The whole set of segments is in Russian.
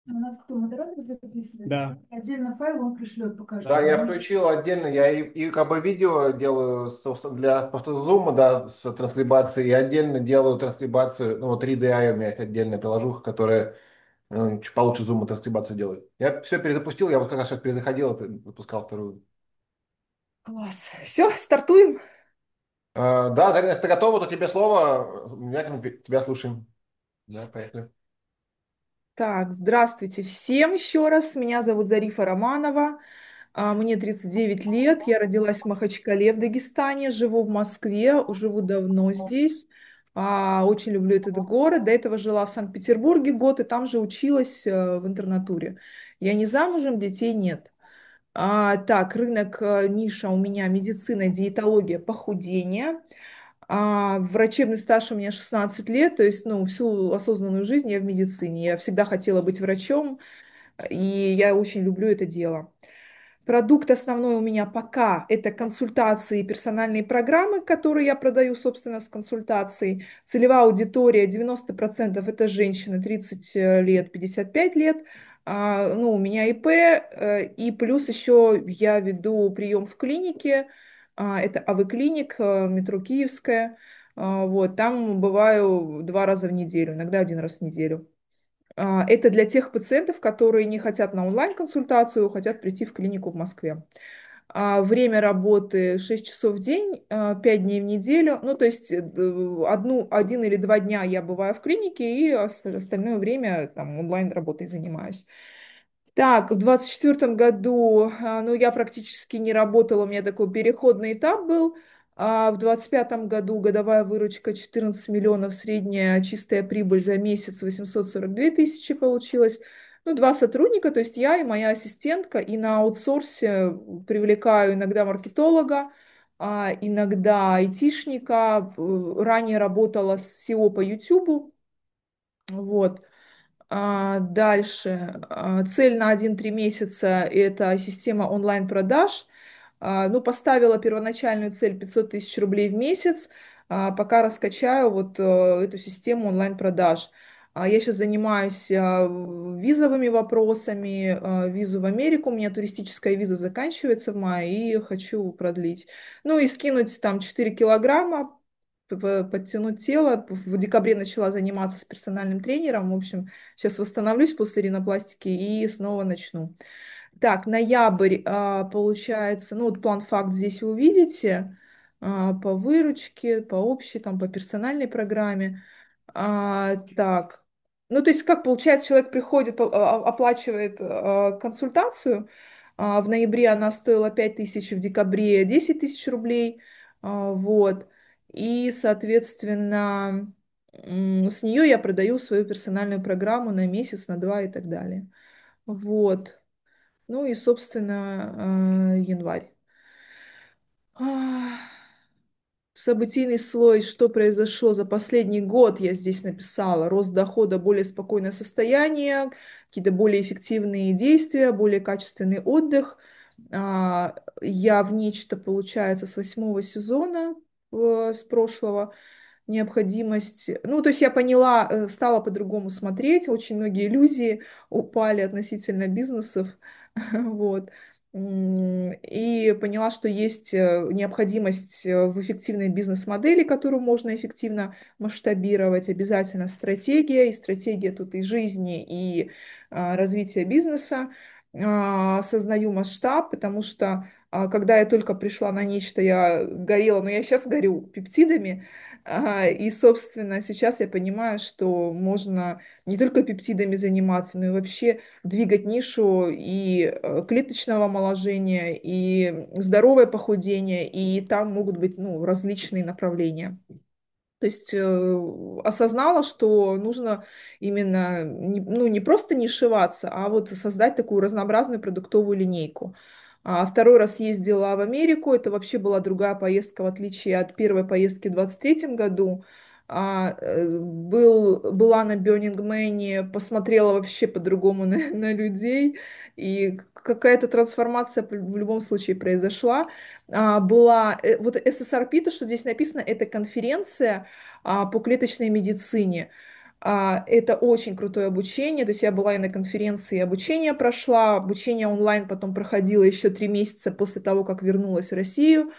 У нас кто модератор записывает? Да. Отдельно файл он пришлет по Да, каждому, я да? включил отдельно, я и как бы видео делаю собственно, для просто зума, да, с транскрибацией, и отдельно делаю транскрибацию, ну вот 3DI у меня есть отдельная приложуха, которая чуть получше зума транскрибацию делает. Я все перезапустил, я вот как раз сейчас перезаходил, запускал вторую. Класс. Все, стартуем. Да, Зарина, если ты готова, то тебе слово, внимательно тебя слушаем. Да, поехали. Так, здравствуйте всем еще раз. Меня зовут Зарифа Романова. Мне 39 лет. Я родилась в Махачкале в Дагестане. Живу в Москве. Живу давно здесь. Очень люблю этот город. До этого жила в Санкт-Петербурге год и там же училась в интернатуре. Я не замужем, детей нет. Так, рынок, ниша у меня медицина, диетология, похудение. Врачебный стаж у меня 16 лет, то есть, ну, всю осознанную жизнь я в медицине. Я всегда хотела быть врачом, и я очень люблю это дело. Продукт основной у меня пока это консультации и персональные программы, которые я продаю, собственно, с консультацией. Целевая аудитория 90% это женщины 30 лет, 55 лет. Ну, у меня ИП, и плюс еще я веду прием в клинике. Это АВ-клиник, метро Киевская. Вот, там бываю 2 раза в неделю, иногда 1 раз в неделю. Это для тех пациентов, которые не хотят на онлайн-консультацию, хотят прийти в клинику в Москве. Время работы 6 часов в день, 5 дней в неделю. Ну, то есть 1 или 2 дня я бываю в клинике, и остальное время там онлайн работой занимаюсь. Так, в 24 году, ну, я практически не работала, у меня такой переходный этап был. В 25 году годовая выручка 14 миллионов, средняя чистая прибыль за месяц 842 тысячи получилось. Ну, 2 сотрудника, то есть я и моя ассистентка, и на аутсорсе привлекаю иногда маркетолога, иногда айтишника. Ранее работала с SEO по YouTube. Вот. Дальше. Цель на 1-3 месяца – это система онлайн-продаж. Ну, поставила первоначальную цель 500 тысяч рублей в месяц. Пока раскачаю вот эту систему онлайн-продаж. Я сейчас занимаюсь визовыми вопросами, визу в Америку. У меня туристическая виза заканчивается в мае, и хочу продлить. Ну и скинуть там 4 килограмма, подтянуть тело. В декабре начала заниматься с персональным тренером. В общем, сейчас восстановлюсь после ринопластики и снова начну. Так, ноябрь, получается, ну вот план-факт здесь вы увидите, по выручке, по общей, там, по персональной программе. Так, ну то есть как получается, человек приходит, оплачивает консультацию, в ноябре она стоила 5 тысяч, в декабре 10 тысяч рублей, вот, и, соответственно, с нее я продаю свою персональную программу на месяц, на два и так далее. Вот. Ну и, собственно, январь. Ах, Событийный слой, что произошло за последний год, я здесь написала. Рост дохода, более спокойное состояние, какие-то более эффективные действия, более качественный отдых. Я в нечто, получается, с 8 сезона, с прошлого, необходимость. Ну, то есть я поняла, стала по-другому смотреть, очень многие иллюзии упали относительно бизнесов, вот. И поняла, что есть необходимость в эффективной бизнес-модели, которую можно эффективно масштабировать, обязательно стратегия, и стратегия тут и жизни, и развития бизнеса. Осознаю масштаб, потому что когда я только пришла на нечто, я горела, но я сейчас горю пептидами, и, собственно, сейчас я понимаю, что можно не только пептидами заниматься, но и вообще двигать нишу и клеточного омоложения, и здоровое похудение, и там могут быть, ну, различные направления. То есть осознала, что нужно именно ну, не просто нишеваться, а вот создать такую разнообразную продуктовую линейку. Второй раз ездила в Америку. Это вообще была другая поездка, в отличие от первой поездки в 23 году. Была на Burning Man, посмотрела вообще по-другому на людей. И какая-то трансформация в любом случае произошла. Была вот SSRP, то, что здесь написано, это конференция по клеточной медицине. Это очень крутое обучение, то есть я была и на конференции, обучение прошла, обучение онлайн потом проходило еще 3 месяца после того, как вернулась в Россию.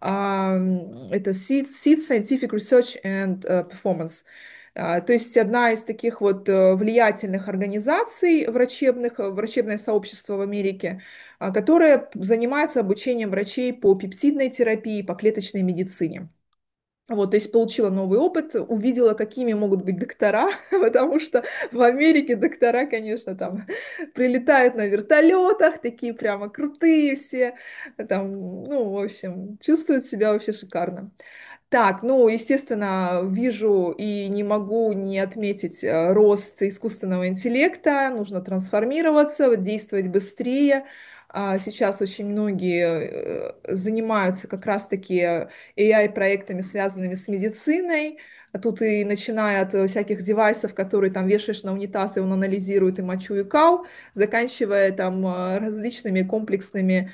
Это SEED, Scientific Research and Performance. То есть одна из таких вот влиятельных организаций врачебных, врачебное сообщество в Америке, которое занимается обучением врачей по пептидной терапии, по клеточной медицине. Вот, то есть получила новый опыт, увидела, какими могут быть доктора, потому что в Америке доктора, конечно, там прилетают на вертолетах, такие прямо крутые все, там, ну, в общем, чувствуют себя вообще шикарно. Так, ну, естественно, вижу и не могу не отметить рост искусственного интеллекта, нужно трансформироваться, действовать быстрее. Сейчас очень многие занимаются как раз-таки AI-проектами, связанными с медициной. Тут и начиная от всяких девайсов, которые там вешаешь на унитаз, и он анализирует и мочу, и кал, заканчивая там различными комплексными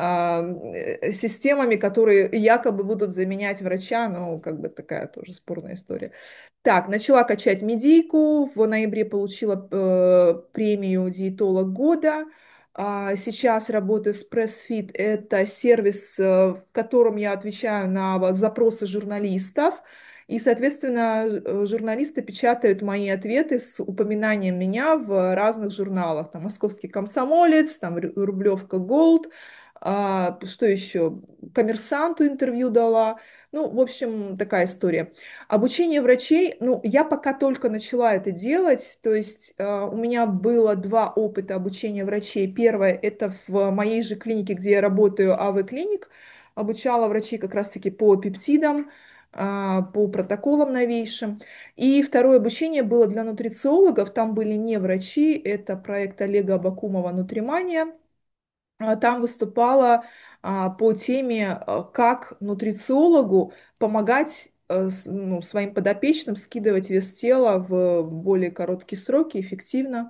системами, которые якобы будут заменять врача, но как бы такая тоже спорная история. Так, начала качать медийку, в ноябре получила премию диетолог года. Сейчас работаю с PressFit, это сервис, в котором я отвечаю на запросы журналистов. И, соответственно, журналисты печатают мои ответы с упоминанием меня в разных журналах. Там «Московский комсомолец», там «Рублевка Голд», что еще? «Коммерсанту» интервью дала. Ну, в общем, такая история. Обучение врачей, ну, я пока только начала это делать, то есть у меня было 2 опыта обучения врачей. Первое– это в моей же клинике, где я работаю, АВ-клиник, обучала врачей как раз-таки по пептидам, по протоколам новейшим. И второе обучение было для нутрициологов, там были не врачи, это проект Олега Абакумова «Нутримания». Там выступала по теме, как нутрициологу помогать ну, своим подопечным скидывать вес тела в более короткие сроки, эффективно.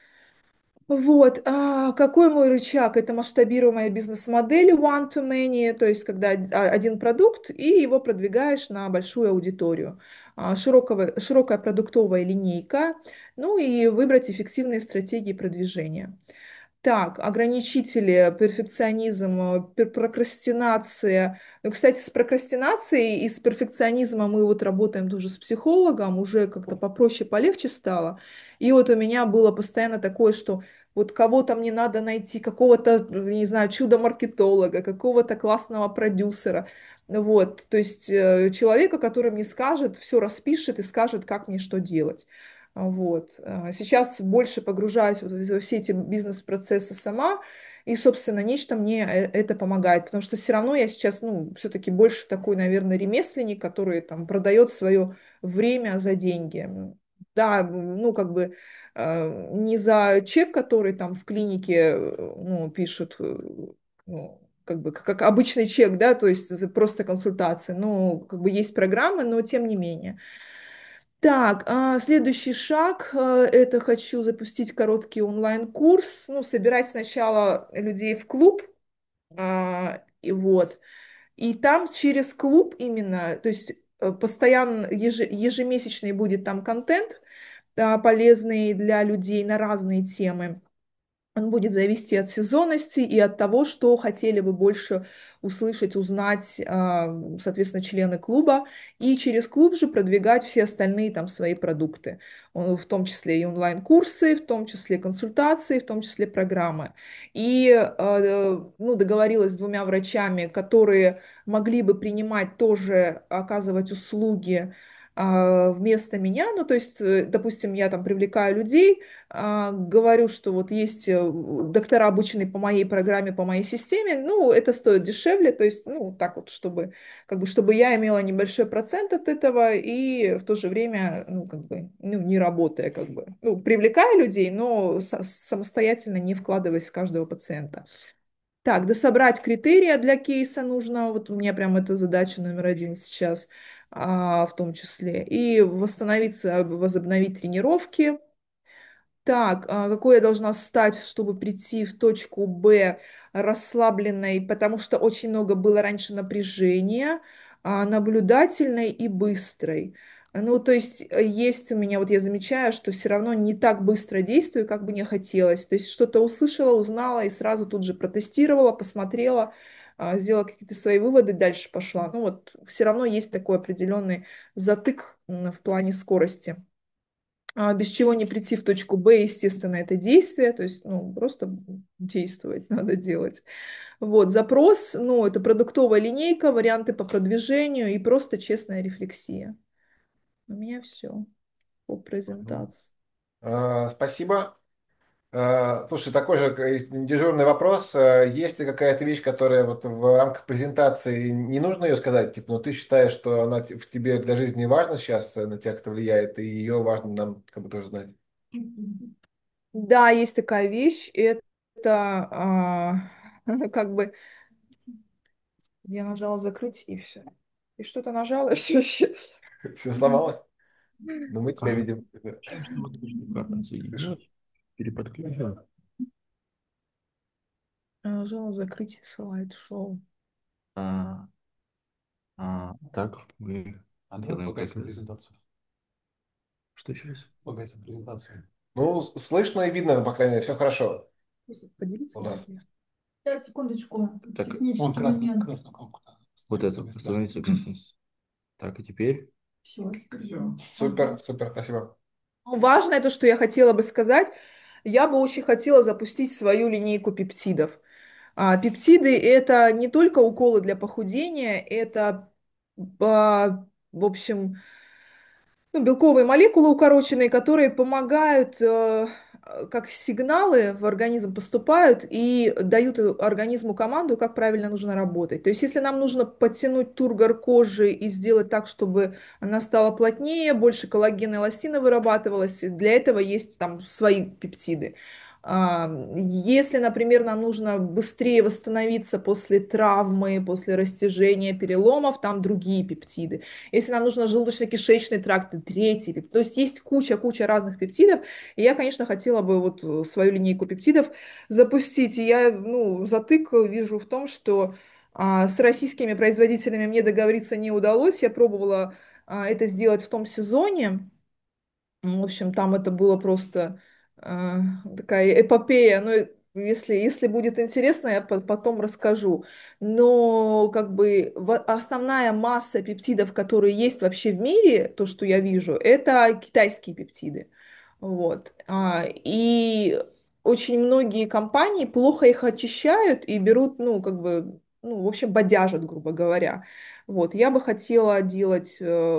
Вот, какой мой рычаг? Это масштабируемая бизнес-модель one to many, то есть когда один продукт и его продвигаешь на большую аудиторию. Широкая продуктовая линейка, ну и выбрать эффективные стратегии продвижения. Так, ограничители, перфекционизм, прокрастинация. Ну, кстати, с прокрастинацией и с перфекционизмом мы вот работаем тоже с психологом, уже как-то попроще, полегче стало. И вот у меня было постоянно такое, что вот кого-то мне надо найти, какого-то, не знаю, чудо-маркетолога, какого-то классного продюсера. Вот, то есть человека, который мне скажет, все распишет и скажет, как мне что делать. Вот. Сейчас больше погружаюсь вот во все эти бизнес-процессы сама, и, собственно, нечто мне это помогает, потому что все равно я сейчас, ну, все-таки больше такой, наверное, ремесленник, который там продает свое время за деньги. Да, ну, как бы не за чек, который там в клинике, ну, пишут, ну, как бы как обычный чек, да, то есть за просто консультация. Ну, как бы есть программы, но тем не менее. Так, следующий шаг, это хочу запустить короткий онлайн-курс, ну, собирать сначала людей в клуб, и вот, и там через клуб именно, то есть постоянно, ежемесячный будет там контент, полезный для людей на разные темы. Он будет зависеть от сезонности и от того, что хотели бы больше услышать, узнать, соответственно, члены клуба. И через клуб же продвигать все остальные там свои продукты. В том числе и онлайн-курсы, в том числе консультации, в том числе программы. И ну, договорилась с 2 врачами, которые могли бы принимать тоже, оказывать услуги вместо меня. Ну, то есть, допустим, я там привлекаю людей, говорю, что вот есть доктора, обученные по моей программе, по моей системе, ну, это стоит дешевле, то есть, ну, так вот, чтобы, как бы, чтобы я имела небольшой процент от этого и в то же время, ну, как бы, ну, не работая, как бы, ну, привлекая людей, но самостоятельно не вкладываясь в каждого пациента. Так, дособрать критерии для кейса нужно, вот у меня прям это задача номер 1 сейчас, в том числе, и восстановиться, возобновить тренировки. Так, какой я должна стать, чтобы прийти в точку Б расслабленной, потому что очень много было раньше напряжения, наблюдательной и быстрой. Ну, то есть есть у меня, вот я замечаю, что все равно не так быстро действую, как бы мне хотелось. То есть что-то услышала, узнала и сразу тут же протестировала, посмотрела, сделала какие-то свои выводы, дальше пошла. Ну вот все равно есть такой определенный затык в плане скорости. Без чего не прийти в точку Б, естественно, это действие, то есть, ну, просто действовать надо делать. Вот, запрос, ну, это продуктовая линейка, варианты по продвижению и просто честная рефлексия. У меня все по Мгм. презентации. Спасибо. Слушай, такой же дежурный вопрос. Есть ли какая-то вещь, которая вот в рамках презентации не нужно ее сказать, типа, но ты считаешь, что она в тебе для жизни важна сейчас, на тебя как-то влияет, и ее важно нам как бы тоже знать? Да, есть такая вещь, это как бы я нажала закрыть и все. И что-то нажала, и все исчезло. Все сломалось? Но мы тебя Ага. видим. Чем что вот эта карта идет, переподключен. Я нажала закрыть слайд-шоу. А, так, мы делаем презентацию. Что еще раз? Погасим презентацию. Ну, слышно и видно, по крайней мере, все хорошо Просто поделиться у будет нас. ли? Сейчас, секундочку. Так, Технический момент. красную кнопку. Вот эту, установить совместимость. Так, и теперь. Все. Супер, супер, спасибо. Ну, важное то, что я хотела бы сказать, я бы очень хотела запустить свою линейку пептидов. Пептиды – это не только уколы для похудения, это, в общем, ну, белковые молекулы укороченные, которые помогают, как сигналы в организм поступают и дают организму команду, как правильно нужно работать. То есть, если нам нужно подтянуть тургор кожи и сделать так, чтобы она стала плотнее, больше коллагена и эластина вырабатывалось, для этого есть там свои пептиды. Если, например, нам нужно быстрее восстановиться после травмы, после растяжения, переломов, там другие пептиды. Если нам нужно желудочно-кишечный тракт, третий пептид. То есть есть куча разных пептидов. И я, конечно, хотела бы вот свою линейку пептидов запустить. И я, ну, затык вижу в том, что с российскими производителями мне договориться не удалось. Я пробовала это сделать в том сезоне. В общем, там это было просто такая эпопея. Но если будет интересно, я потом расскажу. Но как бы основная масса пептидов, которые есть вообще в мире, то, что я вижу, это китайские пептиды. Вот. И очень многие компании плохо их очищают и берут, ну, как бы, ну, в общем, бодяжат, грубо говоря. Вот, я бы хотела делать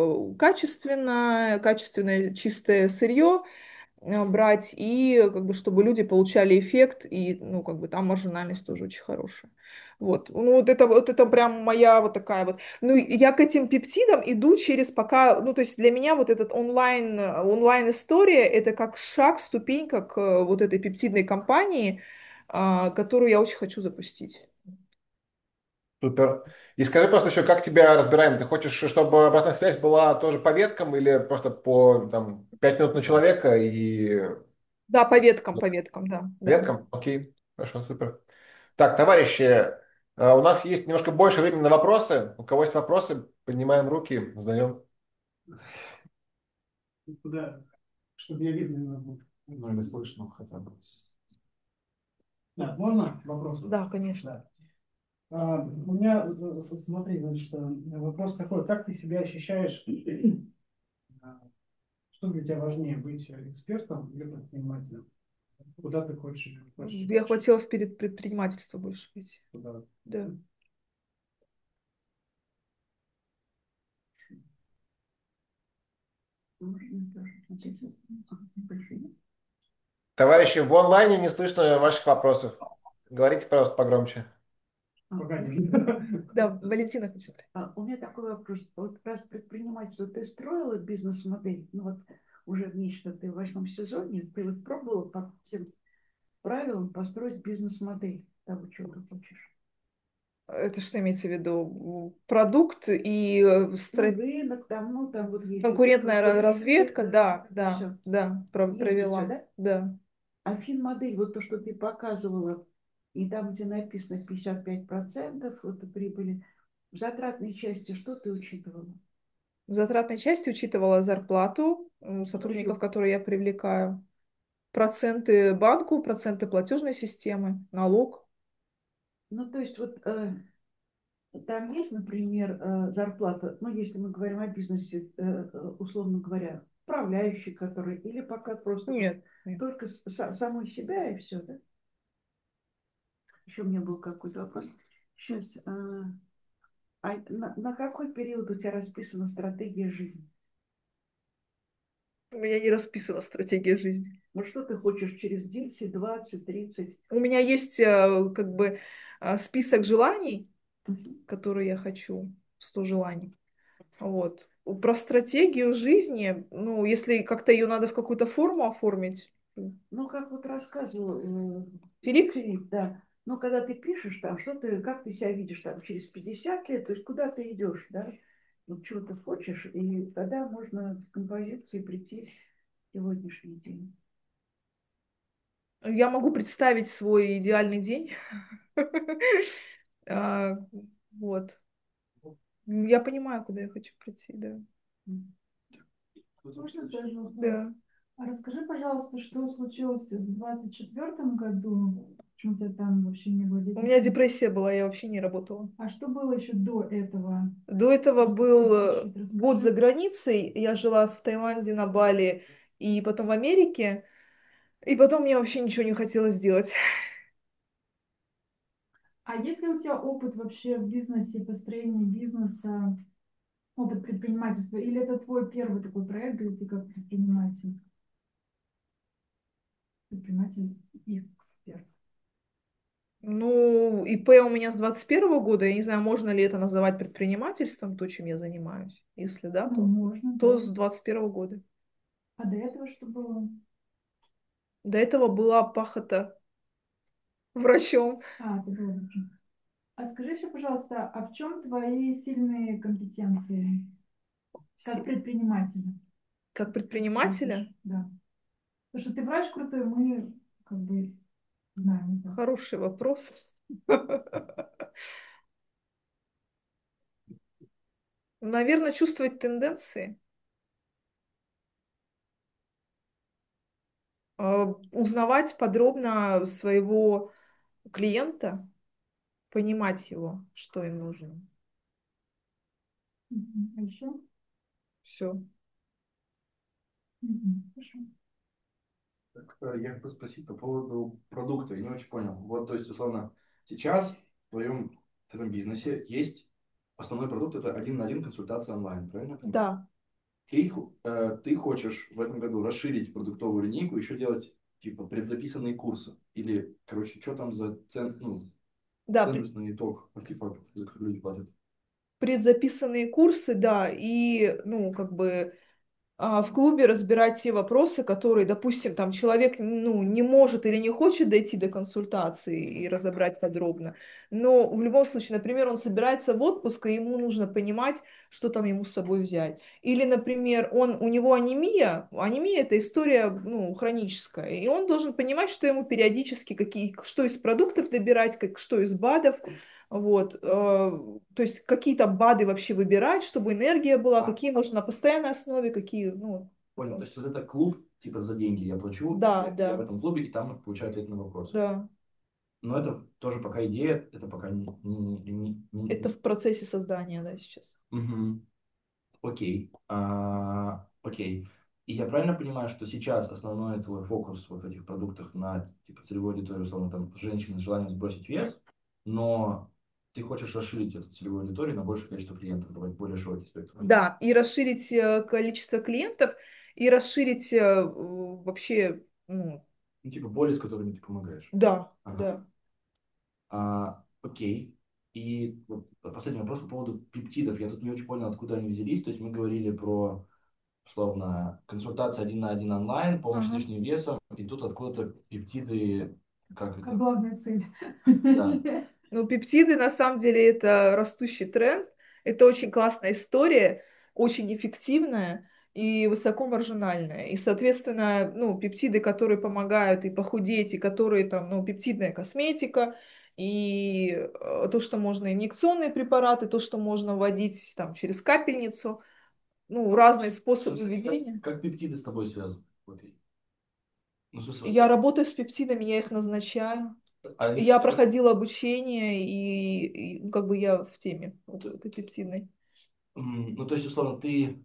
качественное чистое сырье, брать, и как бы чтобы люди получали эффект, и ну как бы там маржинальность тоже очень хорошая. Вот, ну вот это прям моя вот такая вот. Ну и я к этим пептидам иду через пока, ну то есть для меня вот этот онлайн история это как шаг, ступенька к вот этой пептидной компании, которую я очень хочу запустить. Супер. И скажи просто еще, как тебя разбираем? Ты хочешь, чтобы обратная связь была тоже по веткам или просто по там, 5 минут на человека и Да, по веткам, да, да. веткам? Окей, хорошо, супер. Так, товарищи, у нас есть немножко больше времени на вопросы. У кого есть вопросы, поднимаем руки, задаем. Куда? Чтобы я видно был. Ну, или слышно хотя бы. Да, можно вопрос? Да, конечно. Да. У меня, смотри, значит, вопрос такой, как ты себя ощущаешь, что для тебя важнее, быть экспертом или предпринимателем? Куда ты хочешь? Я хотела вперед предпринимательство больше быть. Куда? Да. Товарищи, в онлайне не слышно ваших вопросов. Говорите, пожалуйста, погромче. Погоди. Да, Валентина хочет спросить. У меня такой вопрос. Вот раз предпринимательство, ты строила бизнес-модель, ну вот уже в ней, что ты в 8 сезоне, ты вот пробовала по всем правилам построить бизнес-модель того, чего ты хочешь? Это что имеется в виду? Продукт и Ну, рынок, там, ну, там вот есть. конкурентная разведка, да, Все. да, Есть провела, всё, да? да. А финмодель, вот то, что ты показывала, и там, где написано 55% вот прибыли, в затратной части что ты учитывала? В затратной части учитывала зарплату сотрудников, которые я привлекаю, проценты банку, проценты платежной системы, налог. Ну, то есть вот там есть, например, зарплата, ну, если мы говорим о бизнесе, условно говоря, управляющий, который, или пока просто Нет, нет. только самой себя и все, да? Еще у меня был какой-то вопрос. Сейчас, на какой период у тебя расписана стратегия жизни? У меня не расписана стратегия жизни. Вот что ты хочешь через 10, 20, 30? У меня есть как бы список желаний, которые я хочу, 100 желаний. Вот. Про стратегию жизни, ну, если как-то ее надо в какую-то форму оформить. Ну, как вот рассказывал Филипп? Филипп, да. Но когда ты пишешь там, что ты, как ты себя видишь там через 50 лет, то есть куда ты идешь, да? Вот чего ты хочешь, и тогда можно с композицией прийти в сегодняшний день. Я могу представить свой идеальный день. А, Вот. Я понимаю, куда я хочу прийти, да. Можно тоже вопрос? Да. А расскажи, пожалуйста, что случилось в 24-м году? Почему у тебя там вообще не было У меня деятельности? депрессия была, я вообще не работала. А что было еще до этого? До этого Просто был чуть-чуть год за расскажи. границей. Я жила в Таиланде, на Бали и потом в Америке. И потом мне вообще ничего не хотелось делать. А есть ли у тебя опыт вообще в бизнесе, построении бизнеса, опыт предпринимательства? Или это твой первый такой проект, где ты как предприниматель? Предприниматель и эксперт. Ну, ИП у меня с 21 года. Я не знаю, можно ли это называть предпринимательством, то, чем я занимаюсь. Если да, Ну, можно, то да. с 21 года. А до этого что было? До этого была пахота врачом. А, ты была уже. А скажи еще, пожалуйста, а в чем твои сильные компетенции как предпринимателя? Как Как ты предпринимателя? видишь? Да. Потому что ты врач крутой, мы как бы знаем это. Хороший вопрос. Наверное, чувствовать тенденции, узнавать подробно своего клиента, понимать его, что им нужно. Мгм. А еще? Все. Мгм. Хорошо. Так, я хотел спросить по поводу продукта. Я не очень понял. Вот, то есть, условно, сейчас в твоем бизнесе есть основной продукт, это один на один консультация онлайн, правильно я понимаю? Да, Ты хочешь в этом году расширить продуктовую линейку, еще делать типа предзаписанные курсы. Или, короче, что там за да, ценностный итог, артефакт, за который люди платят? предзаписанные курсы, да, и, ну, как бы в клубе разбирать те вопросы, которые, допустим, там человек, ну, не может или не хочет дойти до консультации и разобрать подробно. Но в любом случае, например, он собирается в отпуск, и ему нужно понимать, что там ему с собой взять. Или, например, у него анемия. Анемия — это история, ну, хроническая. И он должен понимать, что ему периодически что из продуктов добирать, что из БАДов. Вот, то есть какие-то БАДы вообще выбирать, чтобы энергия была, А, какие нужно на постоянной основе, какие, ну, понял. То есть вот это клуб, типа за деньги я плачу, да, я в да, этом клубе, и там получаю ответ на вопросы. да, Но это тоже пока идея, это пока это в процессе создания, да, сейчас. Мгм. Окей. Окей. И я правильно понимаю, что сейчас основной твой фокус вот в этих продуктах на типа целевую аудиторию, условно, там, женщины с желанием сбросить вес, но ты хочешь расширить эту целевую аудиторию на большее количество клиентов, давать более широкий спектр. Да, и расширить количество клиентов, и расширить вообще, ну, Ну, типа боли, с которыми ты помогаешь. да, Ага. да. Окей. И вот последний вопрос по поводу пептидов. Я тут не очень понял, откуда они взялись. То есть мы говорили про, условно, консультация один на один онлайн, помощь с Ага. лишним весом, и тут откуда-то пептиды, как Как это? главная цель. Да. Ну, пептиды на самом деле это растущий тренд. Это очень классная история, очень эффективная и высокомаржинальная. И, соответственно, ну, пептиды, которые помогают и похудеть, и которые там, ну, пептидная косметика, и то, что можно инъекционные препараты, то, что можно вводить там через капельницу. ну, разные способы Собственно, введения. как пептиды с тобой связаны? Вот. Ну, в смысле, Я работаю с пептидами, я их назначаю. они Я все-таки... проходила обучение, ну, как бы я в теме вот этой пептидной. Ну, то есть, условно,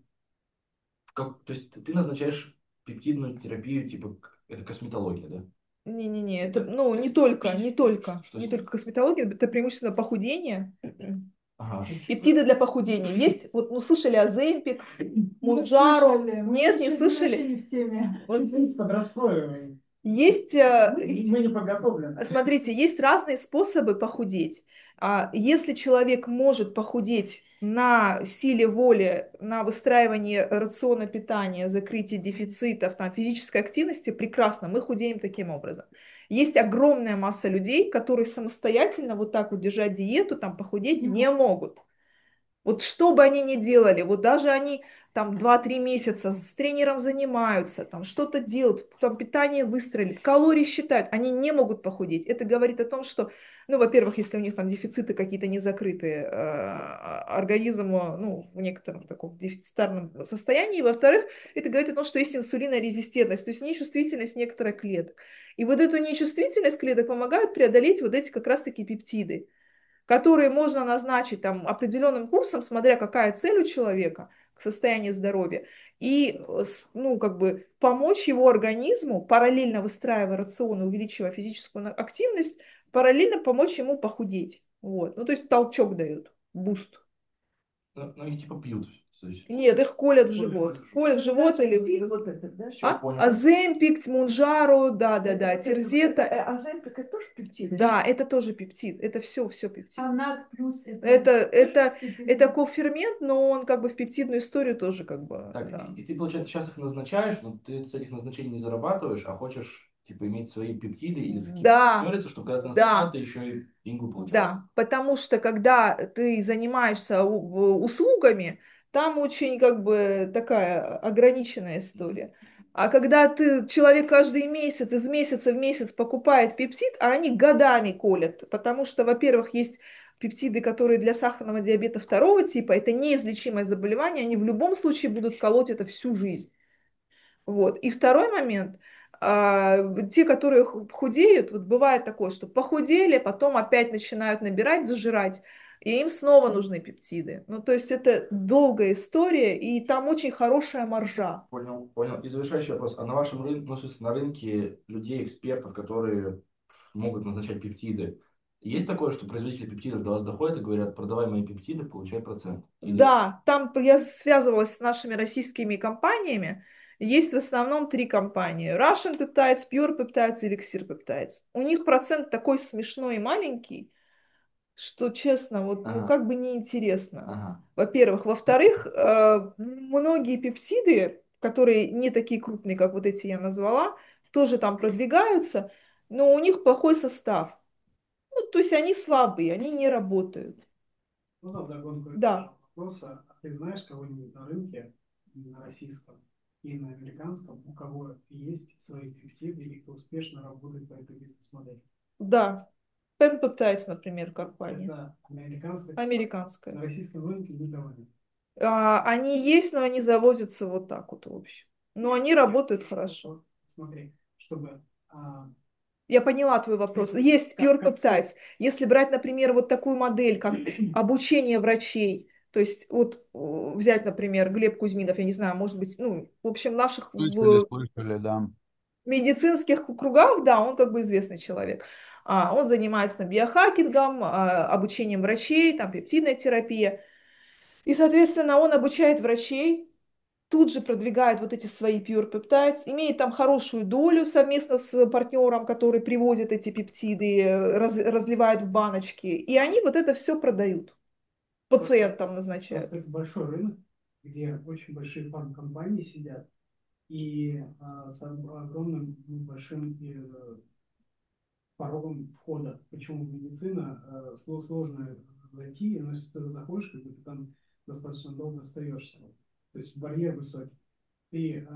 то есть ты назначаешь пептидную терапию, типа, это косметология, да? Не-не-не, это, Это ну, не только, не только, что не с ним? только косметология, это преимущественно похудение. Ага. Пептиды для похудения есть. Вот, ну, слышали о Земпик, Мы Мунджаро? слышали, Нет, не мы слышали? вообще не в теме. Вот Подростковый. есть, Мы не подготовлены. смотрите, есть разные способы похудеть. Если человек может похудеть на силе воли, на выстраивании рациона питания, закрытие дефицитов, там, физической активности, прекрасно, мы худеем таким образом. Есть огромная масса людей, которые самостоятельно вот так вот держать диету, там, похудеть не могут. Вот что бы они ни делали, вот даже они там 2-3 месяца с тренером занимаются, там что-то делают, там питание выстроили, калории считают, они не могут похудеть. Это говорит о том, что, ну, во-первых, если у них там дефициты какие-то не закрытые, организм, ну, в некотором таком дефицитарном состоянии, во-вторых, это говорит о том, что есть инсулинорезистентность, то есть нечувствительность некоторых клеток. И вот эту нечувствительность клеток помогают преодолеть вот эти как раз-таки пептиды, которые можно назначить там определенным курсом, смотря какая цель у человека, к состоянию здоровья, и ну, как бы помочь его организму, параллельно выстраивая рацион, увеличивая физическую активность, параллельно помочь ему похудеть. Вот. Ну, то есть толчок дают, буст. Ну, их типа пьют. То есть, Нет, их колят в живот. Колят в живот или... Вот это, да? все, понял. Аземпик, Мунжаро, да-да-да, Терзета. Аземпик это тоже пептиды? Да, это тоже пептид. Это все пептид. А НАД плюс Это пептиды. кофермент, но он как бы в пептидную историю тоже как бы, Так, да. и ты, получается, сейчас их назначаешь, но ты с этих назначений не зарабатываешь, а хочешь, типа, иметь свои пептиды или с какими-то Да, партнериться, чтобы когда ты назначал, да, ты еще и деньгу получал. да, потому что когда ты занимаешься услугами, там очень как бы такая ограниченная история. А когда человек каждый месяц, из месяца в месяц покупает пептид, а они годами колят, потому что, во-первых, есть пептиды, которые для сахарного диабета второго типа, это неизлечимое заболевание, они в любом случае будут колоть это всю жизнь. Вот. И второй момент, те, которые худеют, вот бывает такое, что похудели, потом опять начинают набирать, зажирать, и им снова нужны пептиды. Ну, то есть это долгая история, и там очень хорошая маржа. Понял, понял. И завершающий вопрос. А на вашем рынке, ну, в смысле, на рынке людей, экспертов, которые могут назначать пептиды, есть такое, что производители пептидов до вас доходят и говорят, продавай мои пептиды, получай процент? Или... Да, там я связывалась с нашими российскими компаниями. Есть в основном 3 компании. Russian Peptides, Pure Peptides и Elixir Peptides. У них процент такой смешной и маленький, что честно, вот, ну, Ага, как бы неинтересно. ага. Во-первых. Во-вторых, многие пептиды, которые не такие крупные, как вот эти я назвала, тоже там продвигаются, но у них плохой состав. Ну, то есть они слабые, они не работают. Ну да, вдогонку Да. этого вопроса. А ты знаешь кого-нибудь на рынке, на российском и на американском, у кого есть свои пептиды и кто успешно работает по этой бизнес-модели? Да. Pen Peptides, например, компания. Это американская. Американская. На российском рынке никого нет. Они есть, но они завозятся вот так вот, в общем. Но они работают хорошо. Смотри, чтобы Я поняла твой вопрос. Если- Есть Pure как Peptides. Если брать, например, вот такую модель, как обучение врачей, то есть вот взять, например, Глеб Кузьминов, я не знаю, может быть, ну, в общем, наших в Слышали, да. медицинских кругах, да, он как бы известный человек. Он занимается там биохакингом, обучением врачей, там пептидная терапия. И, соответственно, он обучает врачей, тут же продвигает вот эти свои Pure Peptides, имеет там хорошую долю совместно с партнером, который привозит эти пептиды, разливает в баночки, и они вот это все продают, пациентам назначают. просто это большой рынок, где очень большие фармкомпании сидят и с огромным большим порогом входа. Почему в медицина сложно зайти, но если ты заходишь, как бы ты там достаточно долго остаешься. То есть барьер высокий. Ты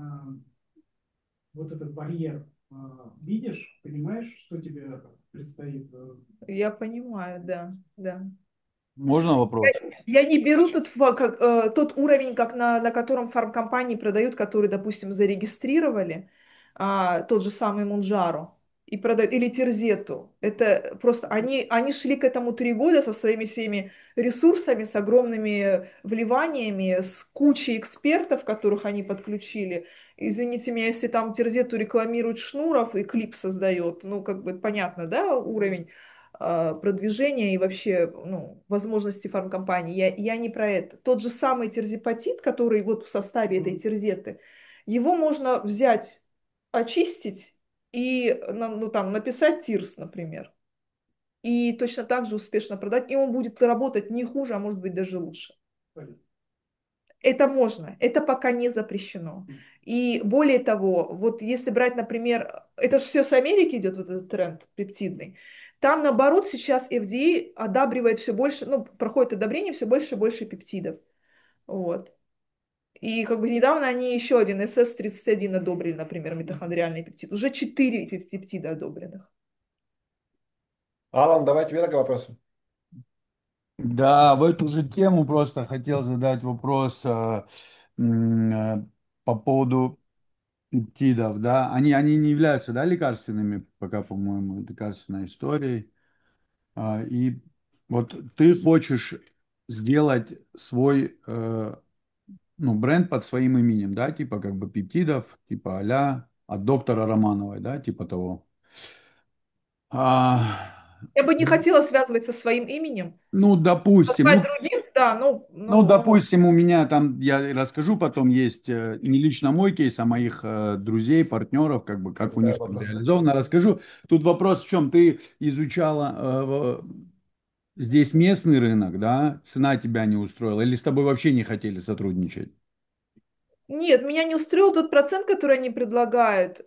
вот этот барьер видишь, понимаешь, что тебе предстоит? Я понимаю, да, да. Можно вопрос? Я не беру тот уровень, как на котором фармкомпании продают, который, допустим, зарегистрировали, тот же самый Мунджаро, и продают, или Терзету. Это просто они шли к этому 3 года со своими всеми ресурсами, с огромными вливаниями, с кучей экспертов, которых они подключили. Извините меня, если там Терзету рекламирует Шнуров и клип создает, ну, как бы понятно, да, уровень продвижения и вообще, ну, возможности фармкомпании. Я не про это. Тот же самый терзипатит, который вот в составе этой терзеты, его можно взять, очистить и ну, там, написать тирс, например. И точно так же успешно продать. И он будет работать не хуже, а может быть даже лучше. Это можно, это пока не запрещено. И более того, вот если брать, например, это же все с Америки идет, вот этот тренд пептидный, там наоборот сейчас FDA одабривает все больше, ну, проходит одобрение все больше и больше пептидов. Вот. И как бы недавно они еще один SS-31 одобрили, например, митохондриальный пептид. Уже 4 пептида одобренных. Алан, давай тебе такой вопрос. Да, в эту же тему просто хотел задать вопрос по поводу пептидов, да. Они не являются, да, лекарственными, пока, по-моему, лекарственной историей. И вот ты хочешь сделать свой, ну, бренд под своим именем, да, типа как бы пептидов, типа а-ля от доктора Романовой, да, типа того. А, Я бы не хотела связывать со своим именем. ну, допустим, Назвать других, да, ну, ну, ну, допустим, у меня там, я расскажу потом, есть не лично мой кейс, а моих друзей, партнеров, как бы, как у Да, них там вопрос. реализовано, расскажу. Тут вопрос в чем? Ты изучала здесь местный рынок, да, цена тебя не устроила, или с тобой вообще не хотели сотрудничать? нет, меня не устроил тот процент, который они предлагают,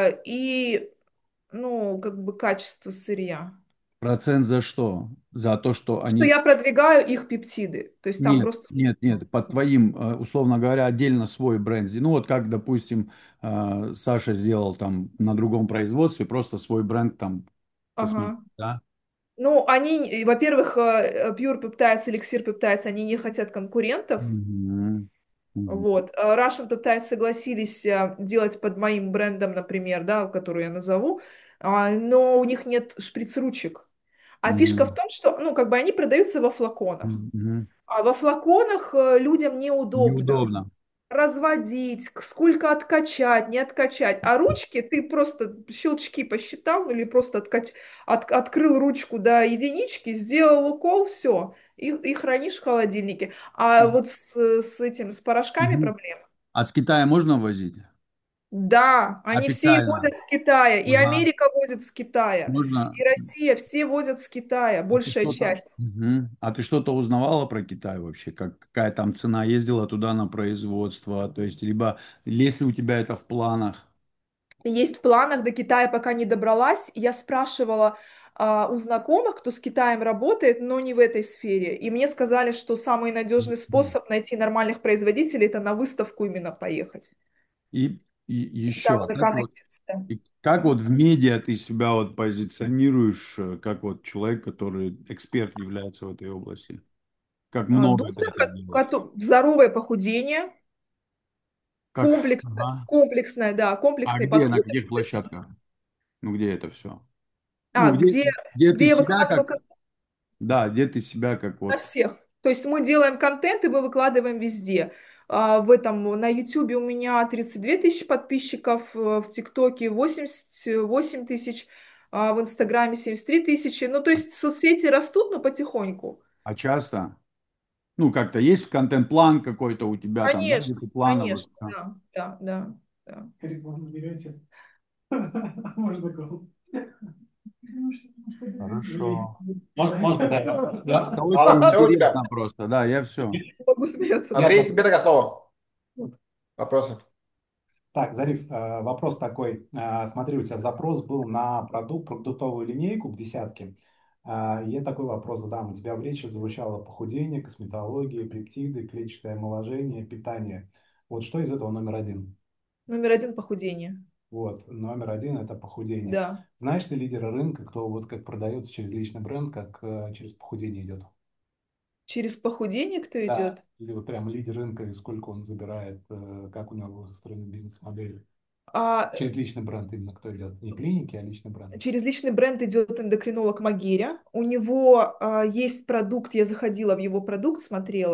и, ну, как бы качество сырья. Процент за что? За то, что Что они... я продвигаю их пептиды. То есть там Нет, просто... нет, нет, под твоим, условно говоря, отдельно свой бренд. Ну, вот как, допустим, Саша сделал там на другом производстве, просто свой бренд там косметики, Ага. да? Ну, они, во-первых, Pure Peptides, Elixir Peptides, они не хотят конкурентов. Мгм. Мгм. Вот. Russian Peptides согласились делать под моим брендом, например, да, который я назову, но у них нет шприц-ручек. А фишка в Мгм. том, что, ну, как бы они продаются во флаконах. Мгм. А во флаконах людям неудобно Неудобно. разводить, сколько откачать, не откачать. А ручки ты просто щелчки посчитал или просто открыл ручку до единички, сделал укол, все, и хранишь в холодильнике. А вот с порошками Мгм. проблема. А с Китая можно возить? Да, они все Официально. возят с Китая, и Ага. Америка возит с Китая, Можно. и Россия, все возят с Китая, А ты большая что-то... часть. Мгм. А ты что-то узнавала про Китай вообще? Какая там цена? Ездила туда на производство? То есть, либо если у тебя это в планах? Есть в планах, до Китая пока не добралась. Я спрашивала у знакомых, кто с Китаем работает, но не в этой сфере. И мне сказали, что самый надежный способ найти нормальных производителей — это на выставку именно поехать. И И там еще, законнектиться. как вот в медиа ты себя вот позиционируешь, как вот человек, который эксперт является в этой области? Как много ты Доктор, это делаешь? здоровое похудение, Как? Ага. комплексное, да, А комплексный где, на подход. каких площадках? Ну, где это все? А, Ну, где, где ты где я себя выкладываю как, да, где ты себя как на вот, всех. То есть мы делаем контент, и мы выкладываем везде. В этом, на YouTube у меня 32 тысячи подписчиков, в ТикТоке 88 тысяч, в Инстаграме 73 тысячи. Ну, то есть соцсети растут, но потихоньку. часто? Ну, как-то есть контент-план какой-то у тебя там, да, где Конечно, ты планово конечно, всё? да, да, да, да. Рекламу берете. Можно такого. Хорошо. Можно, да. Это очень Алан, все у тебя? интересно просто, да, я все. Не могу смеяться, да. Андрей, тебе тогда слово. Вопросы. Так, Зариф, вопрос такой. Смотри, у тебя запрос был на продуктовую линейку в десятке. Я такой вопрос задам. У тебя в речи звучало похудение, косметология, пептиды, клетчатое омоложение, питание. Вот что из этого номер один? Номер один — похудение. Вот, номер один – это похудение. Да. Знаешь ты лидера рынка, кто вот как продается через личный бренд, как через похудение идет? Через похудение кто Да. идет? Или вот прям лидер рынка, и сколько он забирает, как у него устроена бизнес-модель. А, Через личный бренд именно кто идет. Не клиники, а личный бренд. Через личный бренд идет эндокринолог Магеря. У него есть продукт, я заходила в его продукт, смотрела.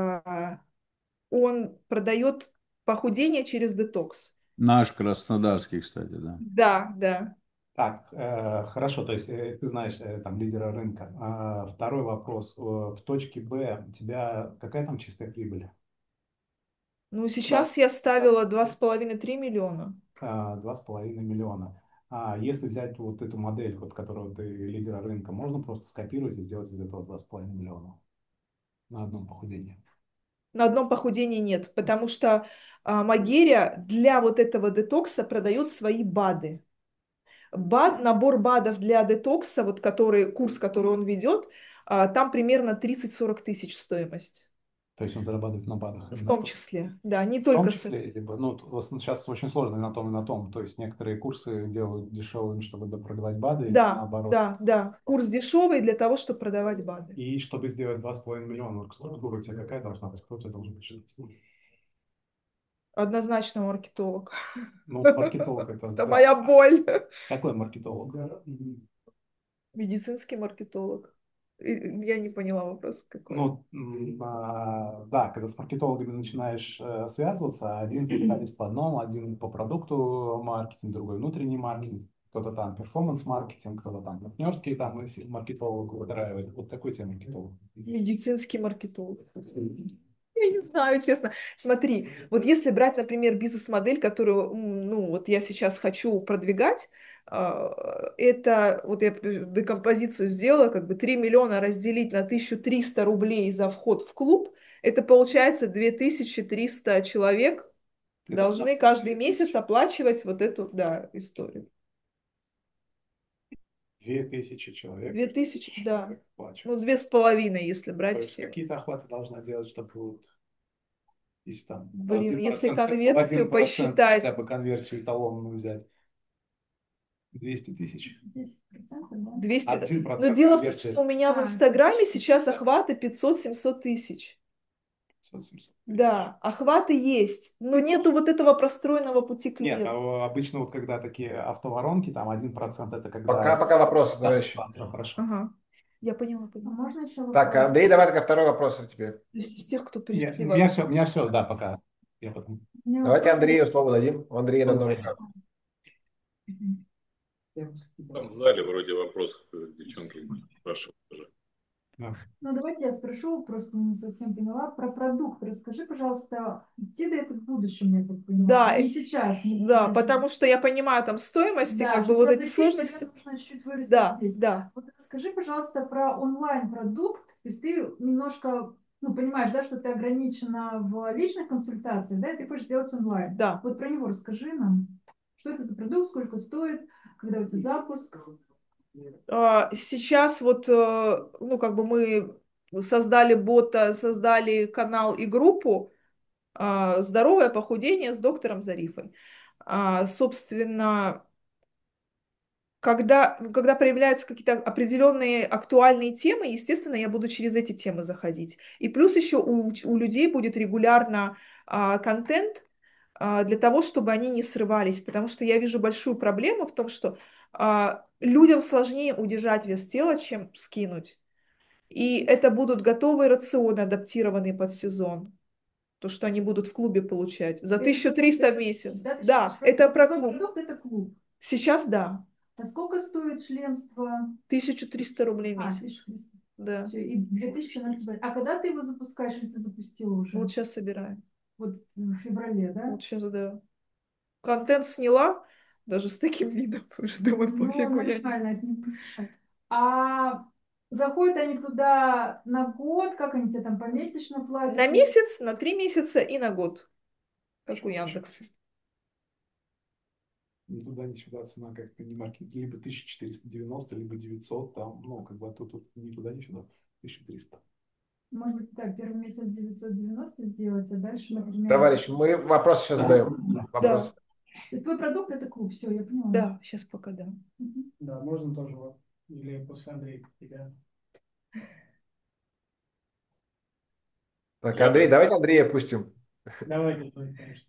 Он продает похудение через детокс. Наш краснодарский, кстати, да. Да, да. Так, хорошо, то есть ты знаешь там лидера рынка. Второй вопрос. В точке Б у тебя какая там чистая прибыль? Ну, сейчас я ставила 2,5–3 миллиона. 2,5 миллиона. А если взять вот эту модель, вот, которую ты лидера рынка, можно просто скопировать и сделать из этого 2,5 миллиона на одном похудении? На одном похудении нет, потому что Магерия для вот этого детокса продает свои БАДы. Набор БАДов для детокса, вот курс, который он ведет, там примерно 30–40 тысяч стоимость. То есть он зарабатывает на БАДах. В том числе, да, не В том только числе, либо, ну, сейчас очень сложно и на том, и на том. То есть некоторые курсы делают дешевыми, чтобы продавать БАДы, и Да, наоборот. да, да. Курс дешевый для того, чтобы продавать БАДы. И чтобы сделать 2,5 миллиона, структура у тебя какая должна быть? Кто тебя должен посчитать? Однозначно маркетолог. Ну, маркетолог это... Это да. моя боль. Какой маркетолог? Медицинский маркетолог. Я не поняла вопрос какой. Ну, да, когда с маркетологами начинаешь связываться, один специалист по одному, один по продукту маркетинг, другой внутренний маркетинг, кто-то там перформанс-маркетинг, кто-то там партнерский там маркетолог выстраивает. Вот такой тебе маркетолог. Медицинский маркетолог. Я не знаю, честно. Смотри, вот если брать, например, бизнес-модель, которую, ну, вот я сейчас хочу продвигать, это, вот я декомпозицию сделала, как бы 3 миллиона разделить на 1300 рублей за вход в клуб, это получается 2300 человек должны каждый месяц оплачивать вот эту, да, историю. 2000 человек 2000, да. Ну, оплачивают. 2,5, если То брать есть все. какие-то охваты должна делать, чтобы вот, если там Блин, 1%, если конверсию 1% посчитать, хотя бы конверсию эталонную взять, 200 тысяч. 10%, да? 200. 1% Но дело в том, конверсия. что у меня в Инстаграме сейчас охваты 500–700 тысяч. 700. Да, охваты есть, но нету вот этого простроенного пути Нет, клиента. обычно вот когда такие автоворонки, там 1% это когда... Пока вопросы, Да, товарищи. хорошо. Ага, я поняла, А поняла. можно еще Так, вопрос? Андрей, давай только второй вопрос тебе. То есть из тех, кто У меня прививал. все, да, пока. Я потом... У меня Давайте вопрос Андрею слово дадим. У Андрея на Давай. номер. Там в зале вроде вопросов, девчонки, прошу. Да. Ну, давайте я спрошу, просто не совсем поняла. Про продукт расскажи, пожалуйста. Идти до этого в будущем, я так понимаю. Да, Не сейчас. Не Да, сейчас. потому что я понимаю там стоимости, Да, как бы чтобы вот эти разойти, сложности. тебе нужно чуть-чуть вырасти Да, здесь. да. Вот расскажи, пожалуйста, про онлайн-продукт. То есть ты немножко, ну, понимаешь, да, что ты ограничена в личных консультациях, да, и ты хочешь сделать онлайн. Да. Вот про него расскажи нам. Что это за продукт, сколько стоит, когда у тебя запуск? Сейчас вот, ну, как бы мы создали бота, создали канал и группу «Здоровое похудение» с доктором Зарифой. Собственно, когда появляются какие-то определенные актуальные темы, естественно, я буду через эти темы заходить. И плюс еще у людей будет регулярно контент для того, чтобы они не срывались, потому что я вижу большую проблему в том, что людям сложнее удержать вес тела, чем скинуть. И это будут готовые рационы, адаптированные под сезон. То, что они будут в клубе получать. За 1300 в месяц. Да, это про клуб. Продукт это клуб. Сейчас да. А сколько стоит членство? 1300 рублей в месяц. 1300. Да. Всё, и 2000 на собой. А когда ты его запускаешь, или ты запустила уже? Вот сейчас собираем. Вот в феврале, да? Вот сейчас, да. Контент сняла, даже с таким видом. Уже думаю, Ну, пофигу. нормально, это не помешает. А заходят они туда на год, как они тебе там помесячно платят? На месяц, на 3 месяца и на год. Как у Яндекса. Ни туда, ни сюда цена как-то не маркет. Либо 1490, либо 900, там, ну, как бы тут ни туда, ни сюда. 1300. Может быть, так, первый месяц 990 сделать, а дальше, например... Товарищ, мы вопрос сейчас задаем. Вопрос. То есть твой продукт это клуб, все, я поняла. Да, сейчас пока да. Мгм. Да, можно тоже вот. Или после Андрея тебя. Так, Я Андрей, так, давайте Андрея опустим. Давай, конечно.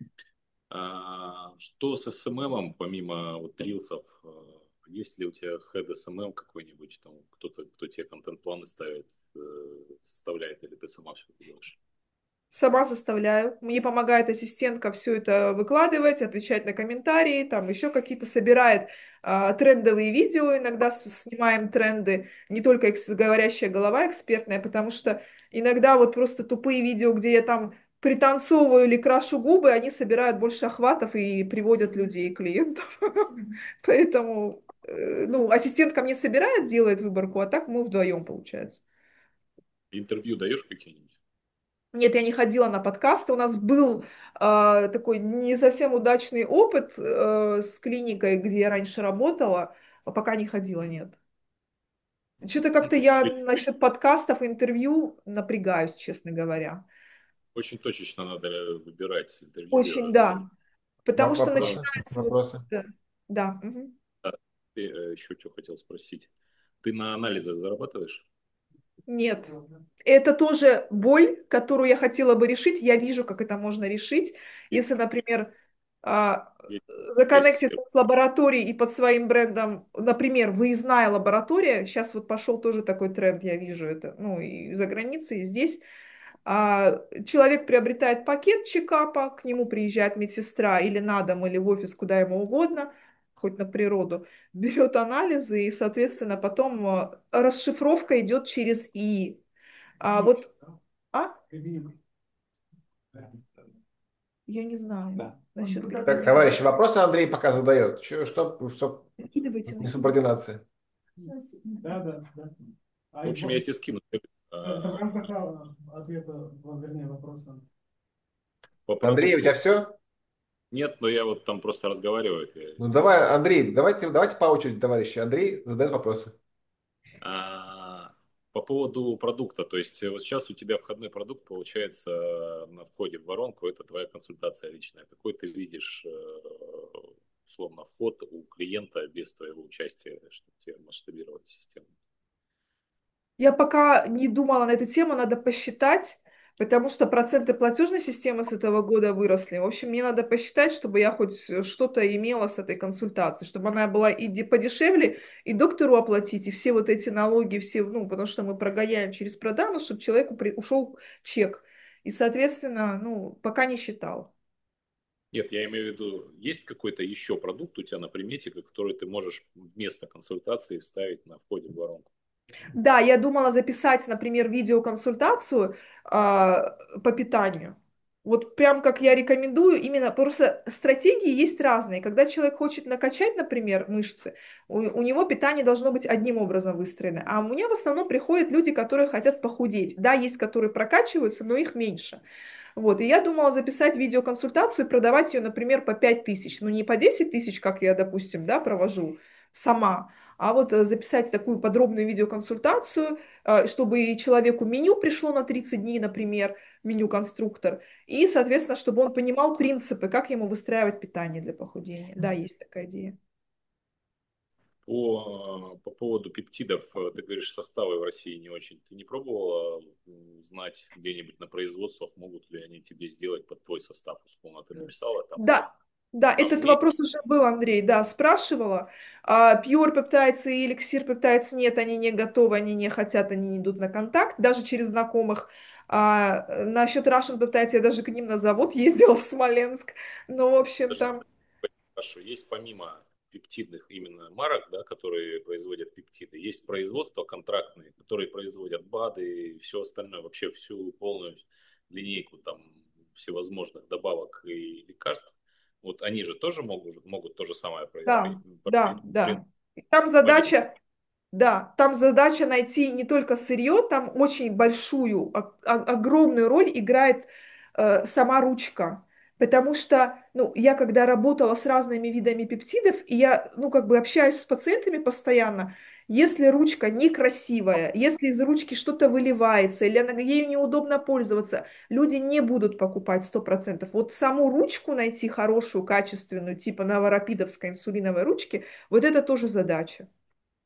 что с SMM, помимо вот рилсов, есть ли у тебя head SMM какой-нибудь, там кто-то, кто тебе контент-планы ставит, составляет, или ты сама все делаешь? Сама составляю. Мне помогает ассистентка все это выкладывать, отвечать на комментарии, там еще какие-то собирает трендовые видео. Иногда снимаем тренды, не только говорящая голова экспертная, потому что иногда вот просто тупые видео, где я там пританцовываю или крашу губы, они собирают больше охватов и приводят людей, клиентов. Поэтому, ну, ассистентка мне собирает, делает выборку, а так мы вдвоем, получается. Интервью даешь какие-нибудь? Нет, я не ходила на подкасты. У нас был такой не совсем удачный опыт с клиникой, где я раньше работала, а пока не ходила, нет. Что-то Ну, как-то то есть я насчет подкастов, интервью напрягаюсь, честно говоря. очень точечно надо выбирать Очень, интервьюера. да. Потому что Вопросы? начинается вот... Вопросы? Да, да. Мгм. Да, ты еще что хотел спросить. Ты на анализах зарабатываешь? Нет. Это тоже боль, которую я хотела бы решить. Я вижу, как это можно решить. Есть, Если, например, а, есть, есть. законнектиться с лабораторией и под своим брендом, например, выездная лаборатория, сейчас вот пошел тоже такой тренд, я вижу это, ну и за границей, и здесь. Человек приобретает пакет чекапа, к нему приезжает медсестра или на дом, или в офис, куда ему угодно, хоть на природу, берет анализы, и, соответственно, потом расшифровка идет через ИИ. Вот, а? Да. Я не знаю Да. насчет Так, гребенки. товарищи, вопросы Андрей пока задает. Что Накидывайте, накидывайте. несубординация? Да. В общем, я тебе скину. Это в А, рамках ответа, вернее, вопроса. По Андрей, у тебя продукту все? нет, но я вот там просто разговариваю. Ну давай, Андрей, давайте по очереди, товарищи. Андрей задает вопросы. А, По поводу продукта, то есть вот сейчас у тебя входной продукт получается на входе в воронку, это твоя консультация личная. Какой ты видишь, условно, вход у клиента без твоего участия, чтобы тебе масштабировать систему? Я пока не думала на эту тему, надо посчитать, потому что проценты платежной системы с этого года выросли. В общем, мне надо посчитать, чтобы я хоть что-то имела с этой консультацией, чтобы она была и подешевле, и доктору оплатить, и все вот эти налоги, все, ну, потому что мы прогоняем через продажу, чтобы человеку ушел чек. И, соответственно, ну, пока не считал. Нет, я имею в виду, есть какой-то еще продукт у тебя на примете, который ты можешь вместо консультации вставить на входе в воронку? Да, я думала записать, например, видеоконсультацию по питанию. Вот прям как я рекомендую, именно просто стратегии есть разные. Когда человек хочет накачать, например, мышцы, у него питание должно быть одним образом выстроено. А у меня в основном приходят люди, которые хотят похудеть. Да, есть, которые прокачиваются, но их меньше. Вот, и я думала записать видеоконсультацию и продавать ее, например, по 5 000. Ну, не по 10 000, как я, допустим, да, провожу сама, а вот записать такую подробную видеоконсультацию, чтобы и человеку меню пришло на 30 дней, например, меню-конструктор, и, соответственно, чтобы он понимал принципы, как ему выстраивать питание для похудения. Да, есть такая идея. По поводу пептидов, ты говоришь, составы в России не очень. Ты не пробовала узнать где-нибудь на производствах, могут ли они тебе сделать под твой состав? Условно, ты написала там, Да, да, этот мне вопрос уже был, Андрей, да, спрашивала. Pure Peptides и Elixir Peptides нет, они не готовы, они не хотят, они не идут на контакт, даже через знакомых. Насчет Russian Peptides я даже к ним на завод ездила в Смоленск. Ну, в общем, даже там, хорошо, есть помимо пептидных именно марок, да, которые производят пептиды, есть производства контрактные, которые производят БАДы и все остальное, вообще всю полную линейку там всевозможных добавок и лекарств. Вот они же тоже могут то же самое производить. да, да, да. И там задача, да, там задача найти не только сырье, там очень большую, огромную роль играет сама ручка. Потому что, ну, я когда работала с разными видами пептидов, и я, ну, как бы общаюсь с пациентами постоянно, если ручка некрасивая, если из ручки что-то выливается, или ею неудобно пользоваться, люди не будут покупать 100%. Вот саму ручку найти хорошую, качественную, типа новорапидовской инсулиновой ручки, вот это тоже задача.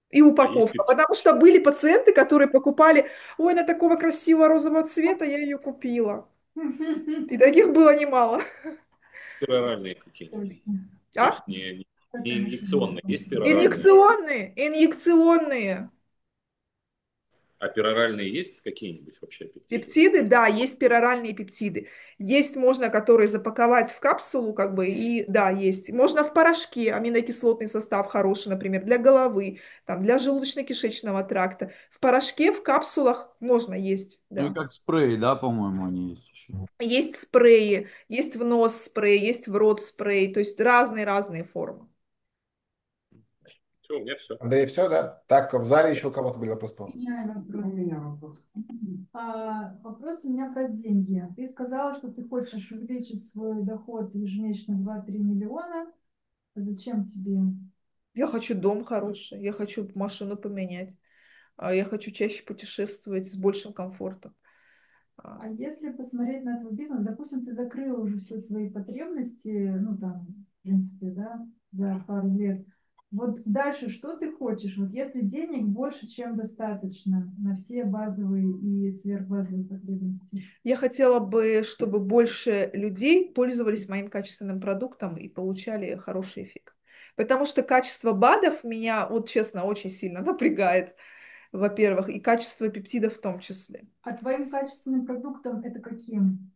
И А есть упаковка. пептиды Потому что были пациенты, которые покупали, ой, она такого красивого розового цвета, я ее купила. И таких было немало. пероральные какие-нибудь? Точно. То А? есть Так, не конечно, инъекционные, есть пероральные. Инъекционные, инъекционные. А пероральные есть какие-нибудь вообще пептиды? Пептиды, да, есть пероральные пептиды. Есть, можно, которые запаковать в капсулу, как бы, и да, есть. Можно в порошке, аминокислотный состав хороший, например, для головы, там, для желудочно-кишечного тракта. В порошке, в капсулах можно есть, Ну и да. как спрей, да, по-моему, они есть еще. Есть спреи, есть в нос спрей, есть в рот спрей, то есть разные-разные формы. Все, у меня все. Андрей, все, да? Так, в зале еще у кого-то были вопросы? У меня вопрос. Вопрос у меня про деньги. Ты сказала, что ты хочешь увеличить свой доход ежемесячно 2-3 миллиона. Зачем тебе? Я хочу дом хороший, я хочу машину поменять, я хочу чаще путешествовать с большим комфортом. А если посмотреть на твой бизнес, допустим, ты закрыла уже все свои потребности, ну там, в принципе, да, за пару лет. Вот дальше что ты хочешь? Вот если денег больше, чем достаточно на все базовые и сверхбазовые потребности. Я хотела бы, чтобы больше людей пользовались моим качественным продуктом и получали хороший эффект. Потому что качество БАДов меня, вот честно, очень сильно напрягает, во-первых, и качество пептидов в том числе. А твоим качественным продуктом это каким?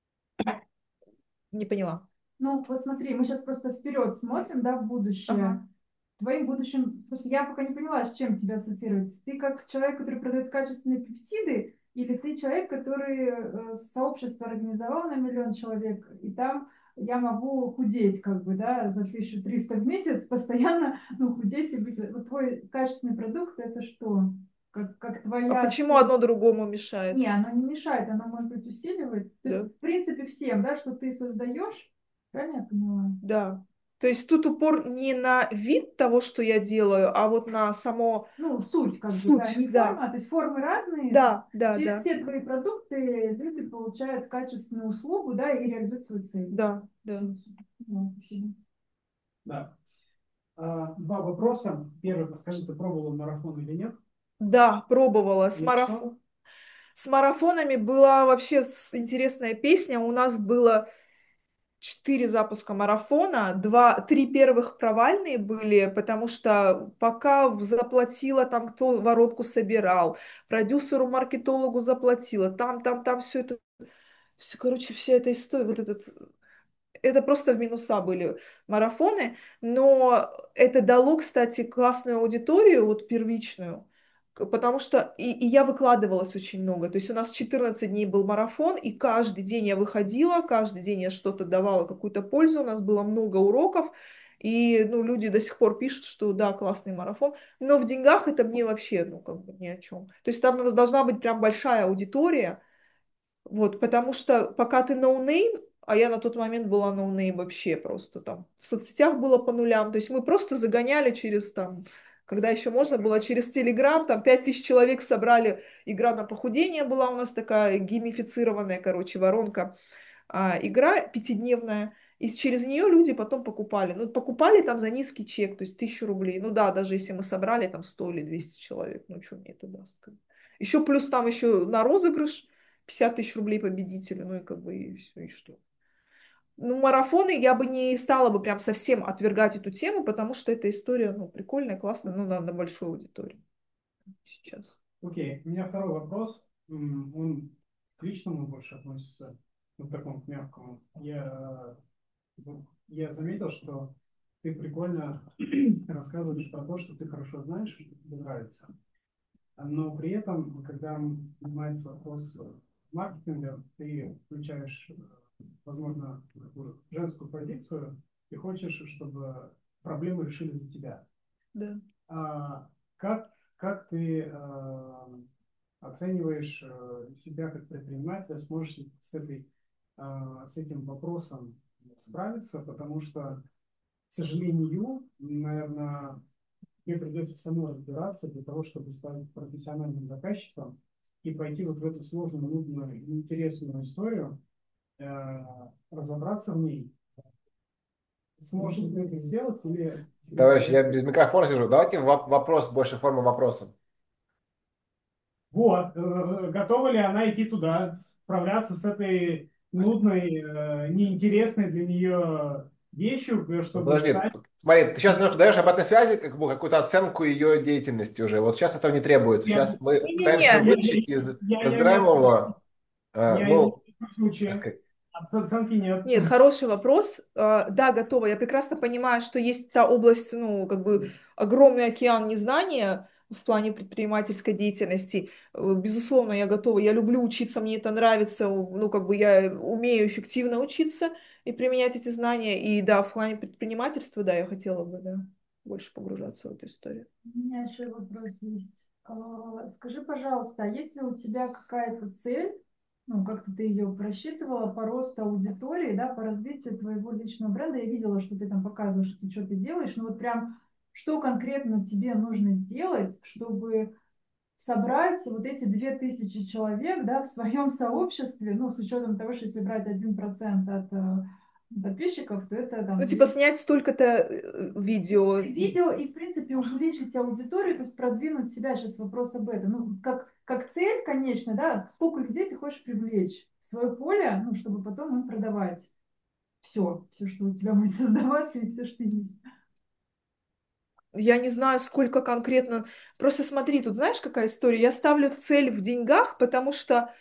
Не поняла. Ну, вот смотри, мы сейчас просто вперед смотрим, да, в будущее. Ага. Твоим будущим, просто я пока не поняла, с чем тебя ассоциируется. Ты как человек, который продает качественные пептиды, или ты человек, который сообщество организовал на 1 000 000 человек, и там я могу худеть, как бы, да, за 1300 в месяц постоянно, ну, худеть и быть. Вот твой качественный продукт это что? Как А твоя почему цель? одно другому мешает? Не, оно не мешает, оно может быть усиливает. То есть, Да. в принципе, всем, да, что ты создаешь, правильно я поняла? Да. То есть тут упор не на вид того, что я делаю, а вот на само Ну, суть, как бы, да, суть. не Да. форма, то есть формы разные. То есть Да, да, через да, все твои продукты люди получают качественную услугу, да, и реализуют свою цель. да, да. Да, спасибо. Да. Два вопроса. Первый, скажи, ты пробовала марафон или нет? Да, пробовала с И что? С марафонами была вообще интересная песня. У нас было 4 запуска марафона, три первых провальные были, потому что пока заплатила там, кто воротку собирал, продюсеру, маркетологу заплатила, там все это, все, короче, вся эта история, вот этот это просто в минуса были марафоны, но это дало, кстати, классную аудиторию, вот первичную, потому что и я выкладывалась очень много. То есть у нас 14 дней был марафон, и каждый день я выходила, каждый день я что-то давала, какую-то пользу, у нас было много уроков, и ну, люди до сих пор пишут, что да, классный марафон, но в деньгах это мне вообще, ну, как бы ни о чем. То есть там должна быть прям большая аудитория, вот, потому что пока ты ноунейм, а я на тот момент была ноунейм вообще просто там. В соцсетях было по нулям. То есть мы просто загоняли через там, когда еще можно было, через Телеграм, там 5000 человек собрали, игра на похудение была у нас такая геймифицированная, короче, воронка. Игра пятидневная. И через нее люди потом покупали. Ну, покупали там за низкий чек, то есть 1000 рублей. Ну да, даже если мы собрали там 100 или 200 человек, ну что мне это даст? Еще плюс там еще на розыгрыш 50 тысяч рублей победителю, ну и как бы и все, и что. Ну, марафоны я бы не стала бы прям совсем отвергать эту тему, потому что эта история, ну, прикольная, классная, ну, на большую аудиторию сейчас. Окей. У меня второй вопрос. Он к личному больше относится, ну, к такому к мягкому. Я заметил, что ты прикольно рассказываешь про то, что ты хорошо знаешь, что тебе нравится. Но при этом, когда поднимается вопрос маркетинга, ты включаешь, возможно, такую женскую позицию и хочешь, чтобы проблемы решили за тебя. Да. Как ты оцениваешь себя как предпринимателя, сможешь ли с этим вопросом справиться, потому что, к сожалению, наверное, тебе придется самой разбираться для того, чтобы стать профессиональным заказчиком и пойти вот в эту сложную, нудную и интересную историю, разобраться в ней Сможешь ли ты это сделать или тебе Товарищ, придется? я без микрофона сижу. Давайте вопрос, больше формы вопроса. Вот, готова ли она идти туда, справляться с этой нудной, неинтересной для нее вещью, Ну, чтобы подожди, стать... смотри, ты сейчас немножко даешь обратной связи, как бы какую-то оценку ее деятельности уже. Вот сейчас этого не требуется. Я, Сейчас мы пытаемся Не-не-не, вытащить из я имею в виду, разбираемого, я имею ну, в виду в как случае, сказать, оценки нет. нет, хороший вопрос. Да, готова. Я прекрасно понимаю, что есть та область, ну, как бы огромный океан незнания в плане предпринимательской деятельности. Безусловно, я готова. Я люблю учиться, мне это нравится. Ну, как бы я умею эффективно учиться и применять эти знания. И да, в плане предпринимательства, да, я хотела бы, да, больше погружаться в эту историю. У меня еще вопрос есть. Скажи, пожалуйста, а есть ли у тебя какая-то цель, ну, как-то ты ее просчитывала по росту аудитории, да, по развитию твоего личного бренда? Я видела, что ты там показываешь, что ты делаешь, но вот прям что конкретно тебе нужно сделать, чтобы собрать вот эти 2000 человек, да, в своем сообществе, ну, с учетом того, что если брать 1% от подписчиков, то это Ну, там типа 200 снять столько-то видео. видео и, в принципе, увеличить аудиторию, то есть продвинуть себя. Сейчас вопрос об этом. Ну, как цель, конечно, да, сколько людей ты хочешь привлечь в свое поле, ну, чтобы потом им продавать все, что у тебя будет создаваться и все, что есть. Я не знаю, сколько конкретно. Просто смотри, тут знаешь, какая история? Я ставлю цель в деньгах, потому что,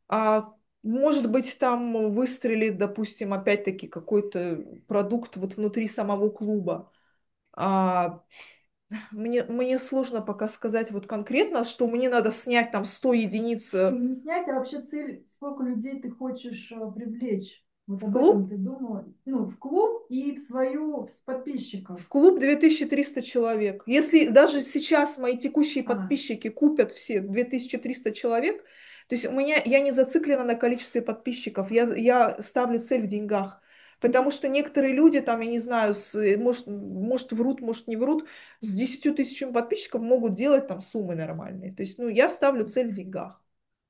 может быть, там выстрелит, допустим, опять-таки какой-то продукт вот внутри самого клуба. А, мне сложно пока сказать вот конкретно, что мне надо снять там 100 единиц И не снять, а вообще цель, сколько людей ты хочешь привлечь. Вот в об этом клуб. ты думала. Ну, в клуб и в свою, в подписчиков. В клуб 2300 человек. Если даже сейчас мои текущие А, подписчики купят все 2300 человек, то есть у меня, я не зациклена на количестве подписчиков, я ставлю цель в деньгах. Потому что некоторые люди, там, я не знаю, может врут, может не врут, с 10 000 подписчиков могут делать там суммы нормальные. То есть, ну, я ставлю цель в деньгах.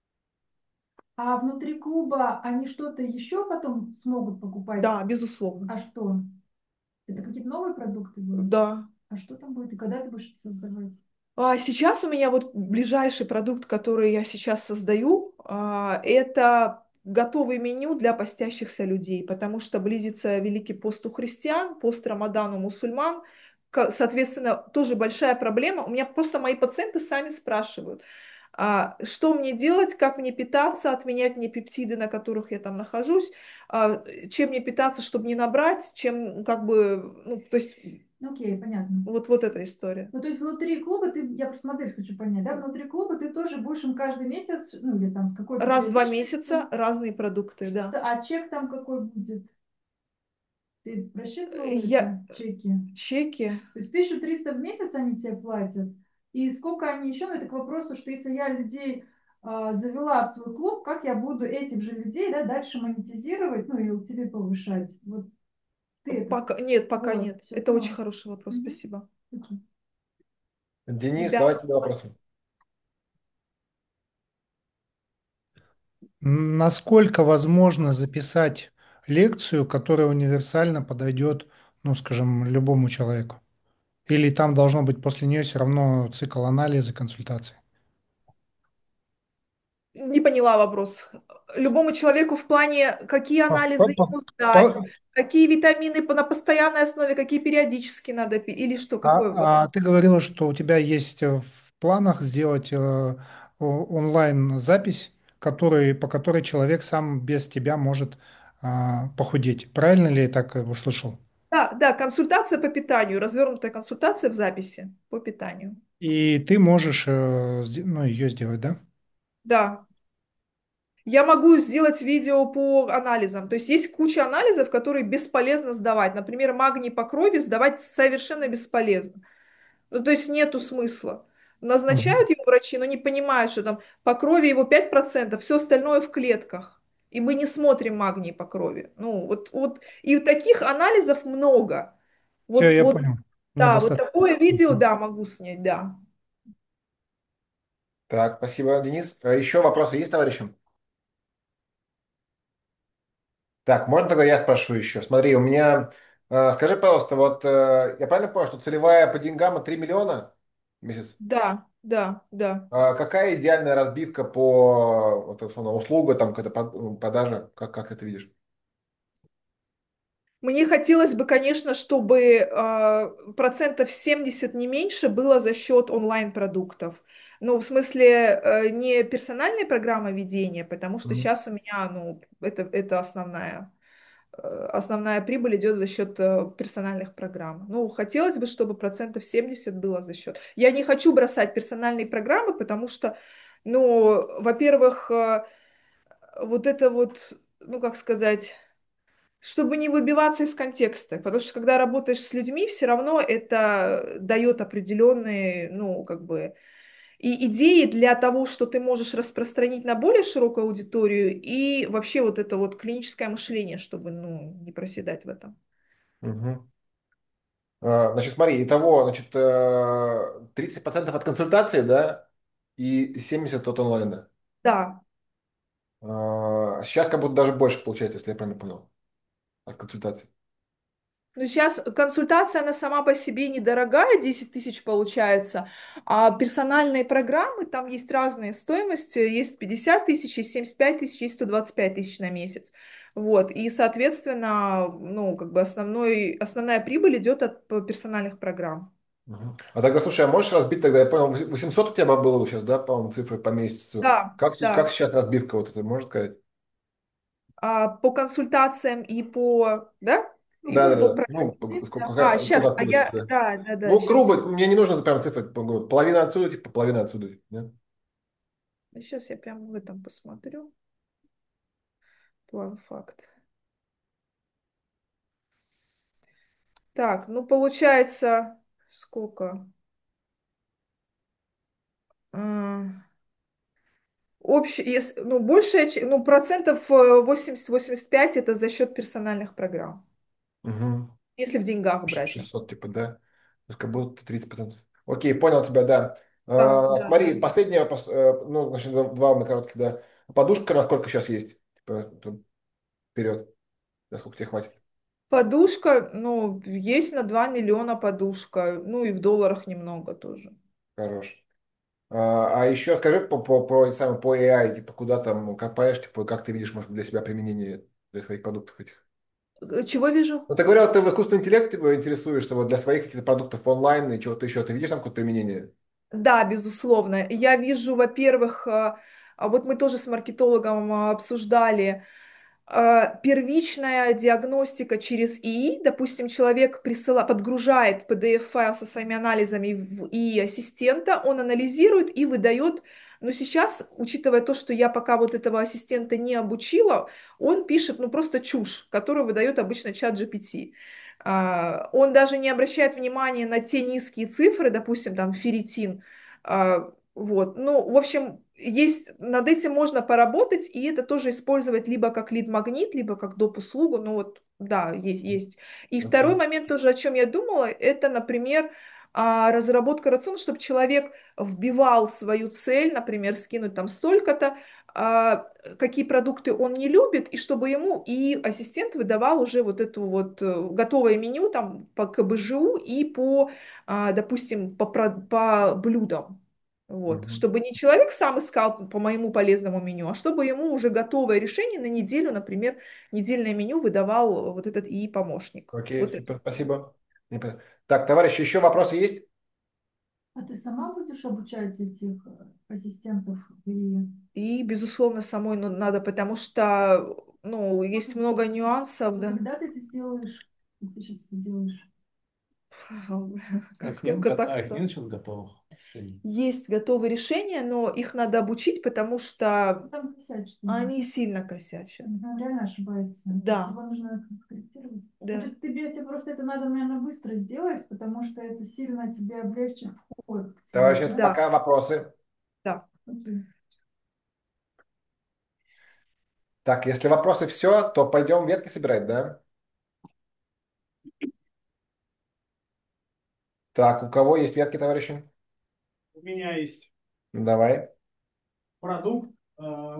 а внутри клуба они что-то еще потом смогут покупать? Да, безусловно. А что? Это какие-то новые продукты будут? Да. А что там будет? И когда ты будешь это создавать? А сейчас у меня вот ближайший продукт, который я сейчас создаю, это готовое меню для постящихся людей, потому что близится Великий пост у христиан, пост Рамадан у мусульман. Соответственно, тоже большая проблема. У меня просто мои пациенты сами спрашивают, что мне делать, как мне питаться, отменять мне пептиды, на которых я там нахожусь, чем мне питаться, чтобы не набрать, чем как бы, ну, то есть Окей, понятно. вот эта история. Ну, то есть внутри клуба ты, я просто модель хочу понять, да, внутри клуба ты тоже будешь им каждый месяц, ну, или там с какой-то Раз в 2 месяца периодичностью, разные продукты, да. а чек там какой будет? Ты просчитывала Я это, чеки? чеки. То есть 1300 в месяц они тебе платят, и сколько они еще, ну, это к вопросу, что если я людей завела в свой клуб, как я буду этих же людей, да, дальше монетизировать, ну, и тебе повышать? Вот ты это, Пока вот, нет. все Это очень поняла. хороший вопрос, Мгм. спасибо. Окей. Денис, Ребят, давайте вопрос. Насколько возможно записать лекцию, которая универсально подойдет, ну, скажем, любому человеку? Или там должно быть после нее все равно цикл анализа, консультаций? не поняла вопрос. Любому человеку в плане, какие По- анализы по- ему сдать, по- какие витамины на постоянной основе, какие периодически надо пить, или что, какой вопрос? Ты говорила, что у тебя есть в планах сделать онлайн-запись, по которой человек сам без тебя может похудеть. Правильно ли я так услышал? Да, да, консультация по питанию, развернутая консультация в записи по питанию. И ты можешь ну, ее сделать, да? Да, я могу сделать видео по анализам. То есть есть куча анализов, которые бесполезно сдавать. Например, магний по крови сдавать совершенно бесполезно. Ну, то есть нету смысла. Мгм. Назначают его врачи, но не понимают, что там по крови его 5%, все остальное в клетках. И мы не смотрим магний по крови. Ну, вот. И таких анализов много. Все, я Вот, понял. Мне да, вот достаточно. такое видео, да, могу снять, да. Так, спасибо, Денис. Еще вопросы есть, товарищам? Так, можно тогда я спрошу еще? Смотри, у меня Скажи, пожалуйста, вот я правильно понял, что целевая по деньгам 3 миллиона в месяц? Да, да, да. Какая идеальная разбивка по вот, условно, услуга, там, какая-то продажа? Как это видишь? Мне хотелось бы, конечно, чтобы процентов 70 не меньше было за счет онлайн-продуктов. Ну, в смысле, не персональной программы ведения, потому что Мгм. сейчас у меня, ну, это основная прибыль идет за счет персональных программ. Ну, хотелось бы, чтобы процентов 70 было за счет. Я не хочу бросать персональные программы, потому что, ну, во-первых, вот это вот, ну, как сказать, чтобы не выбиваться из контекста, потому что когда работаешь с людьми, все равно это дает определенные, ну, как бы, и идеи для того, что ты можешь распространить на более широкую аудиторию, и вообще вот это вот клиническое мышление, чтобы, ну, не проседать в этом. Мгм. Значит, смотри, итого, значит, 30% от консультации, да, и 70 от онлайна. Да, Сейчас как будто даже больше получается, если я правильно понял, от консультации. но сейчас консультация, она сама по себе недорогая, 10 тысяч получается, а персональные программы, там есть разные стоимости, есть 50 тысяч, есть 75 тысяч, есть 125 тысяч на месяц. Вот, и, соответственно, ну, как бы основная прибыль идет от персональных программ. Мгм. А тогда, слушай, а можешь разбить тогда, я понял, 800 у тебя было сейчас, да, по-моему, цифры по месяцу. Да, Как да. сейчас разбивка вот это, можно сказать? По консультациям и по, да? И Да, да, по да. Ну, да. сколько Сейчас, откуда, типа, да. да, да, да, Ну, сейчас, грубо, мне не нужно прям цифры, типа, половина отсюда, типа, половина отсюда. Нет? сейчас я прям в этом посмотрю. План факт. Так, ну получается, сколько? М, ну, ну, процентов 80-85 это за счет персональных программ, Угу. если в деньгах брать. 600, типа, да. То есть как будто 30%. Окей, понял тебя, да. Да, да, да. Смотри, последний вопрос, ну, значит, два у меня коротких, да. Подушка насколько сейчас есть? Типа, тут вперед, насколько тебе хватит? Подушка, ну, есть на 2 миллиона подушка, ну и в долларах немного тоже. Хорош. А еще скажи по, самое, по AI, типа, куда там копаешь, типа, как ты видишь, может, для себя применение для своих продуктов этих? Чего вижу? Ну, ты говорил, ты в искусственном интеллекте интересуешься вот для своих каких-то продуктов онлайн и чего-то еще. Ты видишь там какое-то применение? Да, безусловно. Я вижу, во-первых, вот мы тоже с маркетологом обсуждали, первичная диагностика через ИИ, допустим, человек подгружает PDF-файл со своими анализами в ИИ ассистента, он анализирует и выдает. Но сейчас, учитывая то, что я пока вот этого ассистента не обучила, он пишет, ну, просто чушь, которую выдает обычно чат GPT. Он даже не обращает внимания на те низкие цифры, допустим, там ферритин. Вот. Ну, в общем, над этим можно поработать, и это тоже использовать либо как лид-магнит, либо как доп. Услугу. Ну вот, да, есть. И второй Окей. момент тоже, о чем я думала, это, например, разработка рациона, чтобы человек вбивал свою цель, например, скинуть там столько-то, какие продукты он не любит, и чтобы ему и ассистент выдавал уже вот эту вот готовое меню там по КБЖУ и по, допустим, по блюдам. Вот. Мгм. Чтобы не человек сам искал по моему полезному меню, а чтобы ему уже готовое решение на неделю, например, недельное меню выдавал вот этот ИИ-помощник. Окей, Вот это. супер, спасибо. Так, товарищи, еще вопросы есть? А ты сама будешь обучать этих ассистентов? И И, безусловно, самой надо, потому что, ну, есть много нюансов, да. когда ты это сделаешь? Если ты сейчас это делаешь? Как нет, Только так, нет что сейчас готовых решений. есть готовые решения, но их надо обучить, потому Ну, что там косячит. они сильно косячат. Она реально ошибается. То есть Да, его нужно корректировать. Ну, то да. есть тебе просто это надо, наверное, быстро сделать, потому что это сильно тебе облегчит вход к тебе, Товарищи, да? Да, пока вопросы. да. Окей. Так, если вопросы все, то пойдем ветки собирать, да? Так, у кого есть ветки, товарищи? У меня есть Давай. продукт,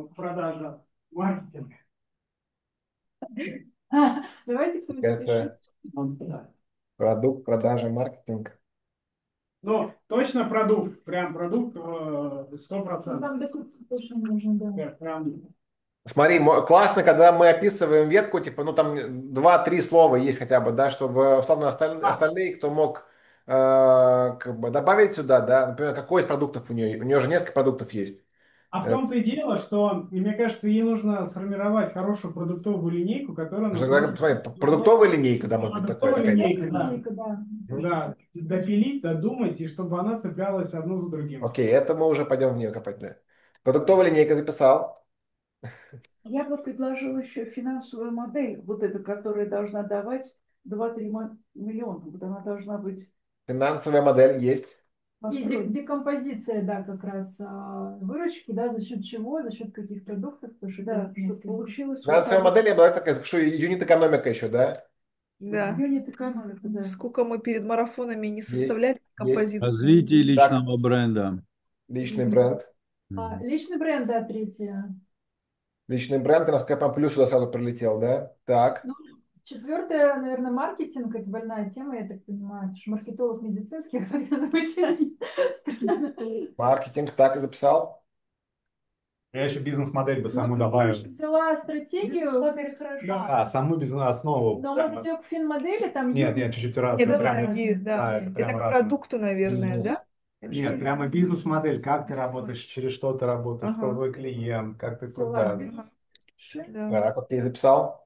продажа, маркетинг. Давайте кто-нибудь Это пишет. Да. Продукт, продажа, маркетинг. Ну, точно продукт, прям продукт Ну, 100%. там докрутить точно нужно, да. Прям Смотри, классно, когда мы описываем ветку, типа, ну там два-три слова есть хотя бы, да, чтобы условно остальные, кто мог как бы добавить сюда, да, например, какой из продуктов у нее же несколько продуктов есть. А в том-то и дело, что, мне кажется, ей нужно сформировать хорошую продуктовую линейку, которая Смотри, называется продуктовая линейка, да, может быть, продуктовая такая. линейка, да. Линейка, да. Да, допилить, додумать, и чтобы она цеплялась одну за другим. Окей, это мы уже пойдем в нее копать, да. Продуктовая линейка записал. Я бы предложила еще финансовую модель, вот эта, которая должна давать 2-3 миллиона. Вот она должна быть Финансовая модель есть. И построена. декомпозиция, да, как раз выручки, да, за счет чего, за счет каких продуктов, потому что Да, это чтобы несколько. получилось вот Финансовая так вот. модель, я бы так запишу, юнит экономика еще, да? Да. Юнит экономика, да. Сколько мы перед марафонами не Есть, составляли есть. композицию. Развитие Так, личного бренда. личный бренд. Мгм. Личный бренд, да, третье. Личный бренд, у нас по плюс сюда сразу прилетел, да? Так. Ну, четвертое, наверное, маркетинг, это больная тема, я так понимаю, потому что маркетолог медицинский как-то звучит странно. Маркетинг, так и записал. Я еще бизнес-модель бы Ну, саму ты добавил. взяла стратегию, Бизнес-модель хорошо. Да, саму бизнес-основу. но может все к финмодели, там Нет, юнит. чуть-чуть раз. Нет, Это это прям, другие, да. да, это Это прям к раз. продукту, наверное, Бизнес. да? Нет, прямо бизнес-модель. Как ты работаешь, через что ты работаешь, кто Ага. твой клиент, как ты Всё, туда. ладно. Да. Так, окей, записал.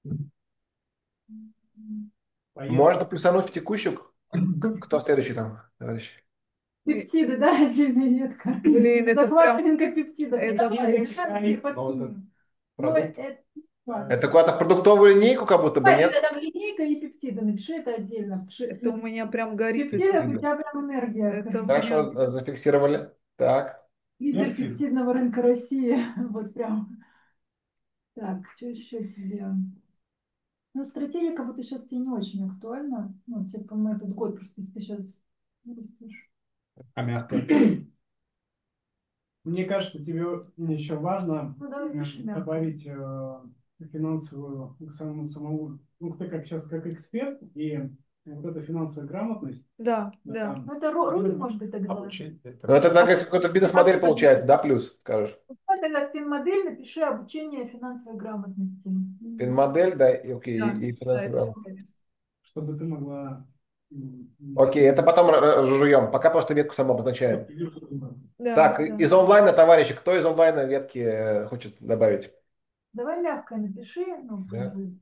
Поехали. Можно плюсануть в текущую. Кто следующий там, товарищ? Пептиды, да, отдельная ветка. Блин, это Захват прям... рынка пептидов. это Давай, прям- подкинем. продукт. Ну, это... ладно. Это куда-то в продуктовую линейку как будто бы, Давай, нет? тогда там линейка и пептиды, напиши это отдельно. потому что Это у меня прям горит. пептидов у пептиды. тебя прям энергия. Это у Хорошо, меня... зафиксировали. Так. Лидер пептидного рынка России. Вот прям. Так, что еще тебе? Ну, стратегия как будто сейчас тебе не очень актуальна. Ну, тебе, по-моему, этот год просто, если ты сейчас вырастешь. А мягко. Мне кажется, тебе еще важно Ну, давай пиши мягко. добавить финансовую, самому, ну, ты как сейчас как эксперт, и вот эта финансовая грамотность. Да, да. там, Ну, это роль, может быть, тогда. Обучить. Ну, это как какая-то бизнес-модель получается, да, плюс, скажешь? Давай тогда финмодель напиши обучение финансовой грамотности. Финмодель, да, и окей, Да, и да, финансовая. это чтобы ты могла... Окей, это потом жуем. Пока просто ветку саму обозначаем. Да, Так, да. из онлайна, товарищи, кто из онлайна ветки хочет добавить? Давай мягкое напиши. Ну, Да. как бы.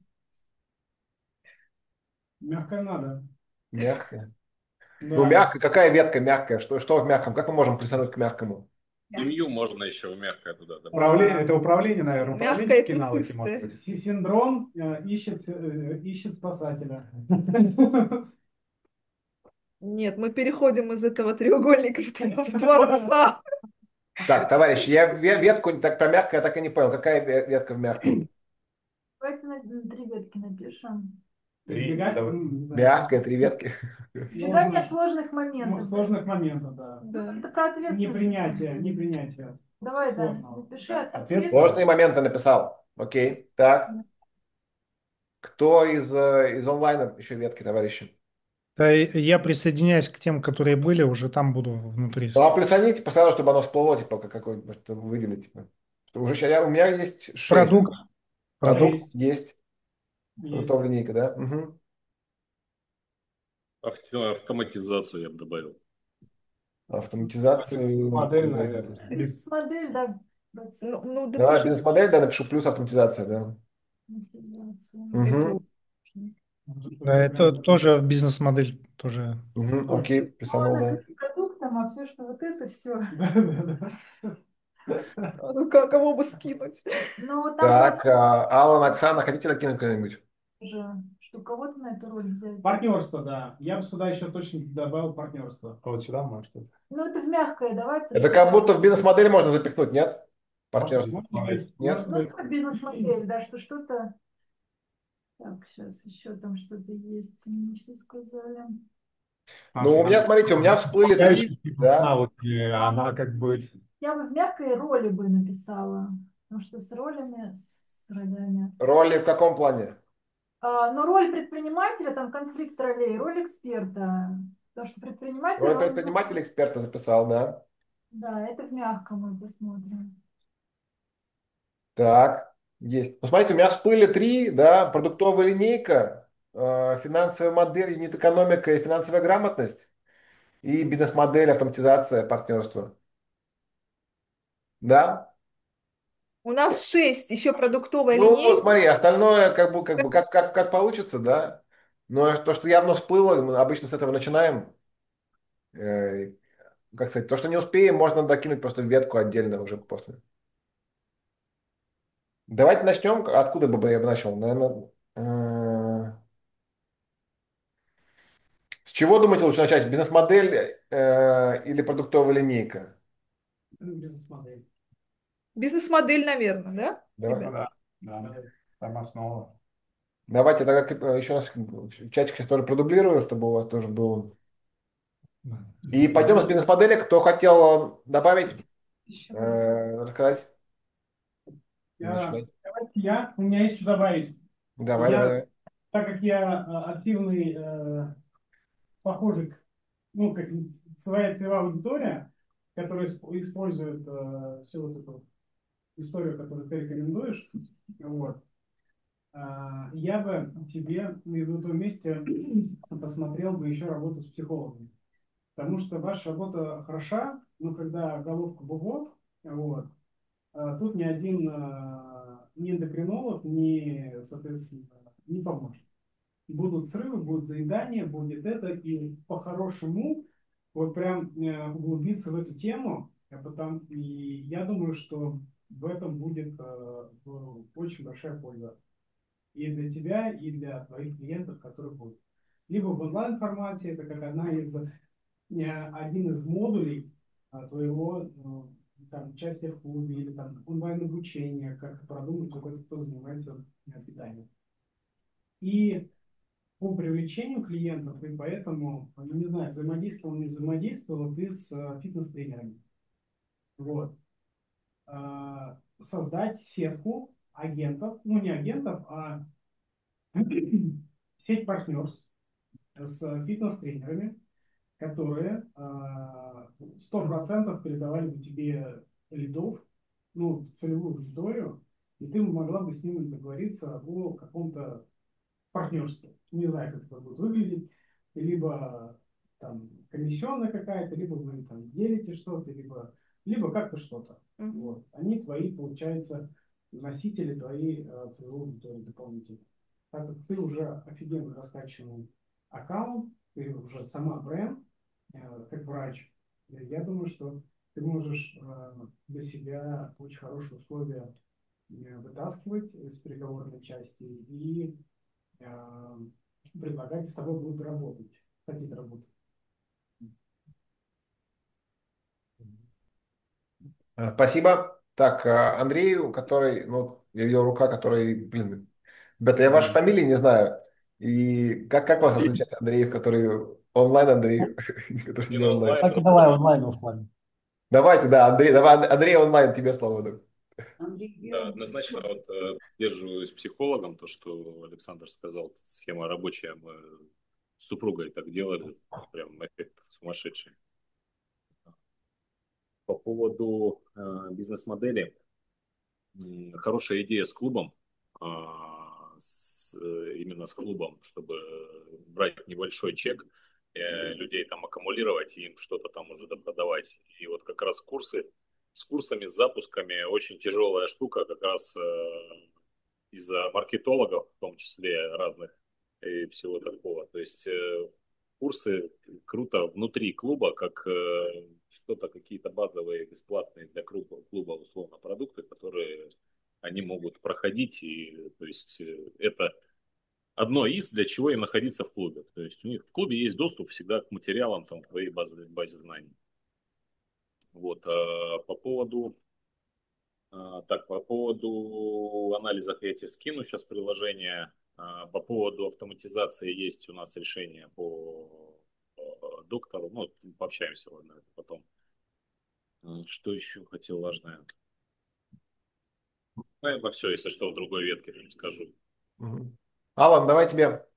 Мягко надо. Мягкая. Да. Ну, мягкая, какая ветка мягкая? Что в мягком? Как мы можем присануть к мягкому? Семью можно еще в мягкое туда добавить. Управление, это управление, наверное. Мягкое Управленческие и навыки, пушистое. может быть. Синдром ищет спасателя. Нет, мы переходим из этого треугольника в творца. Так, товарищи, я ветку так про мягкое так и не понял. Какая ветка в мягком? Давайте на 3 ветки напишем. Избегать, давай. не знаю, Мягкая, 3 ветки. Избегание сложных моментов. сложных моментов, да. Да. Это про ответственность. Непринятие. Давай, да. Сложного. Напиши Ответственность. Сложные моменты написал. Окей. Так. Кто из онлайна еще ветки, товарищи? Да, я присоединяюсь к тем, которые были, уже там буду внутри. Ну, а плюсаните, поставил, чтобы оно всплыло, типа, как какой, может, выделить, типа. Уже у меня есть 6. Продукт. Продукт. Есть. Готова линейка, да? Угу. Автоматизацию я бы добавил. Автоматизацию. Модель, наверное. Бизнес-модель, да. Ну, Давай допиши. бизнес-модель, да, напишу плюс автоматизация, да. Угу. Да, это тоже бизнес-модель. Тоже. Угу. Окей, писанул, да. Продуктом, а все, что вот это все. Ну, кого бы скинуть? Ну, там Так, Алан, Оксана, хотите накинуть кого-нибудь? тоже, что кого-то на эту роль взять. Партнерство, да. Я бы сюда еще точно добавил партнерство. А вот сюда может. Ну, это в мягкое, давай. Это как будто в бизнес-модель можно запихнуть, нет? Партнерство. Может, Нет? Ну, это бизнес-модель, да, что что-то... Так, сейчас еще там что-то есть. Мы не все сказали. Ну, у меня, смотрите, у меня всплыли 3, да? навыки, она как бы... Я бы в мягкой роли бы написала. Потому что с ролями, с ролями. Роли в каком плане? Но роль предпринимателя, там конфликт ролей, роль эксперта. Потому что предприниматель, Роль он, ну, предпринимателя эксперта записал, да? да, это в мягком мы посмотрим. Так, есть. Ну, смотрите, у меня всплыли три, да, продуктовая линейка, финансовая модель, юнит-экономика и финансовая грамотность, и бизнес-модель, автоматизация, партнерство. Да? У нас 6, еще продуктовая Ну, линейка. смотри, остальное как получится, да. Но то, что явно всплыло, мы обычно с этого начинаем. Э, Как сказать, то, что не успеем, можно докинуть просто в ветку отдельно уже после. Давайте начнем. Откуда бы я бы начал? Наверное, с чего, думаете, лучше начать? Бизнес-модель или продуктовая линейка? Бизнес-модель. Бизнес-модель, наверное, да, Давай. Ну ребят? да, да, там основа. Давайте тогда еще раз в чатике тоже продублирую, чтобы у вас тоже было. Да. И пойдем с Бизнес-модель. бизнес-модели. Кто хотел добавить, Еще раз. рассказать? Я, Начинать. у меня есть что добавить. Давай, давай, Я, давай. так как я активный, похожий, ну, как своя целевая аудитория, которая использует всю вот эту историю, которую ты рекомендуешь, вот, я бы тебе на том месте посмотрел бы еще работу с психологом. Потому что ваша работа хороша, но когда головка бубов, вот, тут ни один ни эндокринолог, ни, соответственно, не поможет. Будут срывы, будут заедания, будет это, и по-хорошему вот прям углубиться в эту тему, и я думаю, что в этом будет очень большая польза и для тебя, и для твоих клиентов, которые будут. Либо в онлайн-формате, это как один из модулей твоего там, участия в клубе или там онлайн-обучения, как продумать какой-то, кто занимается питанием. И по привлечению клиентов, и поэтому, я не знаю, взаимодействовал, не взаимодействовал ты с фитнес-тренерами. Вот. Создать сетку агентов, ну не агентов, а сеть партнерств с фитнес-тренерами, которые 100% передавали бы тебе лидов, ну, целевую аудиторию, и ты могла бы с ними договориться о каком-то партнерстве. Не знаю, как это будет выглядеть. Либо там комиссионная какая-то, либо вы там делите что-то, либо как-то что-то. Вот. Они твои, получается, носители твоей целевой аудитории дополнительно. Так как ты уже офигенно раскачанный аккаунт, ты уже сама бренд, как врач, я думаю, что ты можешь для себя очень хорошие условия вытаскивать из переговорной части и предлагать, с тобой будут работать, хотите работать. Спасибо. Так, Андрею, который, ну, я видел рука, который, блин, ребята, я вашей фамилии не знаю. И как вас различать, Андреев, который онлайн, Андрей, который не Не на онлайн? онлайн, Так и но давай онлайн, офлайн. Давайте, да, Андрей, давай, Андрей онлайн, тебе слово. Да. Андрей, да, однозначно вот поддерживаю с психологом то, что Александр сказал, схема рабочая, мы с супругой так делали, прям эффект сумасшедший. По поводу бизнес-модели, хорошая идея с клубом, именно с клубом, чтобы брать небольшой чек, людей там аккумулировать и им что-то там уже продавать. И вот как раз с курсами, с запусками очень тяжелая штука, как раз из-за маркетологов, в том числе разных и всего такого. То есть курсы круто внутри клуба, как что-то, какие-то базовые бесплатные для клуба условно продукты, которые они могут проходить. И, то есть это одно из, для чего им находиться в клубе. То есть у них в клубе есть доступ всегда к материалам там, в твоей базе знаний. Вот. По поводу анализов я тебе скину сейчас приложение. По поводу автоматизации есть у нас решение по доктору. Ну, пообщаемся, ладно, это потом. Что еще хотел важное? Ну, это все, если что, в другой ветке скажу. Мгм. Алан, давай тебе.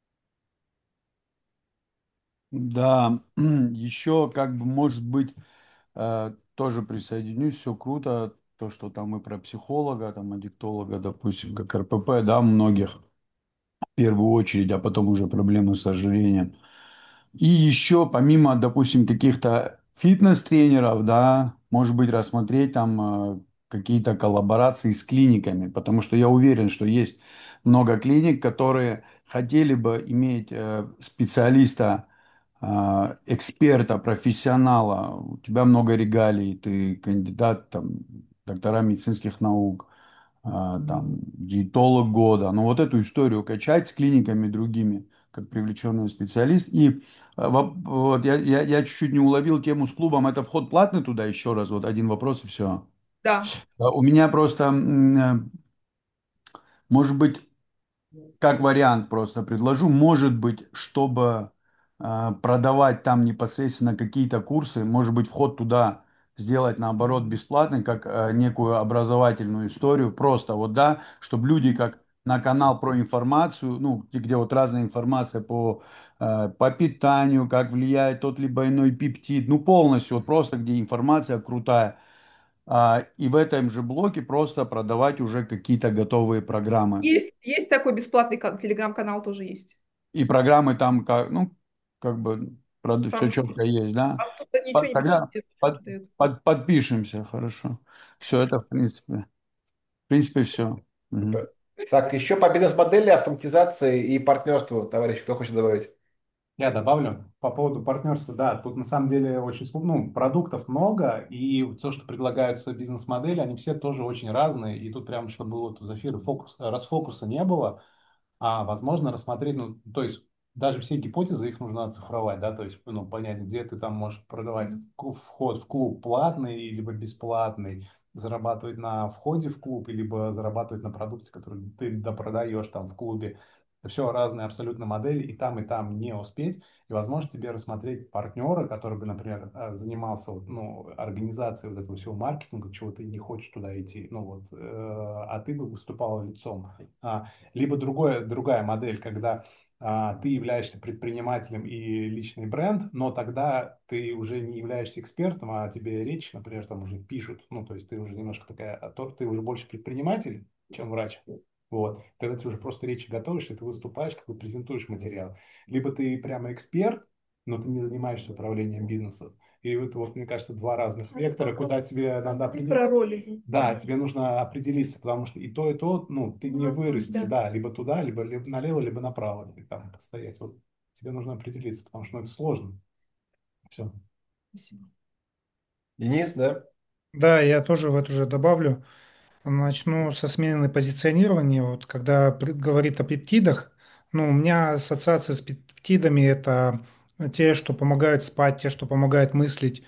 Да, еще как бы, может быть, тоже присоединюсь, все круто, то, что там и про психолога, там, аддиктолога, допустим, как РПП, да, многих в первую очередь, а потом уже проблемы с ожирением. И еще, помимо, допустим, каких-то фитнес-тренеров, да, может быть, рассмотреть там какие-то коллаборации с клиниками, потому что я уверен, что есть много клиник, которые хотели бы иметь специалиста, эксперта, профессионала. У тебя много регалий, ты кандидат, там, доктора медицинских наук, там, диетолог года. Но вот эту историю качать с клиниками другими, как привлеченный специалист. И вот я чуть-чуть не уловил тему с клубом. Это вход платный туда? Еще раз, вот один вопрос и все. Да. У меня просто, может быть, как вариант просто предложу, может быть, чтобы продавать там непосредственно какие-то курсы, может быть, вход туда сделать наоборот бесплатный, как некую образовательную историю, просто вот, да, чтобы люди как на канал про информацию, ну, где вот разная информация по питанию, как влияет тот либо иной пептид, ну, полностью, вот просто где информация крутая, и в этом же блоке просто продавать уже какие-то готовые программы. Есть такой бесплатный телеграм-канал тоже есть. И программы там, как, ну, как бы, все Там, четко есть, да? там туда ничего не Тогда пишите, что дает. подпишемся, хорошо. Все это, в принципе, все. Супер. Так, еще по бизнес-модели, автоматизации и партнерству, товарищ, кто хочет добавить? Я добавлю по поводу партнерства. Да, тут на самом деле очень ну, продуктов много, и то, что предлагаются бизнес-модели, они все тоже очень разные. И тут прямо, чтобы было тут Зафира расфокуса не было, возможно рассмотреть, ну, то есть даже все гипотезы, их нужно оцифровать, да, то есть, ну, понять, где ты там можешь продавать вход в клуб платный, либо бесплатный, зарабатывать на входе в клуб, либо зарабатывать на продукте, который ты допродаешь там в клубе. Это все разные абсолютно модели, и там не успеть. И, возможно, тебе рассмотреть партнера, который бы, например, занимался вот, ну, организацией вот этого всего маркетинга, чего ты не хочешь туда идти, ну вот, а ты бы выступал лицом. Либо другая модель, когда ты являешься предпринимателем и личный бренд, но тогда ты уже не являешься экспертом, а тебе речь, например, там уже пишут, ну, то есть ты уже немножко такая, ты уже больше предприниматель, чем врач. Вот. Тогда ты уже просто речи готовишь, и ты выступаешь, как бы презентуешь материал. Либо ты прямо эксперт, но ты не занимаешься управлением бизнеса. И это вот, мне кажется, два разных вектора, куда тебе надо Про определить. роли. Да, тебе нужно определиться, потому что и то, ну, ты не вырастешь, да, либо туда, либо налево, либо направо, и там постоять. Вот тебе нужно определиться, потому что ну, это сложно. Все. Спасибо. Денис, да? Да, я тоже в эту же добавлю. Начну со смены позиционирования. Вот когда говорит о пептидах, ну, у меня ассоциация с пептидами — это те, что помогают спать, те, что помогают мыслить.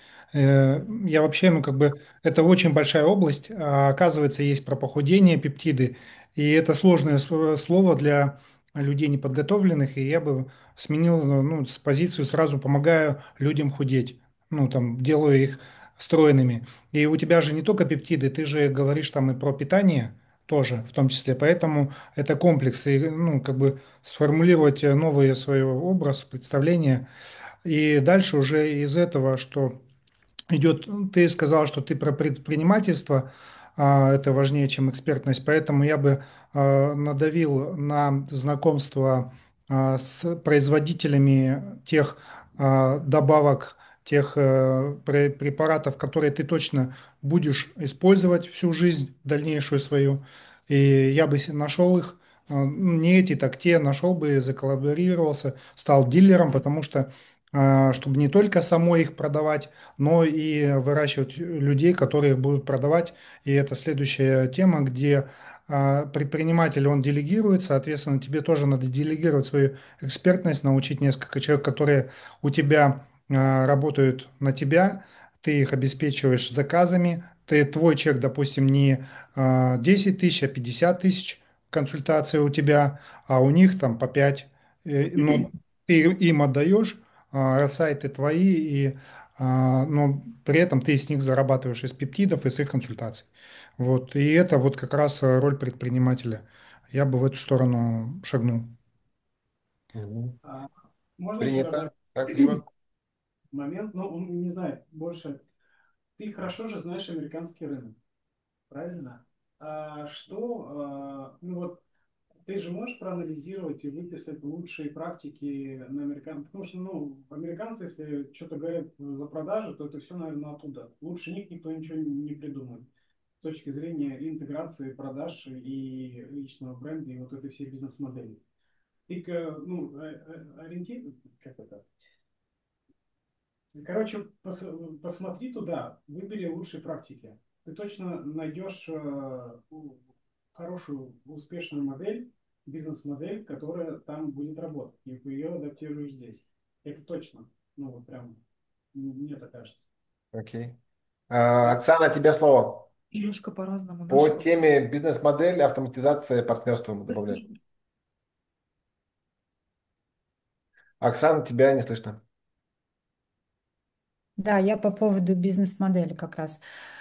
Я вообще, ну, как бы, это очень большая область, а оказывается, есть про похудение пептиды, и это сложное слово для людей неподготовленных, и я бы сменил, ну, с позицию сразу помогаю людям худеть, ну, там, делаю их стройными. И у тебя же не только пептиды, ты же говоришь там и про питание тоже, в том числе. Поэтому это комплекс. И, ну, как бы сформулировать новый свой образ, представление. И дальше уже из этого, что идет, ты сказал, что ты про предпринимательство, это важнее, чем экспертность, поэтому я бы надавил на знакомство с производителями тех добавок, тех препаратов, которые ты точно будешь использовать всю жизнь дальнейшую свою. И я бы нашел их, не эти, так те, нашел бы, заколлаборировался, стал дилером, потому что чтобы не только самой их продавать, но и выращивать людей, которые их будут продавать. И это следующая тема, где предприниматель, он делегирует, соответственно, тебе тоже надо делегировать свою экспертность, научить несколько человек, которые у тебя работают на тебя, ты их обеспечиваешь заказами, твой чек, допустим, не 10 тысяч, а 50 тысяч консультации у тебя, а у них там по 5. Но ты им отдаешь, сайты твои, но при этом ты с них зарабатываешь из пептидов и с их консультаций. Вот. И это вот как раз роль предпринимателя. я бы в эту сторону шагнул. Мгм. А, можно еще добавить Принято. Так, спасибо. момент? Ну, не знаю, больше. Ты хорошо же знаешь американский рынок, правильно? Ну вот, ты же можешь проанализировать и выписать лучшие практики на американ... Потому что, ну, американцы, если что-то говорят за продажи, то это все, наверное, оттуда. Лучше них никто ничего не придумает. С точки зрения интеграции продаж и личного бренда, и вот этой всей бизнес-модели. Ты, ну, ориентир... Как это? Короче, посмотри туда, выбери лучшие практики. Ты точно найдешь хорошую, успешную модель, бизнес-модель, которая там будет работать. И ты ее адаптируешь здесь. Это точно. Ну, вот прям, мне так кажется. Окей. Оксана, тебе слово. Немножко по-разному По наши. теме бизнес-модель, автоматизация, партнерство мы добавляем. Оксана, тебя не слышно. Да, я по поводу бизнес-модели как раз.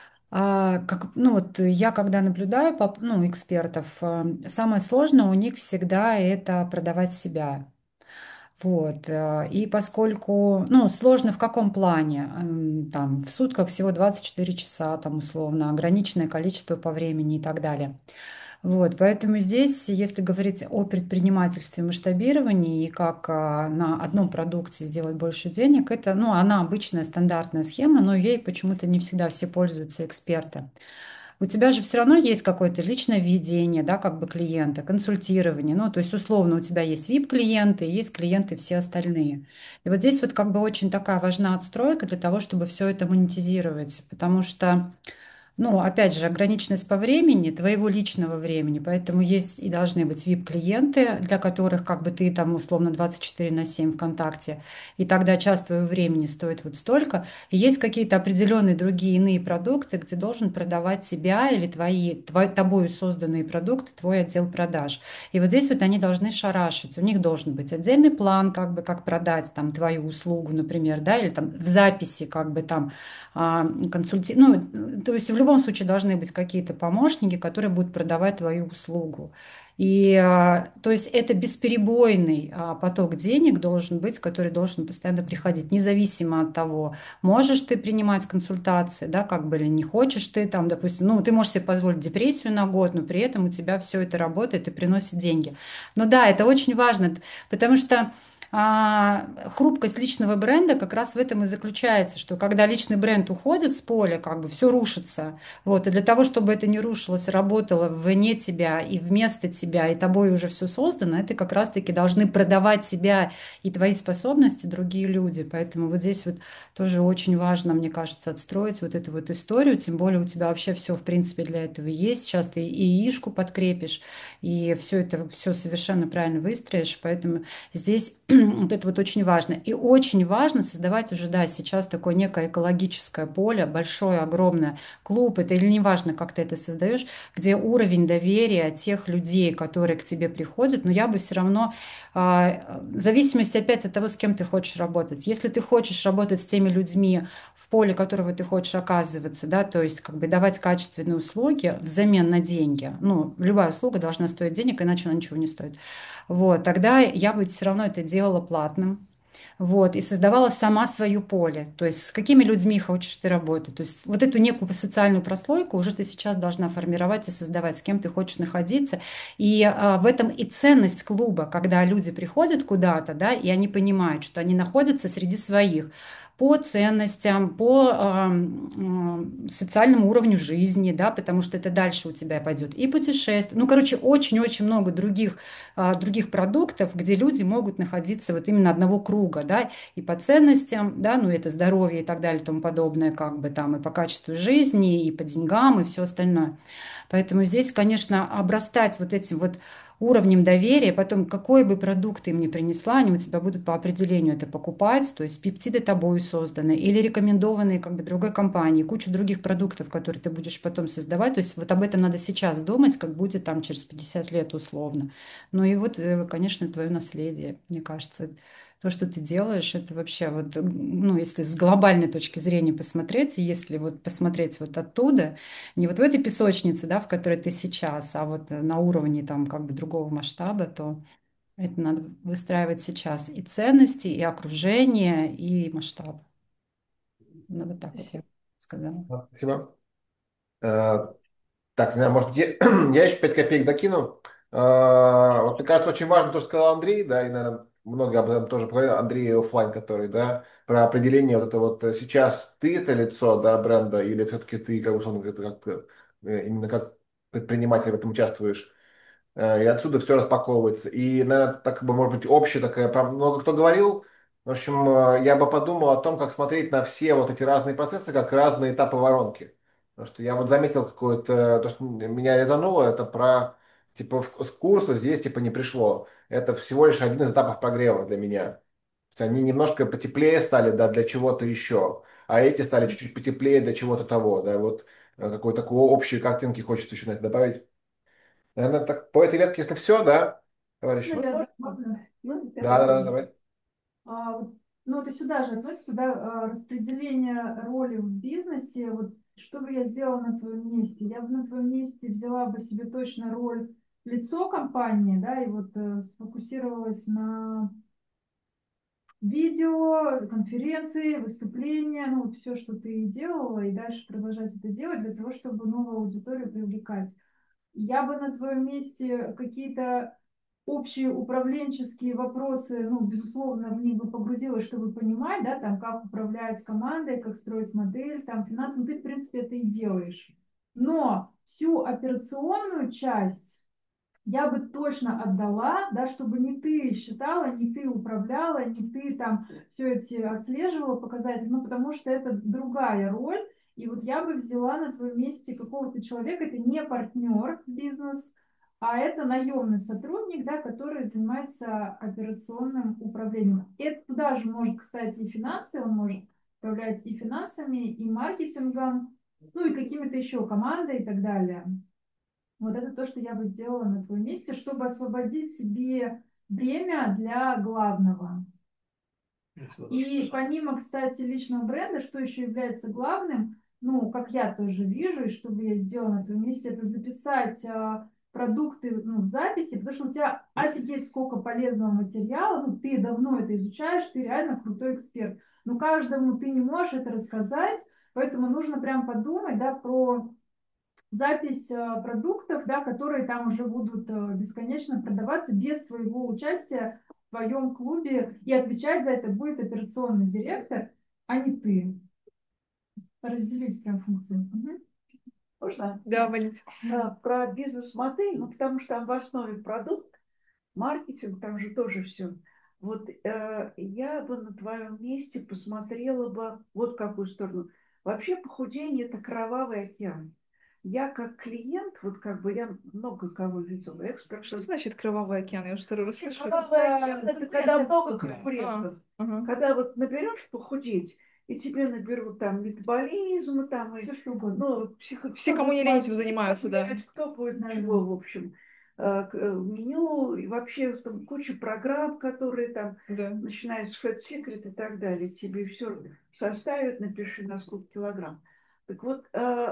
Ну вот я когда наблюдаю ну, экспертов, самое сложное у них всегда это продавать себя. Вот. И поскольку, ну, сложно в каком плане? Там в сутках всего 24 часа, там условно, ограниченное количество по времени и так далее. Вот, поэтому здесь, если говорить о предпринимательстве, масштабировании и как на одном продукте сделать больше денег, это, ну, она обычная стандартная схема, но ей почему-то не всегда все пользуются эксперты. У тебя же все равно есть какое-то личное видение, да, как бы клиента, консультирование. Ну, то есть, условно, у тебя есть VIP-клиенты, есть клиенты все остальные. И вот здесь вот как бы очень такая важна отстройка для того, чтобы все это монетизировать, потому что ну, опять же, ограниченность по времени, твоего личного времени, поэтому есть и должны быть VIP-клиенты, для которых как бы ты там условно 24/7 ВКонтакте, и тогда час твоего времени стоит вот столько. И есть какие-то определенные другие иные продукты, где должен продавать себя или тобою созданные продукты, твой отдел продаж. И вот здесь вот они должны шарашить. У них должен быть отдельный план, как бы как продать там твою услугу, например, да, или там в записи как бы там ну, то есть в любом случае должны быть какие-то помощники, которые будут продавать твою услугу. И то есть это бесперебойный поток денег должен быть, который должен постоянно приходить, независимо от того, можешь ты принимать консультации, да, как бы или не хочешь ты там, допустим, ну, ты можешь себе позволить депрессию на год, но при этом у тебя все это работает и приносит деньги. Но да, это очень важно, потому что хрупкость личного бренда как раз в этом и заключается, что когда личный бренд уходит с поля, как бы все рушится. Вот. И для того, чтобы это не рушилось, работало вне тебя и вместо тебя, и тобой уже все создано, это как раз-таки должны продавать себя и твои способности другие люди. Поэтому вот здесь вот тоже очень важно, мне кажется, отстроить вот эту вот историю, тем более у тебя вообще все, в принципе, для этого есть. Сейчас ты и яишку подкрепишь, и все это все совершенно правильно выстроишь, поэтому здесь вот это вот очень важно. И очень важно создавать уже, да, сейчас такое некое экологическое поле, большое, огромное, клуб, это или неважно, как ты это создаешь, где уровень доверия тех людей, которые к тебе приходят, но я бы все равно, в зависимости опять от того, с кем ты хочешь работать. Если ты хочешь работать с теми людьми, в поле которого ты хочешь оказываться, да, то есть как бы давать качественные услуги взамен на деньги, ну, любая услуга должна стоить денег, иначе она ничего не стоит. Вот, тогда я бы все равно это делала платным. Вот, и создавала сама свое поле. То есть с какими людьми хочешь ты работать. То есть вот эту некую социальную прослойку уже ты сейчас должна формировать и создавать, с кем ты хочешь находиться. И в этом и ценность клуба, когда люди приходят куда-то, да, и они понимают, что они находятся среди своих по ценностям, по социальному уровню жизни, да, потому что это дальше у тебя пойдет и путешествие. Ну, короче, очень-очень много других продуктов, где люди могут находиться вот именно одного круга, да, и по ценностям, да, ну, это здоровье и так далее и тому подобное, как бы там и по качеству жизни, и по деньгам, и все остальное. Поэтому здесь, конечно, обрастать вот этим вот уровнем доверия, потом какой бы продукт ты им ни принесла, они у тебя будут по определению это покупать, то есть пептиды тобой созданы или рекомендованные как бы другой компанией, куча других продуктов, которые ты будешь потом создавать, то есть вот об этом надо сейчас думать, как будет там через 50 лет условно. Ну и вот, конечно, твое наследие, мне кажется, То, что ты делаешь, это вообще вот, ну, если с глобальной точки зрения посмотреть, и если вот посмотреть вот оттуда, не вот в этой песочнице, да, в которой ты сейчас, а вот на уровне там как бы другого масштаба, то это надо выстраивать сейчас и ценности, и окружение, и масштаб. Ну, вот так вот я сказала. Спасибо. Так, не знаю, может быть, я еще 5 копеек докину. Вот мне кажется, очень важно то, что сказал Андрей, да, и, наверное, много об этом тоже поговорил, Андрей оффлайн, который, да, про определение вот это вот сейчас ты это лицо, да, бренда, или все-таки ты, как бы, условно говоря, как, именно как предприниматель в этом участвуешь. И отсюда все распаковывается. И, наверное, так как бы, может быть, общая такая, много кто говорил. В общем, я бы подумал о том, как смотреть на все вот эти разные процессы, как разные этапы воронки. Потому что я вот заметил какое-то, то, что меня резануло, это про, типа, с курса здесь, типа, не пришло. Это всего лишь один из этапов прогрева для меня. То есть они немножко потеплее стали, да, для чего-то еще. А эти стали чуть-чуть потеплее для чего-то того, да, вот какой-то такой общей картинки хочется еще на это добавить. Наверное, так по этой ветке, если все, да, Ну, товарищи? я Вот, добавлю. Да, да, да, давай. Вот, ну, это сюда же относится, да, распределение роли в бизнесе. Вот что бы я сделала на твоем месте? Я бы на твоем месте взяла бы себе точно роль лицо компании, да, и вот сфокусировалась на видео, конференции, выступления, ну, вот все, что ты делала, и дальше продолжать это делать для того, чтобы новую аудиторию привлекать. Я бы на твоем месте какие-то общие управленческие вопросы, ну, безусловно, в них бы погрузилась, чтобы понимать, да, там, как управлять командой, как строить модель, там, финансово, ты, в принципе, это и делаешь. Но всю операционную часть я бы точно отдала, да, чтобы не ты считала, не ты управляла, не ты там все эти отслеживала показатели, ну, потому что это другая роль. И вот я бы взяла на твоем месте какого-то человека, это не партнер в бизнес, а это наемный сотрудник, да, который занимается операционным управлением. Это туда же может, кстати, и финансы, он может управлять и финансами, и маркетингом, ну и какими-то еще командой и так далее. Вот это то, что я бы сделала на твоем месте, чтобы освободить себе время для главного. И помимо, кстати, личного бренда, что еще является главным, ну, как я тоже вижу, и что бы я сделала на твоем месте, это записать продукты, ну, в записи, потому что у тебя офигеть сколько полезного материала, ну, ты давно это изучаешь, ты реально крутой эксперт. Но каждому ты не можешь это рассказать, поэтому нужно прям подумать, да, про запись продуктов, да, которые там уже будут бесконечно продаваться без твоего участия в твоем клубе, и отвечать за это будет операционный директор, а не ты. Разделить прям функции. Угу. можно? Да, Валентин. Про бизнес-модель, ну, потому что там в основе продукт, маркетинг, там же тоже все. Вот я бы на твоем месте посмотрела бы вот в какую сторону. Вообще похудение – это кровавый океан. Я как клиент, вот как бы я много кого видела, экспертов. Что значит кровавый океан? Я уже второй раз слышу. Кровавый океан – это когда много конкурентов. Ага. Когда вот наберешь похудеть, и тебе наберут там метаболизм, там и Все что угодно. ну, Все, кому не лень, этим занимаются, да. кто будет Да, чего, да. в общем. Меню и вообще там куча программ, которые там, Да. начиная с Fat Secret и так далее, тебе все составят, напиши на сколько килограмм. Так вот,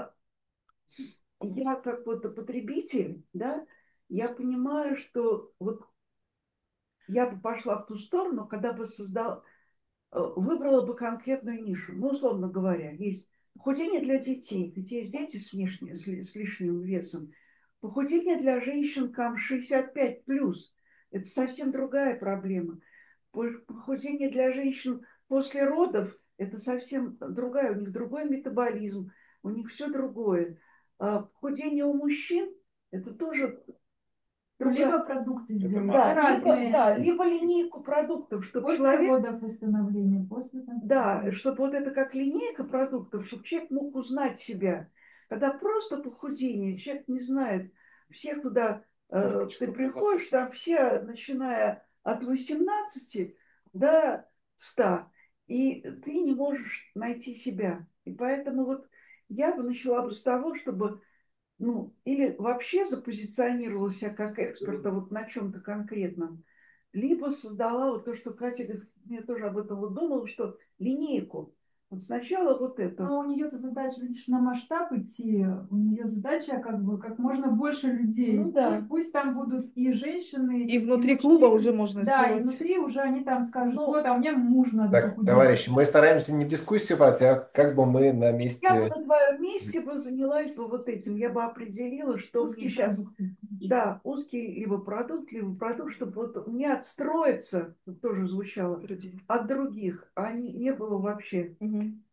я как вот потребитель, да, я понимаю, что вот я бы пошла в ту сторону, когда бы выбрала бы конкретную нишу. Ну, условно говоря, есть похудение для детей, где есть дети с лишним весом. Похудение для женщин кам 65 плюс. Это совсем другая проблема. Похудение для женщин после родов это совсем другая. У них другой метаболизм, у них все другое. Похудение у мужчин это тоже Либо продукты сделать да, разные. либо линейку продуктов, чтобы После человек... родов восстановления, после Да, чтобы вот это как линейка продуктов, чтобы человек мог узнать себя. Когда просто похудение, человек не знает, все туда ты приходишь, там все, начиная от 18 до 100, и ты не можешь найти себя. И поэтому вот я бы начала бы с того, чтобы ну, или вообще запозиционировала себя как эксперта вот на чем-то конкретном, либо создала вот то, что Катя говорит, я тоже об этом вот думала, что линейку. Вот сначала вот это. Но у нее-то задача, видишь, на масштаб идти. У нее задача как бы как можно больше людей. Ну да. Пусть там будут и женщины, И внутри мужчины. клуба уже можно Да, и сделать. внутри уже они там скажут, Ну, вот, а мне муж надо Так, похудеть. товарищи, мы стараемся не в дискуссию брать, а как бы мы на я бы месте... на твоем месте бы занялась бы вот этим. Я бы определила, что мне Узкие сейчас... продукты. Да, узкий либо продукт, чтобы вот не отстроиться, тут тоже звучало, Впереди. от других, а не было вообще. Мгм.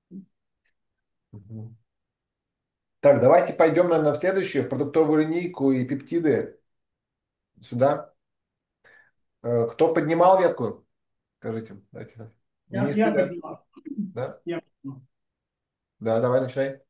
Мгм. Так, давайте пойдем, наверное, в следующую, в продуктовую линейку и пептиды. Сюда. Кто поднимал ветку? Скажите. Дайте. Денис, Я ты, да? поднимал. Да? Я поднимал. Да, давай, начинай.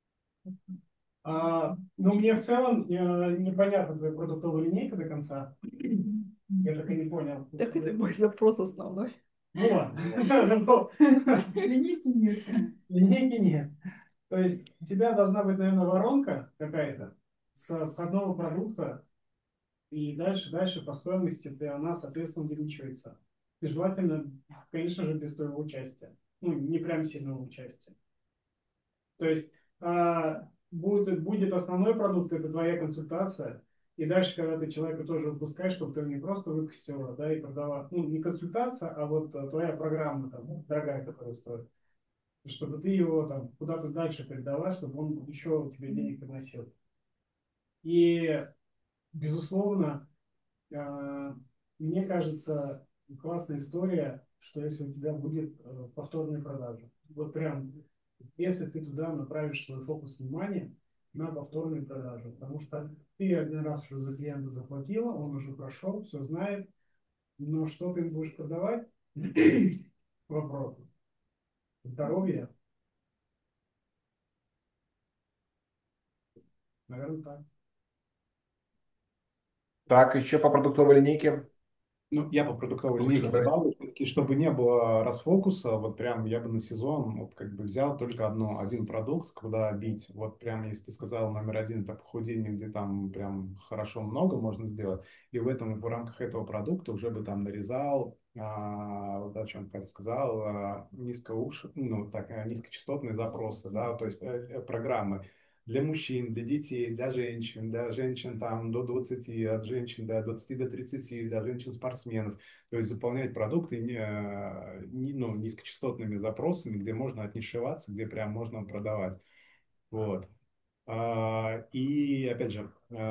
Ну, мне в целом непонятна твоя продуктовая линейка до конца. Я так и не понял. Так это мой запрос основной. Вот. Линейки нет. Линейки нет. То есть у тебя должна быть, наверное, воронка какая-то с входного продукта, и дальше по стоимости она, соответственно, увеличивается. И желательно, конечно же, без твоего участия. Ну, не прям сильного участия. То есть будет основной продукт, это твоя консультация. И дальше, когда ты человека тоже выпускаешь, чтобы ты не просто выпустила, да, и продавал, ну, не консультация, а вот твоя программа, там, дорогая, которая стоит, чтобы ты его там куда-то дальше передала, чтобы он еще тебе денег приносил. И, безусловно, мне кажется, классная история, что если у тебя будет повторная продажа. Вот прям, если ты туда направишь свой фокус внимания на повторную продажу. Потому что ты один раз уже за клиента заплатила, он уже прошел, все знает, но что ты будешь продавать? Вопрос. Здоровье? Наверное, так. Так, еще по продуктовой линейке. Ну, я по продуктовой Лучше, линейке давай. добавлю, все-таки, чтобы не было расфокуса, вот прям я бы на сезон вот как бы взял только один продукт, куда бить. Вот прям, если ты сказал, номер один это похудение, где там прям хорошо много можно сделать, и в рамках этого продукта уже бы там нарезал, вот о чем Катя сказал, низкочастотные запросы, да, то есть программы для мужчин, для детей, для женщин там до 20, от женщин до 20 до 30, для женщин-спортсменов. То есть заполнять продукты низкочастотными запросами, где можно отнишеваться, где прям можно продавать. Вот. И опять же,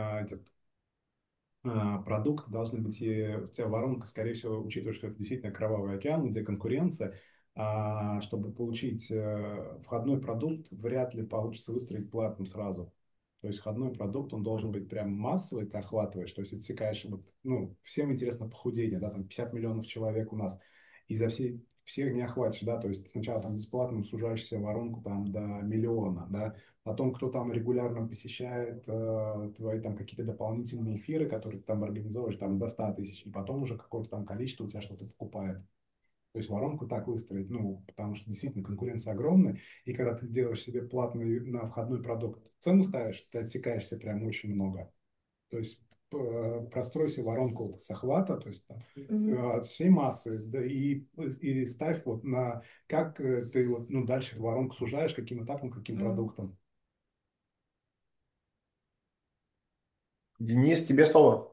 продукты должны быть, и у тебя воронка, скорее всего, учитывая, что это действительно кровавый океан, где конкуренция, чтобы получить входной продукт, вряд ли получится выстроить платным сразу. То есть входной продукт, он должен быть прям массовый, ты охватываешь, то есть отсекаешь, вот, ну, всем интересно похудение, да, там 50 миллионов человек у нас, и всех не охватишь, да, то есть сначала там бесплатно сужаешься воронку там до миллиона, да, потом кто там регулярно посещает твои там какие-то дополнительные эфиры, которые ты там организовываешь, там до 100 тысяч, и потом уже какое-то там количество у тебя что-то покупает. То есть воронку так выстроить, ну, потому что действительно конкуренция огромная, и когда ты сделаешь себе платный на входной продукт, цену ставишь, ты отсекаешься прям очень много. То есть прострой себе воронку вот с охвата, то есть там, всей массы, да, и ставь вот на как ты вот, ну, дальше воронку сужаешь, каким этапом, каким продуктом. Денис, тебе слово.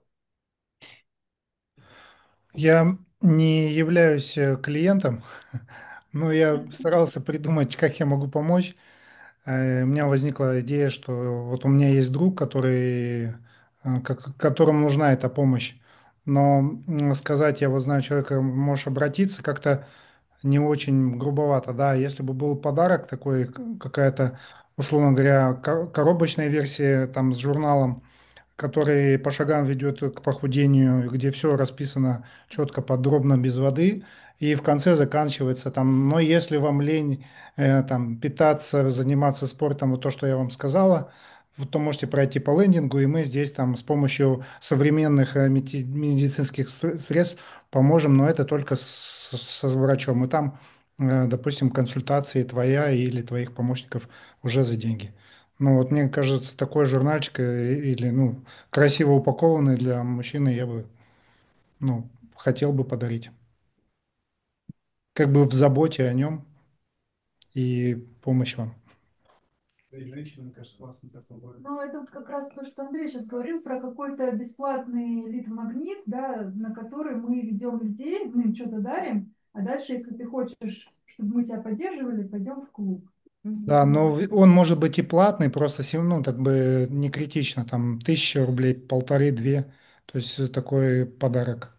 Я не являюсь клиентом, но я старался придумать, как я могу помочь. У меня возникла идея, что вот у меня есть друг, которому нужна эта помощь. Но сказать, я вот знаю человека, можешь обратиться, как-то не очень грубовато, да. Если бы был подарок такой, какая-то, условно говоря, коробочная версия там с журналом, который по шагам ведет к похудению, где все расписано четко, подробно, без воды, и в конце заканчивается там, но если вам лень там питаться, заниматься спортом, вот то, что я вам сказала, то можете пройти по лендингу, и мы здесь там с помощью современных медицинских средств поможем, но это только со врачом. И там, допустим, консультации твоя или твоих помощников уже за деньги. Ну вот мне кажется, такой журнальчик или, ну, красиво упакованный для мужчины я бы, ну, хотел бы подарить. Как бы в заботе о нем и помощь вам. Да и женщина, мне кажется, классно такое. Ну, это вот как раз то, что Андрей сейчас говорил про какой-то бесплатный лид-магнит, да, на который мы ведем людей, мы им что-то дарим, а дальше, если ты хочешь, чтобы мы тебя поддерживали, пойдем в клуб. Да, но он может быть и платный, просто ну, так бы не критично, там 1000 рублей, 1500-2000, то есть такой подарок.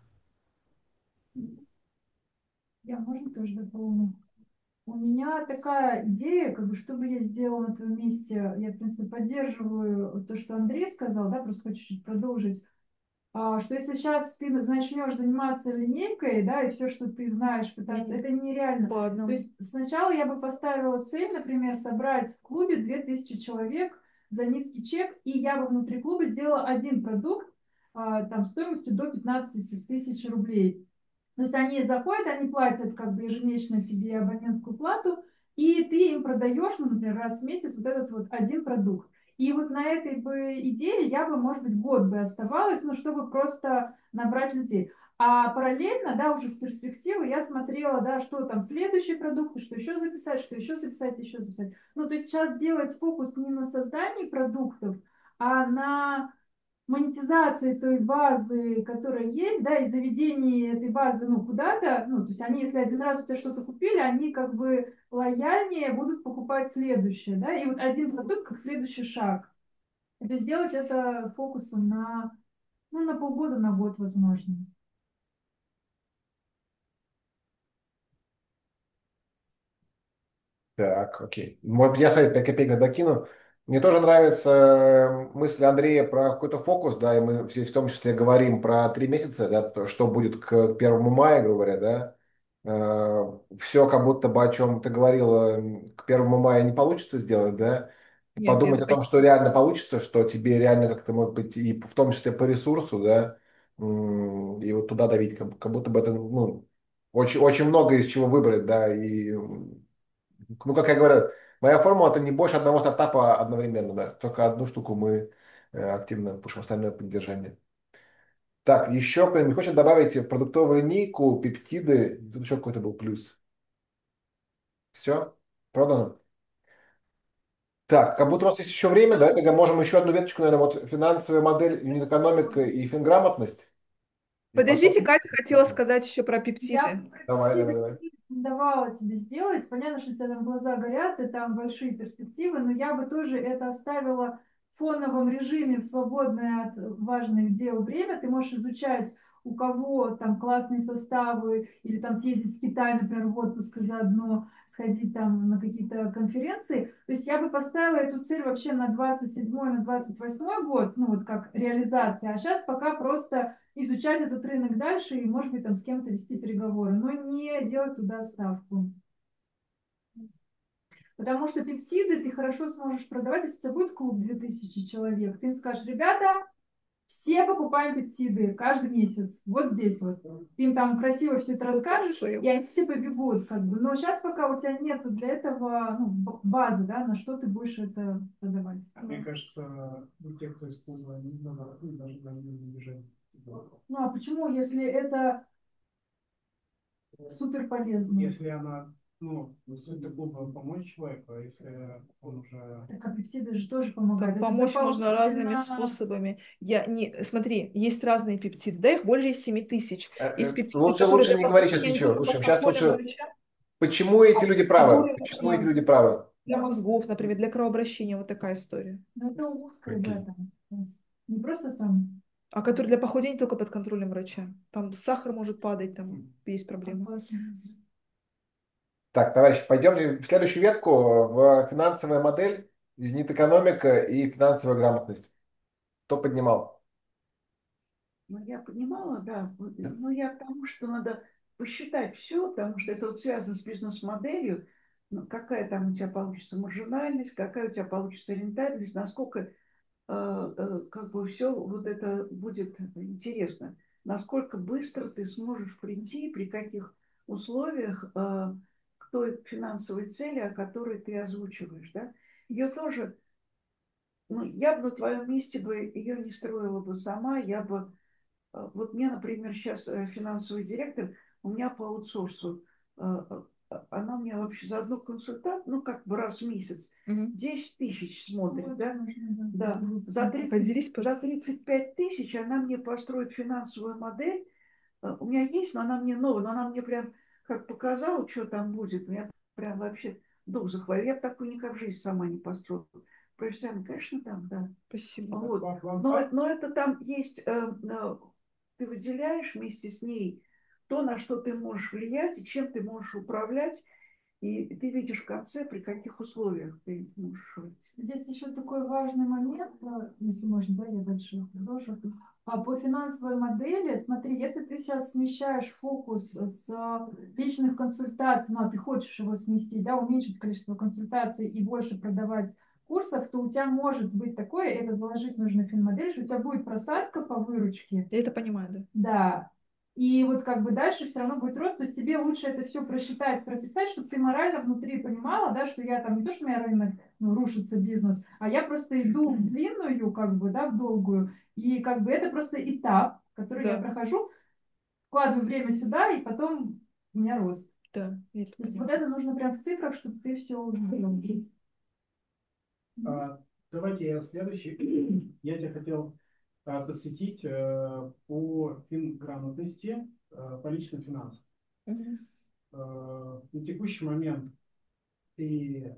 Я, можно, тоже дополню? У меня такая идея, как бы, что бы я сделала на твоем месте. Я, в принципе, поддерживаю то, что Андрей сказал, да, просто хочу чуть продолжить. Что если сейчас ты начнешь заниматься линейкой, да, и все, что ты знаешь, пытаться, это нереально. Ладно. То есть сначала я бы поставила цель, например, собрать в клубе 2000 человек за низкий чек, и я бы внутри клуба сделала один продукт, там, стоимостью до 15 тысяч рублей. То есть они заходят, они платят как бы ежемесячно тебе абонентскую плату, и ты им продаешь, ну, например, раз в месяц вот этот вот один продукт. И вот на этой бы идее я бы, может быть, год бы оставалась, ну, чтобы просто набрать людей. А параллельно, да, уже в перспективу я смотрела, да, что там следующие продукты, что еще записать, что еще записать, еще записать. Ну, то есть сейчас делать фокус не на создании продуктов, а на монетизации той базы, которая есть, да, и заведении этой базы, ну, куда-то, ну, то есть они, если один раз у тебя что-то купили, они как бы лояльнее будут покупать следующее, да, и вот один продукт как следующий шаг. И то есть сделать это фокусом на, ну, на полгода, на год, возможно. Так, окей. Вот я совет 5 копеек докину. Мне тоже нравится мысль Андрея про какой-то фокус, да, и мы здесь в том числе говорим про 3 месяца, да, что будет к 1 мая, грубо говоря, да. Все как будто бы, о чем ты говорила, к 1 мая не получится сделать, да. Нет, Подумать это о том, что реально получится, что тебе реально как-то, может быть, и в том числе по ресурсу, да, и вот туда давить, как будто бы это, ну, очень, очень много из чего выбрать, да, и ну, как я говорю, моя формула это не больше одного стартапа одновременно, да. Только одну штуку мы активно пушим, остальное поддержание. Так, еще кто-нибудь хочет добавить в продуктовую линейку, пептиды? Тут еще какой-то был плюс. Все? Продано? Так, как будто у нас есть еще время, да? Тогда можем еще одну веточку, наверное, вот финансовая модель, юнит-экономика и финграмотность. И потом... Подождите, Катя хотела Ага. сказать еще про Я пептиды. Давай, давай, тебе давай. рекомендовала тебе сделать. Понятно, что у тебя там глаза горят, и там большие перспективы, но я бы тоже это оставила в фоновом режиме, в свободное от важных дел время. Ты можешь изучать, у кого там классные составы, или там съездить в Китай, например, в отпуск и заодно сходить там на какие-то конференции. То есть я бы поставила эту цель вообще на 27-й, на 28-й год, ну вот как реализация. А сейчас пока просто изучать этот рынок дальше и, может быть, там с кем-то вести переговоры, но не делать туда ставку. Потому что пептиды ты хорошо сможешь продавать, если у тебя будет клуб 2000 человек. Ты им скажешь: ребята, все покупаем пептиды каждый месяц. Вот здесь вот. Ты им там красиво все это расскажешь, и они все побегут. Как бы. Но сейчас пока у тебя нету для этого, ну, базы, да, на что ты будешь это продавать. Мне кажется, у тех, кто использовал, они даже не бежать. Ну а почему, если это супер полезно? Если она, ну, суть клуба помочь человеку, а если он уже... Так, а пептиды же тоже помогают. Там Это помочь можно разными дополнительно... способами. Я не... Смотри, есть разные пептиды, да, их более 7000. Есть пептиды, Лучше, которые лучше для не говори сейчас похудения ничего. только Слушай, под сейчас контролем лучше... врача, Почему эти люди правы? которые Почему эти нужно люди правы? для мозгов, например, для кровообращения, вот такая история. Ну, это узкое, да, Окей. там. Не просто там... А которые для похудения только под контролем врача. Там сахар может падать, там есть проблемы. Опасно. Так, товарищи, пойдем в следующую ветку, в финансовая модель, юнит-экономика и финансовая грамотность. Кто поднимал? Ну, я понимала, да. Но я к тому, что надо посчитать все, потому что это вот связано с бизнес-моделью. Ну, какая там у тебя получится маржинальность, какая у тебя получится рентабельность, насколько как бы все вот это будет интересно. Насколько быстро ты сможешь прийти, при каких условиях к той финансовой цели, о которой ты озвучиваешь. Да? Ее тоже, ну, я бы на твоем месте бы ее не строила бы сама, я бы Вот мне, например, сейчас финансовый директор, у меня по аутсорсу, она мне вообще за одну консультацию, ну, как бы раз в месяц, 10 тысяч смотрит, да? Да. За 30, Поделись, за 35 тысяч она мне построит финансовую модель. У меня есть, но она мне новая, но она мне прям как показала, что там будет. Меня прям вообще дух захватил. Я бы такую никак в жизни сама не построила. Профессионально, конечно, там, да. Спасибо. Вот. Но это там есть, ты выделяешь вместе с ней то, на что ты можешь влиять и чем ты можешь управлять, и ты видишь в конце, при каких условиях ты можешь жить. Здесь еще такой важный момент, если можно, да, я дальше продолжу. По финансовой модели, смотри, если ты сейчас смещаешь фокус с личных консультаций, ну, а ты хочешь его сместить, да, уменьшить количество консультаций и больше продавать курсов, то у тебя может быть такое, это заложить нужно в финмодель, что у тебя будет просадка по выручке. Я это понимаю, да. Да. И вот как бы дальше все равно будет рост, то есть тебе лучше это все просчитать, прописать, чтобы ты морально внутри понимала, да, что я там не то, что у меня рынок, ну, рушится бизнес, а я просто иду в длинную, как бы, да, в долгую, и как бы это просто этап, который я Да. прохожу, вкладываю время сюда, и потом у меня рост. Да, я это То есть вот понимаю. это нужно прям в цифрах, чтобы ты все уже понял. Давайте я следующий. Я тебя хотел подсветить по финграмотности, по личным финансам. На текущий момент ты,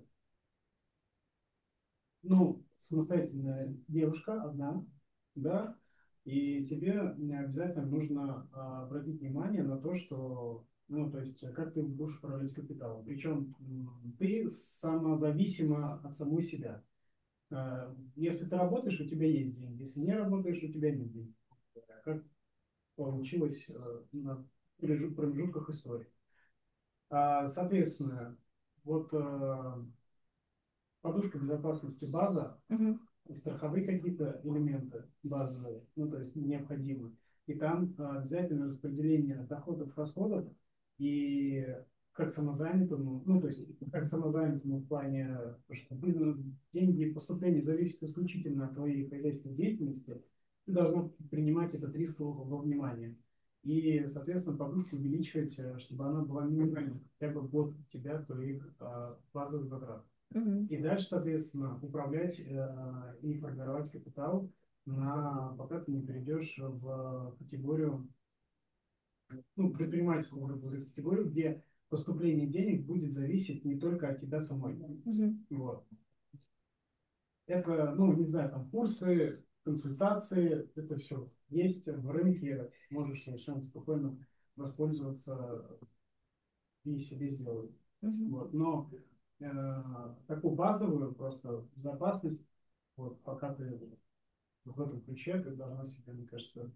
ну, самостоятельная девушка одна, да, и тебе не обязательно нужно обратить внимание на то, что, ну, то есть, как ты будешь управлять капиталом. Причем ты самозависима от самой себя. Если ты работаешь, у тебя есть деньги. Если не работаешь, у тебя нет денег. Как получилось на промежутках истории. Соответственно, вот подушка безопасности база, страховые какие-то элементы базовые, ну, то есть необходимы. И там обязательно распределение доходов, расходов, и как самозанятому, ну, то есть как самозанятому в плане, что бизнес, деньги и поступления зависят исключительно от твоей хозяйственной деятельности, ты должна принимать этот риск во внимание. И, соответственно, подушку увеличивать, чтобы она была минимальной, хотя бы год у тебя твоих базовых затрат. И дальше, соответственно, управлять и формировать капитал, пока ты не перейдешь в категорию, ну, предпринимательскую категорию, где поступление денег будет зависеть не только от тебя самой. Вот. Это, ну, не знаю, там курсы, консультации, это все есть в рынке, можешь совершенно спокойно воспользоваться и себе сделать. Вот. Но такую базовую просто безопасность, вот, пока ты в этом ключе, ты должна себе, мне кажется,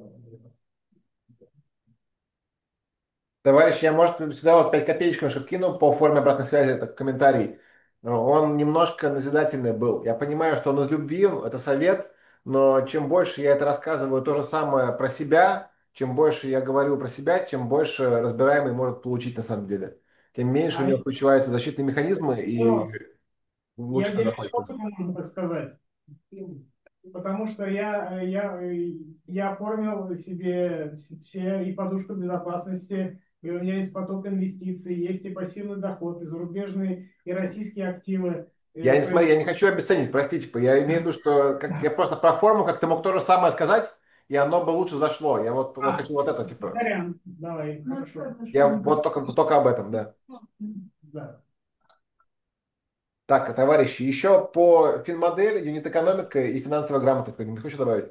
Товарищ, я, может, сюда вот 5 копеечек немножко кину по форме обратной связи, это комментарий. Он немножко назидательный был. Я понимаю, что он из любви, это совет, но чем больше я это рассказываю то же самое про себя, чем больше я говорю про себя, тем больше разбираемый может получить на самом деле. Тем меньше у него включаются защитные механизмы и я лучше делюсь находится. опытом, можно так сказать. Потому что я оформил себе все и подушку безопасности, и у меня есть поток инвестиций, есть и пассивный доход, и зарубежные, и российские активы. Я не, смотри, я не хочу обесценить, простите, я имею в виду, что я просто про форму, как ты мог то же самое сказать, и оно бы лучше зашло. Я вот хочу вот это, типа. Сорян, давай, хорошо. Я вот только об этом, да. Да. Так, товарищи, еще по финмодели, юнит-экономика и финансовая грамотность. Ты хочешь добавить?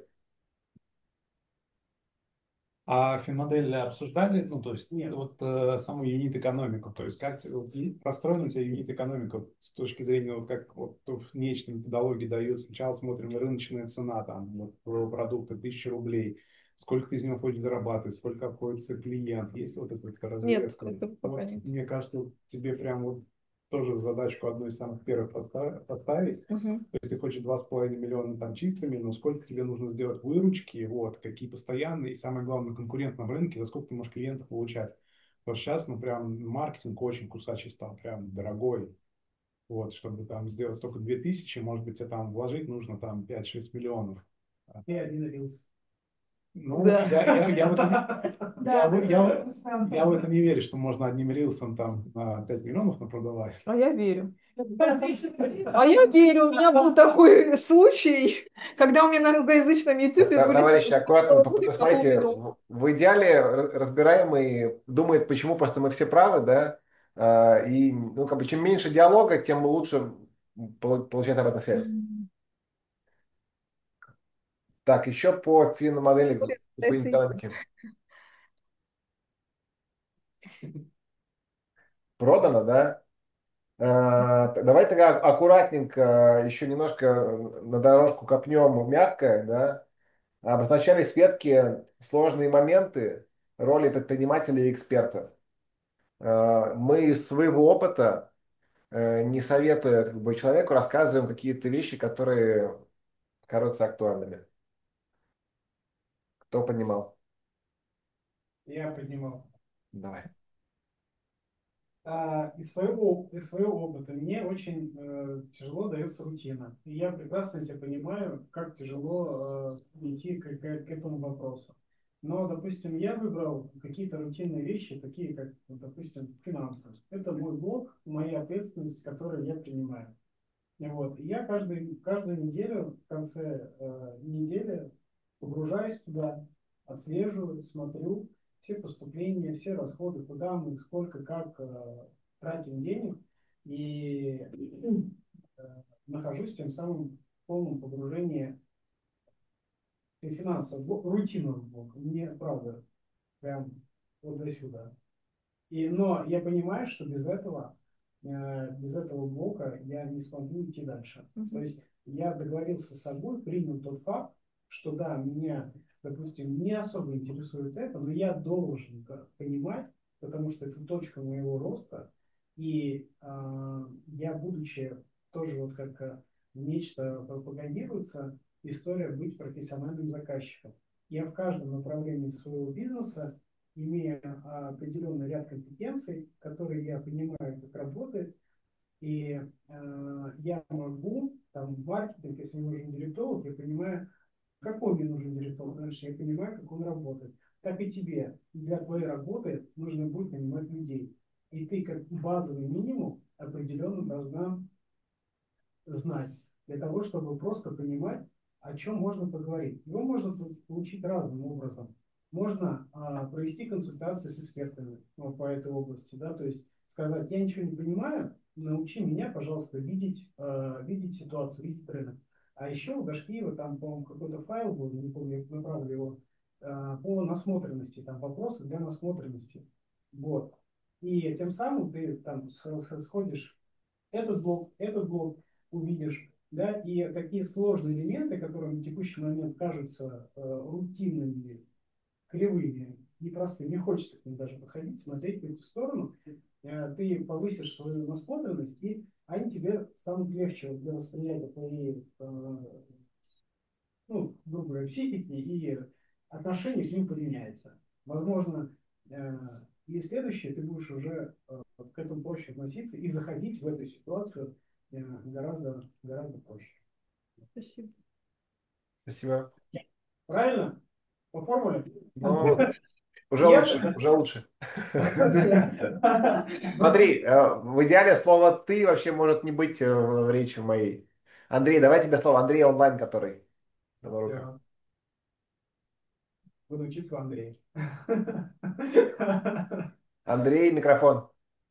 А финмодель обсуждали, ну, то есть, вот саму юнит-экономику, то есть, как построена у тебя юнит-экономика с точки зрения, вот, как вот в конечной методологии дают, сначала смотрим рыночная цена, там, вот, продукта 1000 рублей, сколько ты из него хочешь зарабатывать, сколько обходится клиент, есть вот эта разведка. Нет, это пока Вот, нет. мне кажется, вот тебе прям вот тоже задачку одну из самых первых поставить. То есть ты хочешь 2,5 миллиона там чистыми, но сколько тебе нужно сделать выручки, вот, какие постоянные, и самое главное, на конкурентном рынке, за сколько ты можешь клиентов получать. Потому что сейчас, ну, прям маркетинг очень кусачий стал, прям дорогой. Вот, чтобы там сделать только 2000, может быть, тебе там вложить нужно там 5-6 миллионов. И один рилс. Ну, Да. я в это Да, я в это не верю, что можно одним рилсом там 5 миллионов напродавать. А я верю. А я верю. У меня был такой случай, когда у меня на англоязычном YouTube Товарищи, аккуратно, вылетел ролик на посмотрите, полмиллиона. в идеале разбираемый думает, почему просто мы все правы, да, и, ну, как бы, чем меньше диалога, тем лучше получается обратная связь. Так, еще по финмодели господин экономики. Продано, да? Давай тогда аккуратненько еще немножко на дорожку копнем мягко, да? Обозначали Светке сложные моменты роли предпринимателя и эксперта. Мы из своего опыта, не советуя как бы, человеку, рассказываем какие-то вещи, которые кажутся актуальными. Кто понимал? Я поднимал. Давай. Из своего опыта мне очень тяжело дается рутина. И я прекрасно тебя понимаю, как тяжело идти к этому вопросу. Но, допустим, я выбрал какие-то рутинные вещи, такие как, вот, допустим, финансы. Это мой блог, моя ответственность, которую я принимаю. И вот. И я каждую неделю, в конце недели погружаюсь туда, отслеживаю, смотрю все поступления, все расходы, куда мы, сколько, как тратим денег. И нахожусь тем самым в полном погружении в финансовый блок, рутинный блок. Мне, правда, прям вот до сюда. Но я понимаю, что без этого блока я не смогу идти дальше. То есть я договорился с собой, принял тот факт, что да, меня, допустим, не особо интересует это, но я должен понимать, потому что это точка моего роста, и я, будучи тоже вот как нечто пропагандируется, история быть профессиональным заказчиком. Я в каждом направлении своего бизнеса имея определенный ряд компетенций, которые я понимаю, как работает, и я могу, там, в маркетинг, если мне нужен директолог, я понимаю, какой мне нужен директолог, потому что я понимаю, как он работает. Так и тебе для твоей работы нужно будет нанимать людей. И ты как базовый минимум определенно должна знать, для того, чтобы просто понимать, о чем можно поговорить. Его можно получить разным образом. Можно провести консультации с экспертами по этой области, да, то есть сказать, я ничего не понимаю, научи меня, пожалуйста, видеть ситуацию, видеть рынок. А еще у Дашкиева там, по-моему, какой-то файл был, не помню, я направлю его, по насмотренности, там вопросы для насмотренности. Вот. И тем самым ты там сходишь этот блок увидишь, да, и такие сложные элементы, которые на текущий момент кажутся рутинными, кривыми, непростыми, не хочется к ним даже подходить, смотреть в эту сторону, ты повысишь свою насмотренность, и они тебе станут легче для восприятия твоей, ну, грубо говоря, психики, и отношение к ним поменяется. Возможно, и следующее, ты будешь уже к этому проще относиться и заходить в эту ситуацию гораздо, гораздо проще. Спасибо. Спасибо. Правильно? По формуле? Ну, уже Нет? лучше, уже лучше. Смотри, в идеале слово «ты» вообще может не быть в речи моей. Андрей, давай тебе слово. Андрей онлайн, который. Да. Буду учиться у Андрея. Андрей, микрофон.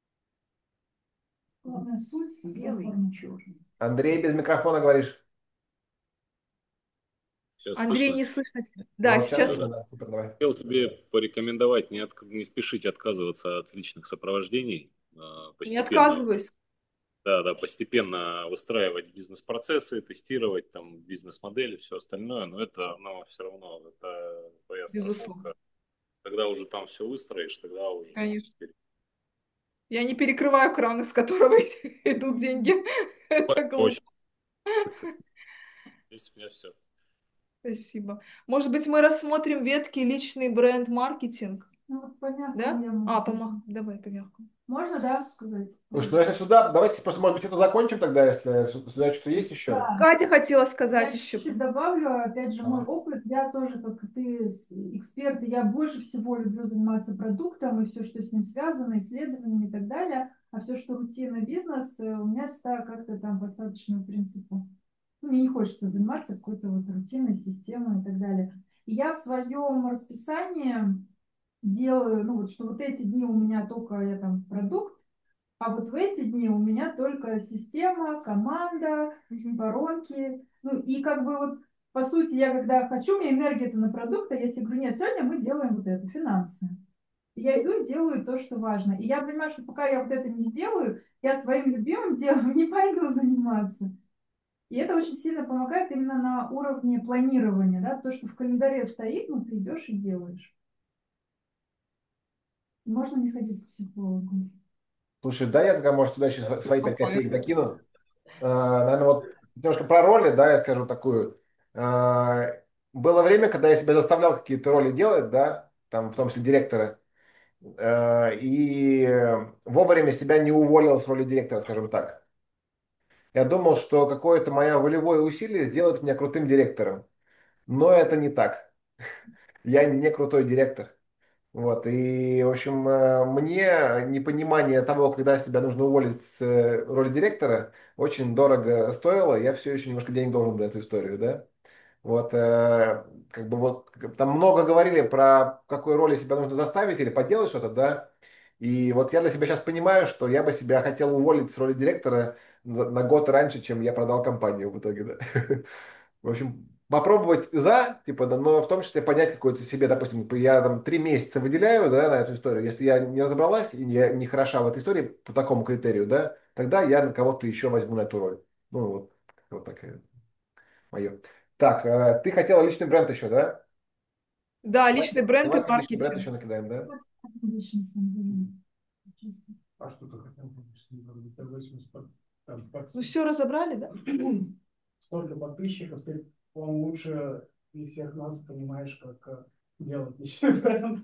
Главная суть. Белый и черный. Андрей, без микрофона говоришь. Сейчас Андрей, слышно? не слышно тебя. Да, Вот сейчас. слышно, да. Супер, давай. Хотел тебе порекомендовать не спешить отказываться от личных сопровождений. Не Постепенно, отказываюсь. да, постепенно выстраивать бизнес-процессы, тестировать там бизнес-модели, все остальное. Но это, все равно, это твоя Безусловно. страховка. Когда уже там все выстроишь, тогда уже... Конечно. Я не перекрываю кран, из которого идут деньги. Это глупо. Точно. Здесь у меня все. Спасибо. Может быть, мы рассмотрим ветки личный бренд-маркетинг? Ну, вот помягче Да? я могу. Давай помягче. Можно, да, сказать? Слушай, ну если сюда, давайте просто, может быть, это закончим тогда, если сюда что-то есть еще. Да. Катя хотела Я сказать еще. чуть-чуть добавлю, опять же, мой Ага. опыт, я тоже, как и ты, эксперт, и я больше всего люблю заниматься продуктом и все, что с ним связано, исследованиями и так далее, а все, что рутинный бизнес, у меня всегда как-то там по остаточному принципу. Ну, мне не хочется заниматься какой-то вот рутинной системой и так далее. И я в своем расписании делаю, ну вот, что вот эти дни у меня только я там продукт, а вот в эти дни у меня только система, команда, воронки. Ну и как бы вот, по сути, я когда хочу, у меня энергия-то на продукт, а я себе говорю, нет, сегодня мы делаем вот это, финансы. И я иду и делаю то, что важно. И я понимаю, что пока я вот это не сделаю, я своим любимым делом не пойду заниматься. И это очень сильно помогает именно на уровне планирования, да, то, что в календаре стоит, ну ты идешь и делаешь. Можно не ходить к психологу. Слушай, да, я тогда, может, сюда еще свои 5 копеек докину. Наверное, вот немножко про роли, да, я скажу такую. А, Было время, когда я себя заставлял какие-то роли делать, да, там, в том числе директора, и вовремя себя не уволил с роли директора, скажем так. Я думал, что какое-то мое волевое усилие сделает меня крутым директором. Но это не так. Я не крутой директор. Вот, и, в общем, мне непонимание того, когда себя нужно уволить с роли директора, очень дорого стоило. Я все еще немножко денег должен за эту историю, да. Вот, как бы вот, там много говорили про в какой роли себя нужно заставить или поделать что-то, да. И вот я для себя сейчас понимаю, что я бы себя хотел уволить с роли директора на год раньше, чем я продал компанию в итоге, да. В общем, попробовать типа, да, но в том числе понять какой-то себе, допустим, я там 3 месяца выделяю, да, на эту историю. Если я не разобралась и я не хороша в этой истории по такому критерию, да, тогда я на кого-то еще возьму на эту роль. Ну, вот такая мое. Так, ты хотела личный бренд еще, да? Да, личный бренд и Давай личный бренд маркетинг. еще накидаем, да? Личный, на самом деле. Честно. А что ты хотел получить? Это 80 там, Ну все разобрали, да? столько подписчиков, ты, по-моему, лучше из всех нас понимаешь, как делать личный бренд.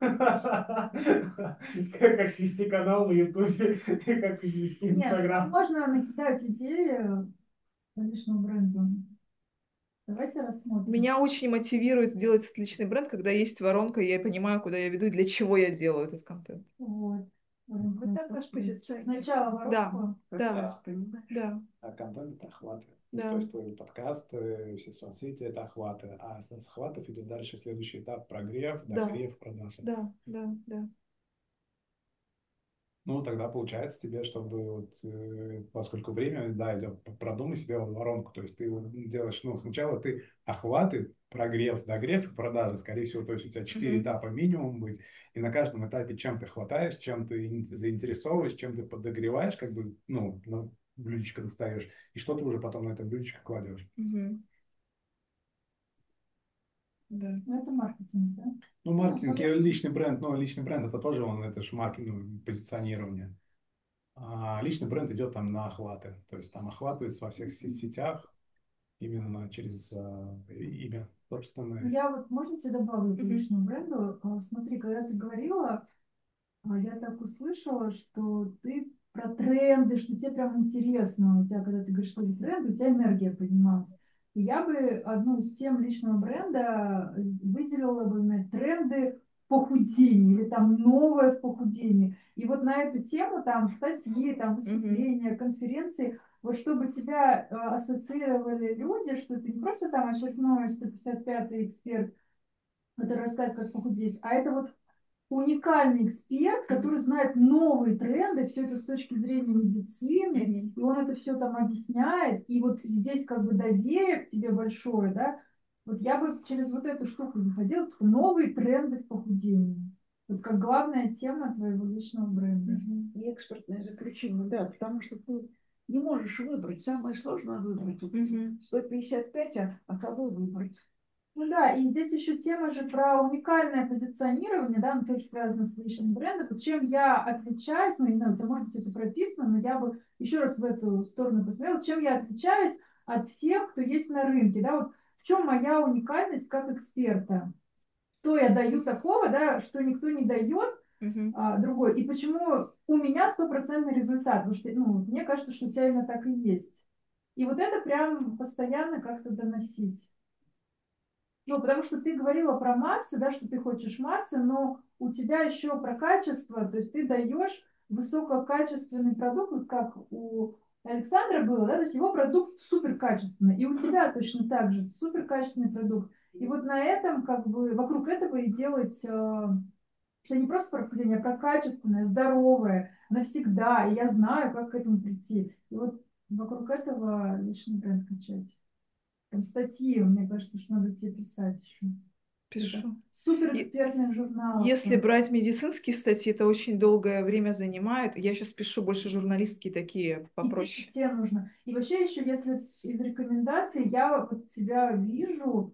Как вести канал на Ютубе, как вести Нет, Инстаграм. можно накидать идеи по личному бренду. Давайте рассмотрим. Меня очень мотивирует делать этот личный бренд, когда есть воронка, и я понимаю, куда я веду и для чего я делаю этот контент. Вот. Вот так вас позиционируют. Сначала Да, воронку. да, Понимаешь? да, А контент это охваты. да. То есть твой подкаст, все соцсети это охваты. А с охватов идет дальше следующий этап прогрев, Да. догрев, продажи. Да, да, да. Ну, тогда получается тебе, чтобы вот, поскольку время, да, идет, продумай себе воронку. То есть ты вот делаешь, ну, сначала ты охваты, прогрев, догрев и продажи, скорее всего. То есть у тебя 4 этапа минимум быть. И на каждом этапе чем ты хватаешь, чем ты заинтересовываешь, чем ты подогреваешь, как бы, ну, на блюдечко достаешь, и что ты уже потом на это блюдечко кладешь. Мгм. Да. Ну, это маркетинг, да? Ну, маркетинг и личный бренд, но личный бренд это тоже это же маркетинг, ну, позиционирование. А личный бренд идет там на охваты. То есть там охватывается во всех сетях именно через имя собственное. Ну, я вот, можете добавить к личному бренду? Смотри, когда ты говорила, я так услышала, что ты про тренды, что тебе прям интересно. У тебя, когда ты говоришь слово тренд, у тебя энергия поднималась. И я бы одну из тем личного бренда выделила бы на тренды похудения или там новое в похудении. И вот на эту тему там статьи, там выступления, конференции, вот чтобы тебя ассоциировали люди, что ты не просто там очередной 155-й эксперт, который рассказывает, как похудеть, а это вот уникальный эксперт, который знает новые тренды, все это с точки зрения медицины, и он это все там объясняет, и вот здесь как бы доверие к тебе большое, да, вот я бы через вот эту штуку заходила, типа, новые тренды в похудении. Вот как главная тема твоего личного бренда. И экспертное заключение, да, потому что ты не можешь выбрать, самое сложное выбрать. Тут 155, а кого выбрать? Ну да, и здесь еще тема же про уникальное позиционирование, да, ну, тоже связано с личным брендом. Вот чем я отличаюсь, ну, не знаю, у тебя, может быть, это прописано, но я бы еще раз в эту сторону посмотрела, чем я отличаюсь от всех, кто есть на рынке, да, вот в чем моя уникальность как эксперта. что я даю такого, да, что никто не дает, Мгм. другой, и почему у меня стопроцентный результат, потому что, ну, мне кажется, что у тебя именно так и есть. И вот это прям постоянно как-то доносить. Ну, потому что ты говорила про массы, да, что ты хочешь массы, но у тебя еще про качество, то есть ты даешь высококачественный продукт, вот как у Александра было, да, то есть его продукт суперкачественный, и у тебя точно так же суперкачественный продукт. И вот на этом, как бы, вокруг этого и делать, что не просто про похудение, а про качественное, здоровое, навсегда, и я знаю, как к этому прийти. И вот вокруг этого личный бренд качать. Там статьи, мне кажется, что надо тебе писать еще. Пишу. Супер И экспертных журналов. если брать медицинские статьи, это очень долгое время занимает. Я сейчас пишу больше журналистские такие И попроще. тебе нужно. И вообще еще, если из рекомендаций, я вот тебя вижу,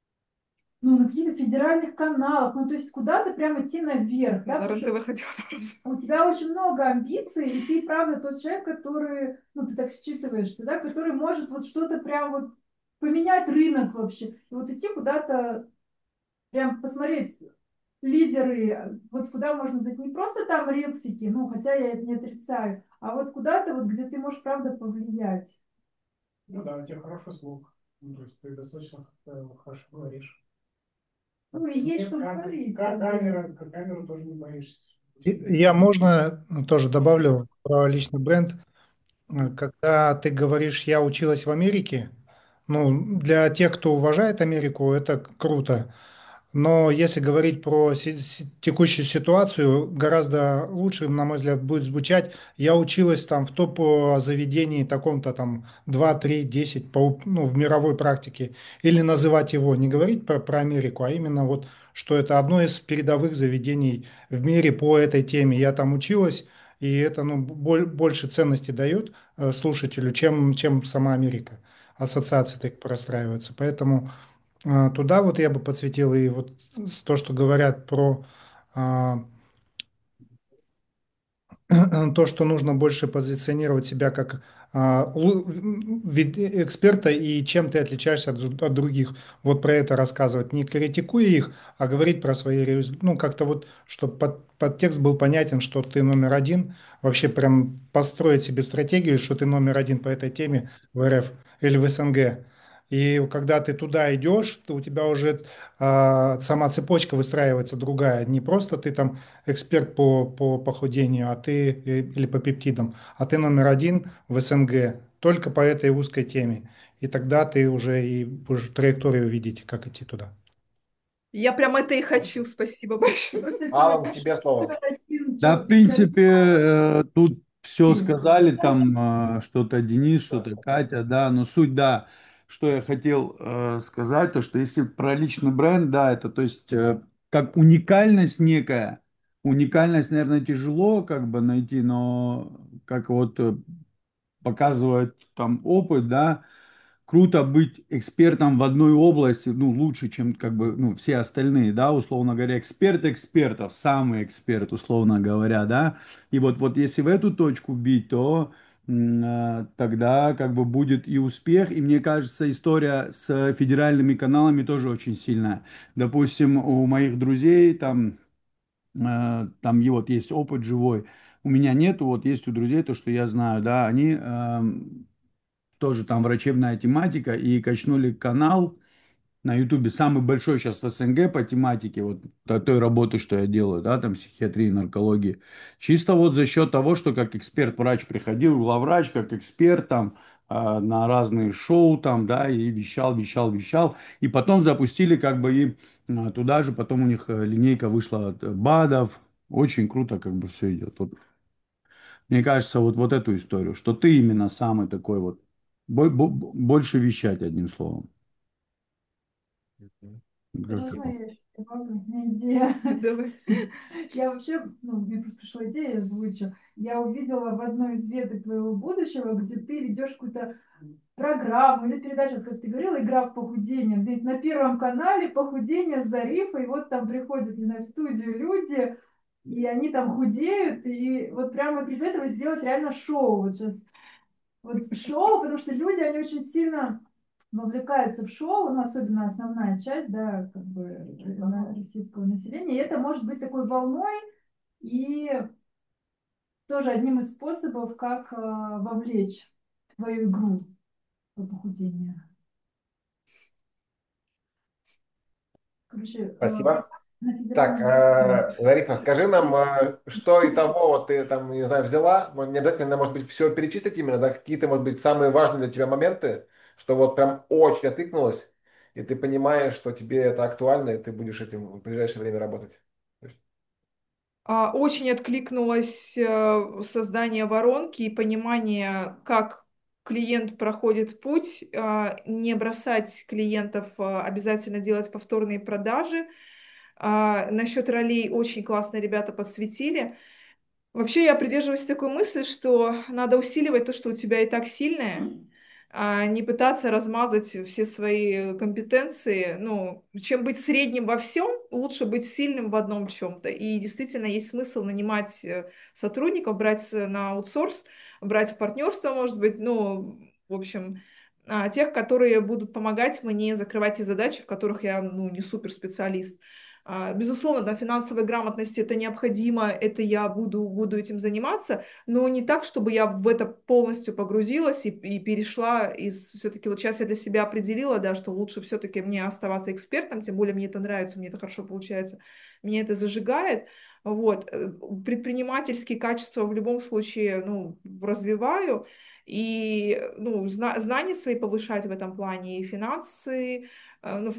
ну, на каких-то федеральных каналах, ну, то есть куда-то прям идти наверх, Я да, на потому что РЕН-ТВ ходила просто. у тебя очень много амбиций, и ты, правда, тот человек, который, ну, ты так считываешься, да, который может вот что-то прям вот поменять рынок вообще. И вот идти куда-то, прям посмотреть лидеры, вот куда можно зайти, не просто там рилсики, ну, хотя я это не отрицаю, а вот куда-то вот, где ты можешь, правда, повлиять. Ну да, у тебя хороший слух. Ну, то есть ты достаточно хорошо говоришь. Ну, и есть что Как говорить. камеру тоже не боишься. Я, можно тоже добавлю про личный бренд. Когда ты говоришь, я училась в Америке, ну, для тех, кто уважает Америку, это круто. Но если говорить про текущую ситуацию, гораздо лучше, на мой взгляд, будет звучать: я училась там в топ-заведении таком-то там 2, 3, 10 ну, в мировой практике. Или называть его, не говорить про Америку, а именно вот, что это одно из передовых заведений в мире по этой теме. Я там училась, и это, ну, больше ценности дает слушателю, чем сама Америка. Ассоциации так простраиваются. Поэтому туда вот я бы подсветил, и вот то, что говорят про а, то, что нужно больше позиционировать себя как эксперта, и чем ты отличаешься от других. Вот про это рассказывать, не критикуя их, а говорить про свои результаты. Ну, как-то вот, чтобы подтекст был понятен, что ты номер один, вообще прям построить себе стратегию, что ты номер один по этой теме в РФ или в СНГ. И когда ты туда идешь, то у тебя уже сама цепочка выстраивается другая. Не просто ты там эксперт по похудению, или по пептидам, а ты номер один в СНГ только по этой узкой теме. И тогда ты уже и будешь траекторию видеть, как идти туда. Я прям это и хочу. Спасибо большое. Просто тебе Алан, пишут, тебе слово. номер один, Да, что, в принципе, тут все специалист. сказали, там что-то Денис, что-то Катя, да, но суть, да, что я хотел сказать, то, что если про личный бренд, да, это, то есть, как уникальность некая, уникальность, наверное, тяжело как бы найти, но как вот показывает там опыт, да, круто быть экспертом в одной области, ну, лучше, чем как бы, ну, все остальные, да, условно говоря, эксперт экспертов, самый эксперт, условно говоря, да, и вот если в эту точку бить, то тогда как бы будет и успех, и мне кажется, история с федеральными каналами тоже очень сильная. Допустим, у моих друзей там и вот есть опыт живой, у меня нету, вот есть у друзей то, что я знаю, да, они тоже там врачебная тематика, и качнули канал на Ютубе, самый большой сейчас в СНГ по тематике, вот той работы, что я делаю, да, там психиатрии, наркологии. Чисто вот за счет того, что как эксперт-врач приходил, главврач, как эксперт там на разные шоу там, да, и вещал. И потом запустили как бы и туда же, потом у них линейка вышла от БАДов. Очень круто как бы все идет. Вот мне кажется, вот эту историю, что ты именно самый такой вот, больше вещать, одним словом. Как-то Можно так. я еще добавлю? У меня идея. Давай. Я вообще, ну, мне просто пришла идея, я озвучу. Я увидела в одной из веток твоего будущего, где ты ведешь какую-то программу или передачу, вот как ты говорила, игра в похудение. Где на Первом канале похудение с Зарифой, и вот там приходят, не знаю, в студию люди, и они там худеют, и вот прямо из этого сделать реально шоу. Вот сейчас вот шоу, потому что люди, они очень сильно вовлекается в шоу, ну, особенно основная часть, да, как бы российского населения, и это может быть такой волной и тоже одним из способов, как вовлечь в твою игру по похудению. Короче, Спасибо. на Так, федеральном уровне. Зарифа, скажи нам, что и того вот ты там, не знаю, взяла, не обязательно, может быть, все перечислить именно, да, какие-то, может быть, самые важные для тебя моменты, что вот прям очень откликнулось, и ты понимаешь, что тебе это актуально, и ты будешь этим в ближайшее время работать. То есть, Очень откликнулось создание воронки и понимание, как клиент проходит путь, не бросать клиентов, обязательно делать повторные продажи. Насчет ролей очень классно ребята подсветили. Вообще я придерживаюсь такой мысли, что надо усиливать то, что у тебя и так сильное, а не пытаться размазать все свои компетенции. Ну, чем быть средним во всем, лучше быть сильным в одном чем-то. И действительно есть смысл нанимать сотрудников, брать на аутсорс, брать в партнерство, может быть, ну, в общем, тех, которые будут помогать мне закрывать те задачи, в которых я, ну, не суперспециалист. Безусловно, да, финансовой грамотности это необходимо, это я буду этим заниматься, но не так, чтобы я в это полностью погрузилась и перешла из... Все-таки вот сейчас я для себя определила, да, что лучше все-таки мне оставаться экспертом, тем более мне это нравится, мне это хорошо получается, меня это зажигает. Вот. Предпринимательские качества в любом случае, ну, развиваю, и, ну, знания свои повышать в этом плане, и финансы, ну,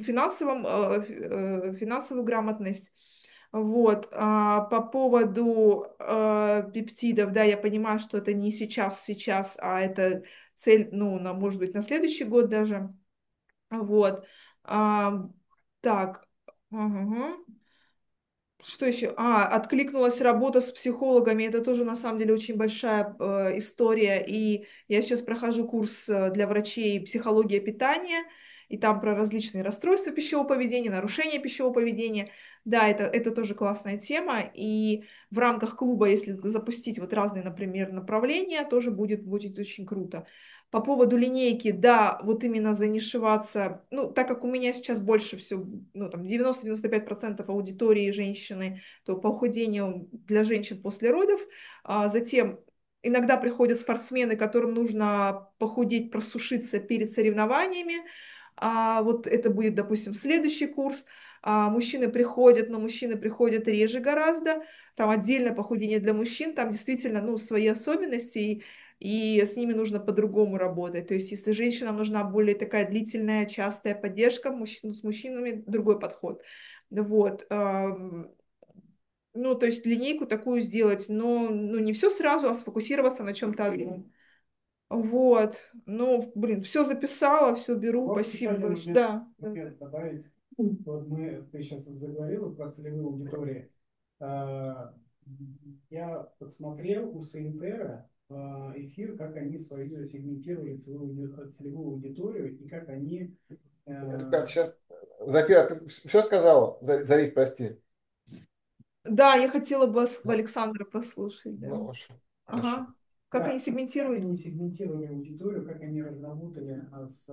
финансовую грамотность. Вот. По поводу пептидов, да, я понимаю, что это не сейчас, а это цель, ну, может быть, на следующий год даже. Вот. А, так. Ага. Что еще? Откликнулась работа с психологами. Это тоже на самом деле очень большая история. И я сейчас прохожу курс для врачей «Психология питания». И там про различные расстройства пищевого поведения, нарушения пищевого поведения. Да, это тоже классная тема. И в рамках клуба, если запустить вот разные, например, направления, тоже будет очень круто. По поводу линейки, да, вот именно занишеваться, ну, так как у меня сейчас больше все, ну, там, 90-95% аудитории женщины, то по ухудению для женщин после родов, затем иногда приходят спортсмены, которым нужно похудеть, просушиться перед соревнованиями, вот это будет, допустим, следующий курс. Мужчины приходят, но мужчины приходят реже гораздо. Там отдельное похудение для мужчин, там действительно, ну, свои особенности, и с ними нужно по-другому работать. То есть, если женщинам нужна более такая длительная, частая поддержка, с мужчинами другой подход. Вот. Ну, то есть линейку такую сделать, но ну, не все сразу, а сфокусироваться на чем-то одном. Вот. Ну, блин, все записала, все беру. Вот, Спасибо кстати, большое. мне Да. хотелось добавить, вот ты сейчас заговорила про целевую аудиторию. А, Я подсмотрел у Саинтера эфир, как они свою сегментировали целевую аудиторию и как они... ребят, сейчас, Зафира, ты все сказала? Зариф, прости. Да, я хотела бы Александра послушать, да. Ну, хорошо. Хорошо. Ага. Как Да, они сегментируют? как они сегментировали аудиторию, как они разработали с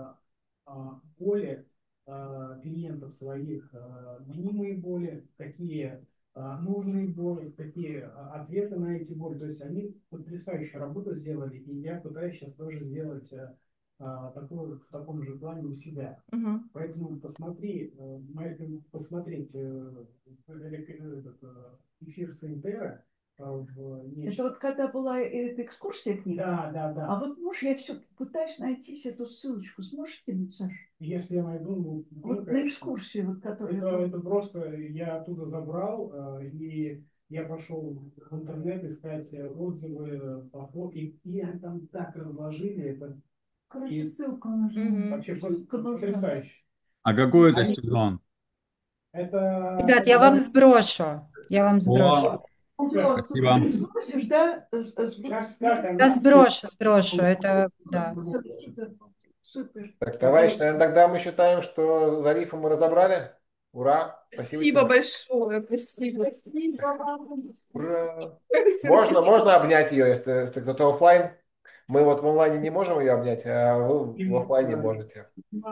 поле клиентов своих мнимые боли, какие нужные боли, какие ответы на эти боли. То есть они потрясающую работу сделали, и я пытаюсь сейчас тоже сделать в таком же плане у себя. Мгм. Поэтому посмотреть эфир Сентера Это вот когда была эта экскурсия к ним? Да, да, да. А вот можешь, я все пытаюсь найти эту ссылочку. Сможешь кинуть, Саш? Если я найду, Вот на экскурсию, вот, которая была. это просто я оттуда забрал, и я пошел в интернет искать отзывы, и они там так разложили, это Короче, и ссылку нужно. вообще Ссылка нужна. потрясающе. А какой это Они- сезон? Ребят, я вам сброшу. Я вам сброшу. О, Всё, спасибо. ты сбросишь, да? Сейчас как они- Я сброшу. Это, да. Супер. Супер. Так, товарищ, наверное, тогда мы считаем, что Зарифа мы разобрали. Ура! Спасибо Спасибо тебе. большое, спасибо. Ура! Сердечко. Можно обнять ее, если кто-то оффлайн? Мы вот в онлайне не можем ее обнять, а вы в офлайне можете.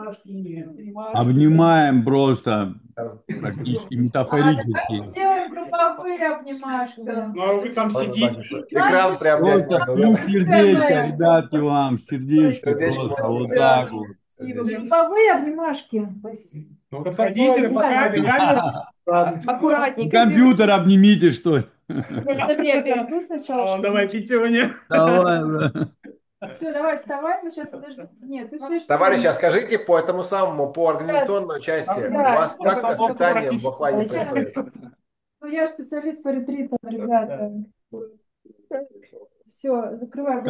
Обнимаем просто Там. практически Давайте метафорически. сделаем групповые обнимашки. Ну, а вы там Можно сидите. так вот. Экран приобнять Просто можно, плюс да? сердечко, ребятки, вам, сердечко Сердечко просто, можно вот прям. так вот. Сердечко. Групповые обнимашки. Ну, подходите, показывайте камеру. Ну, Аккуратненько. компьютер обнимите, что ли. Подожди, я перейду сначала. Давай, Петюня. Давай, бро. Все, давай, вставай. Ну, сейчас, подожди. Нет, ты стоишь. Товарищи, а скажите по этому самому, по организационной части, у Да. вас как воспитание в офлайне происходит? Ну, я же специалист по ретритам, ребята. Все, закрывай.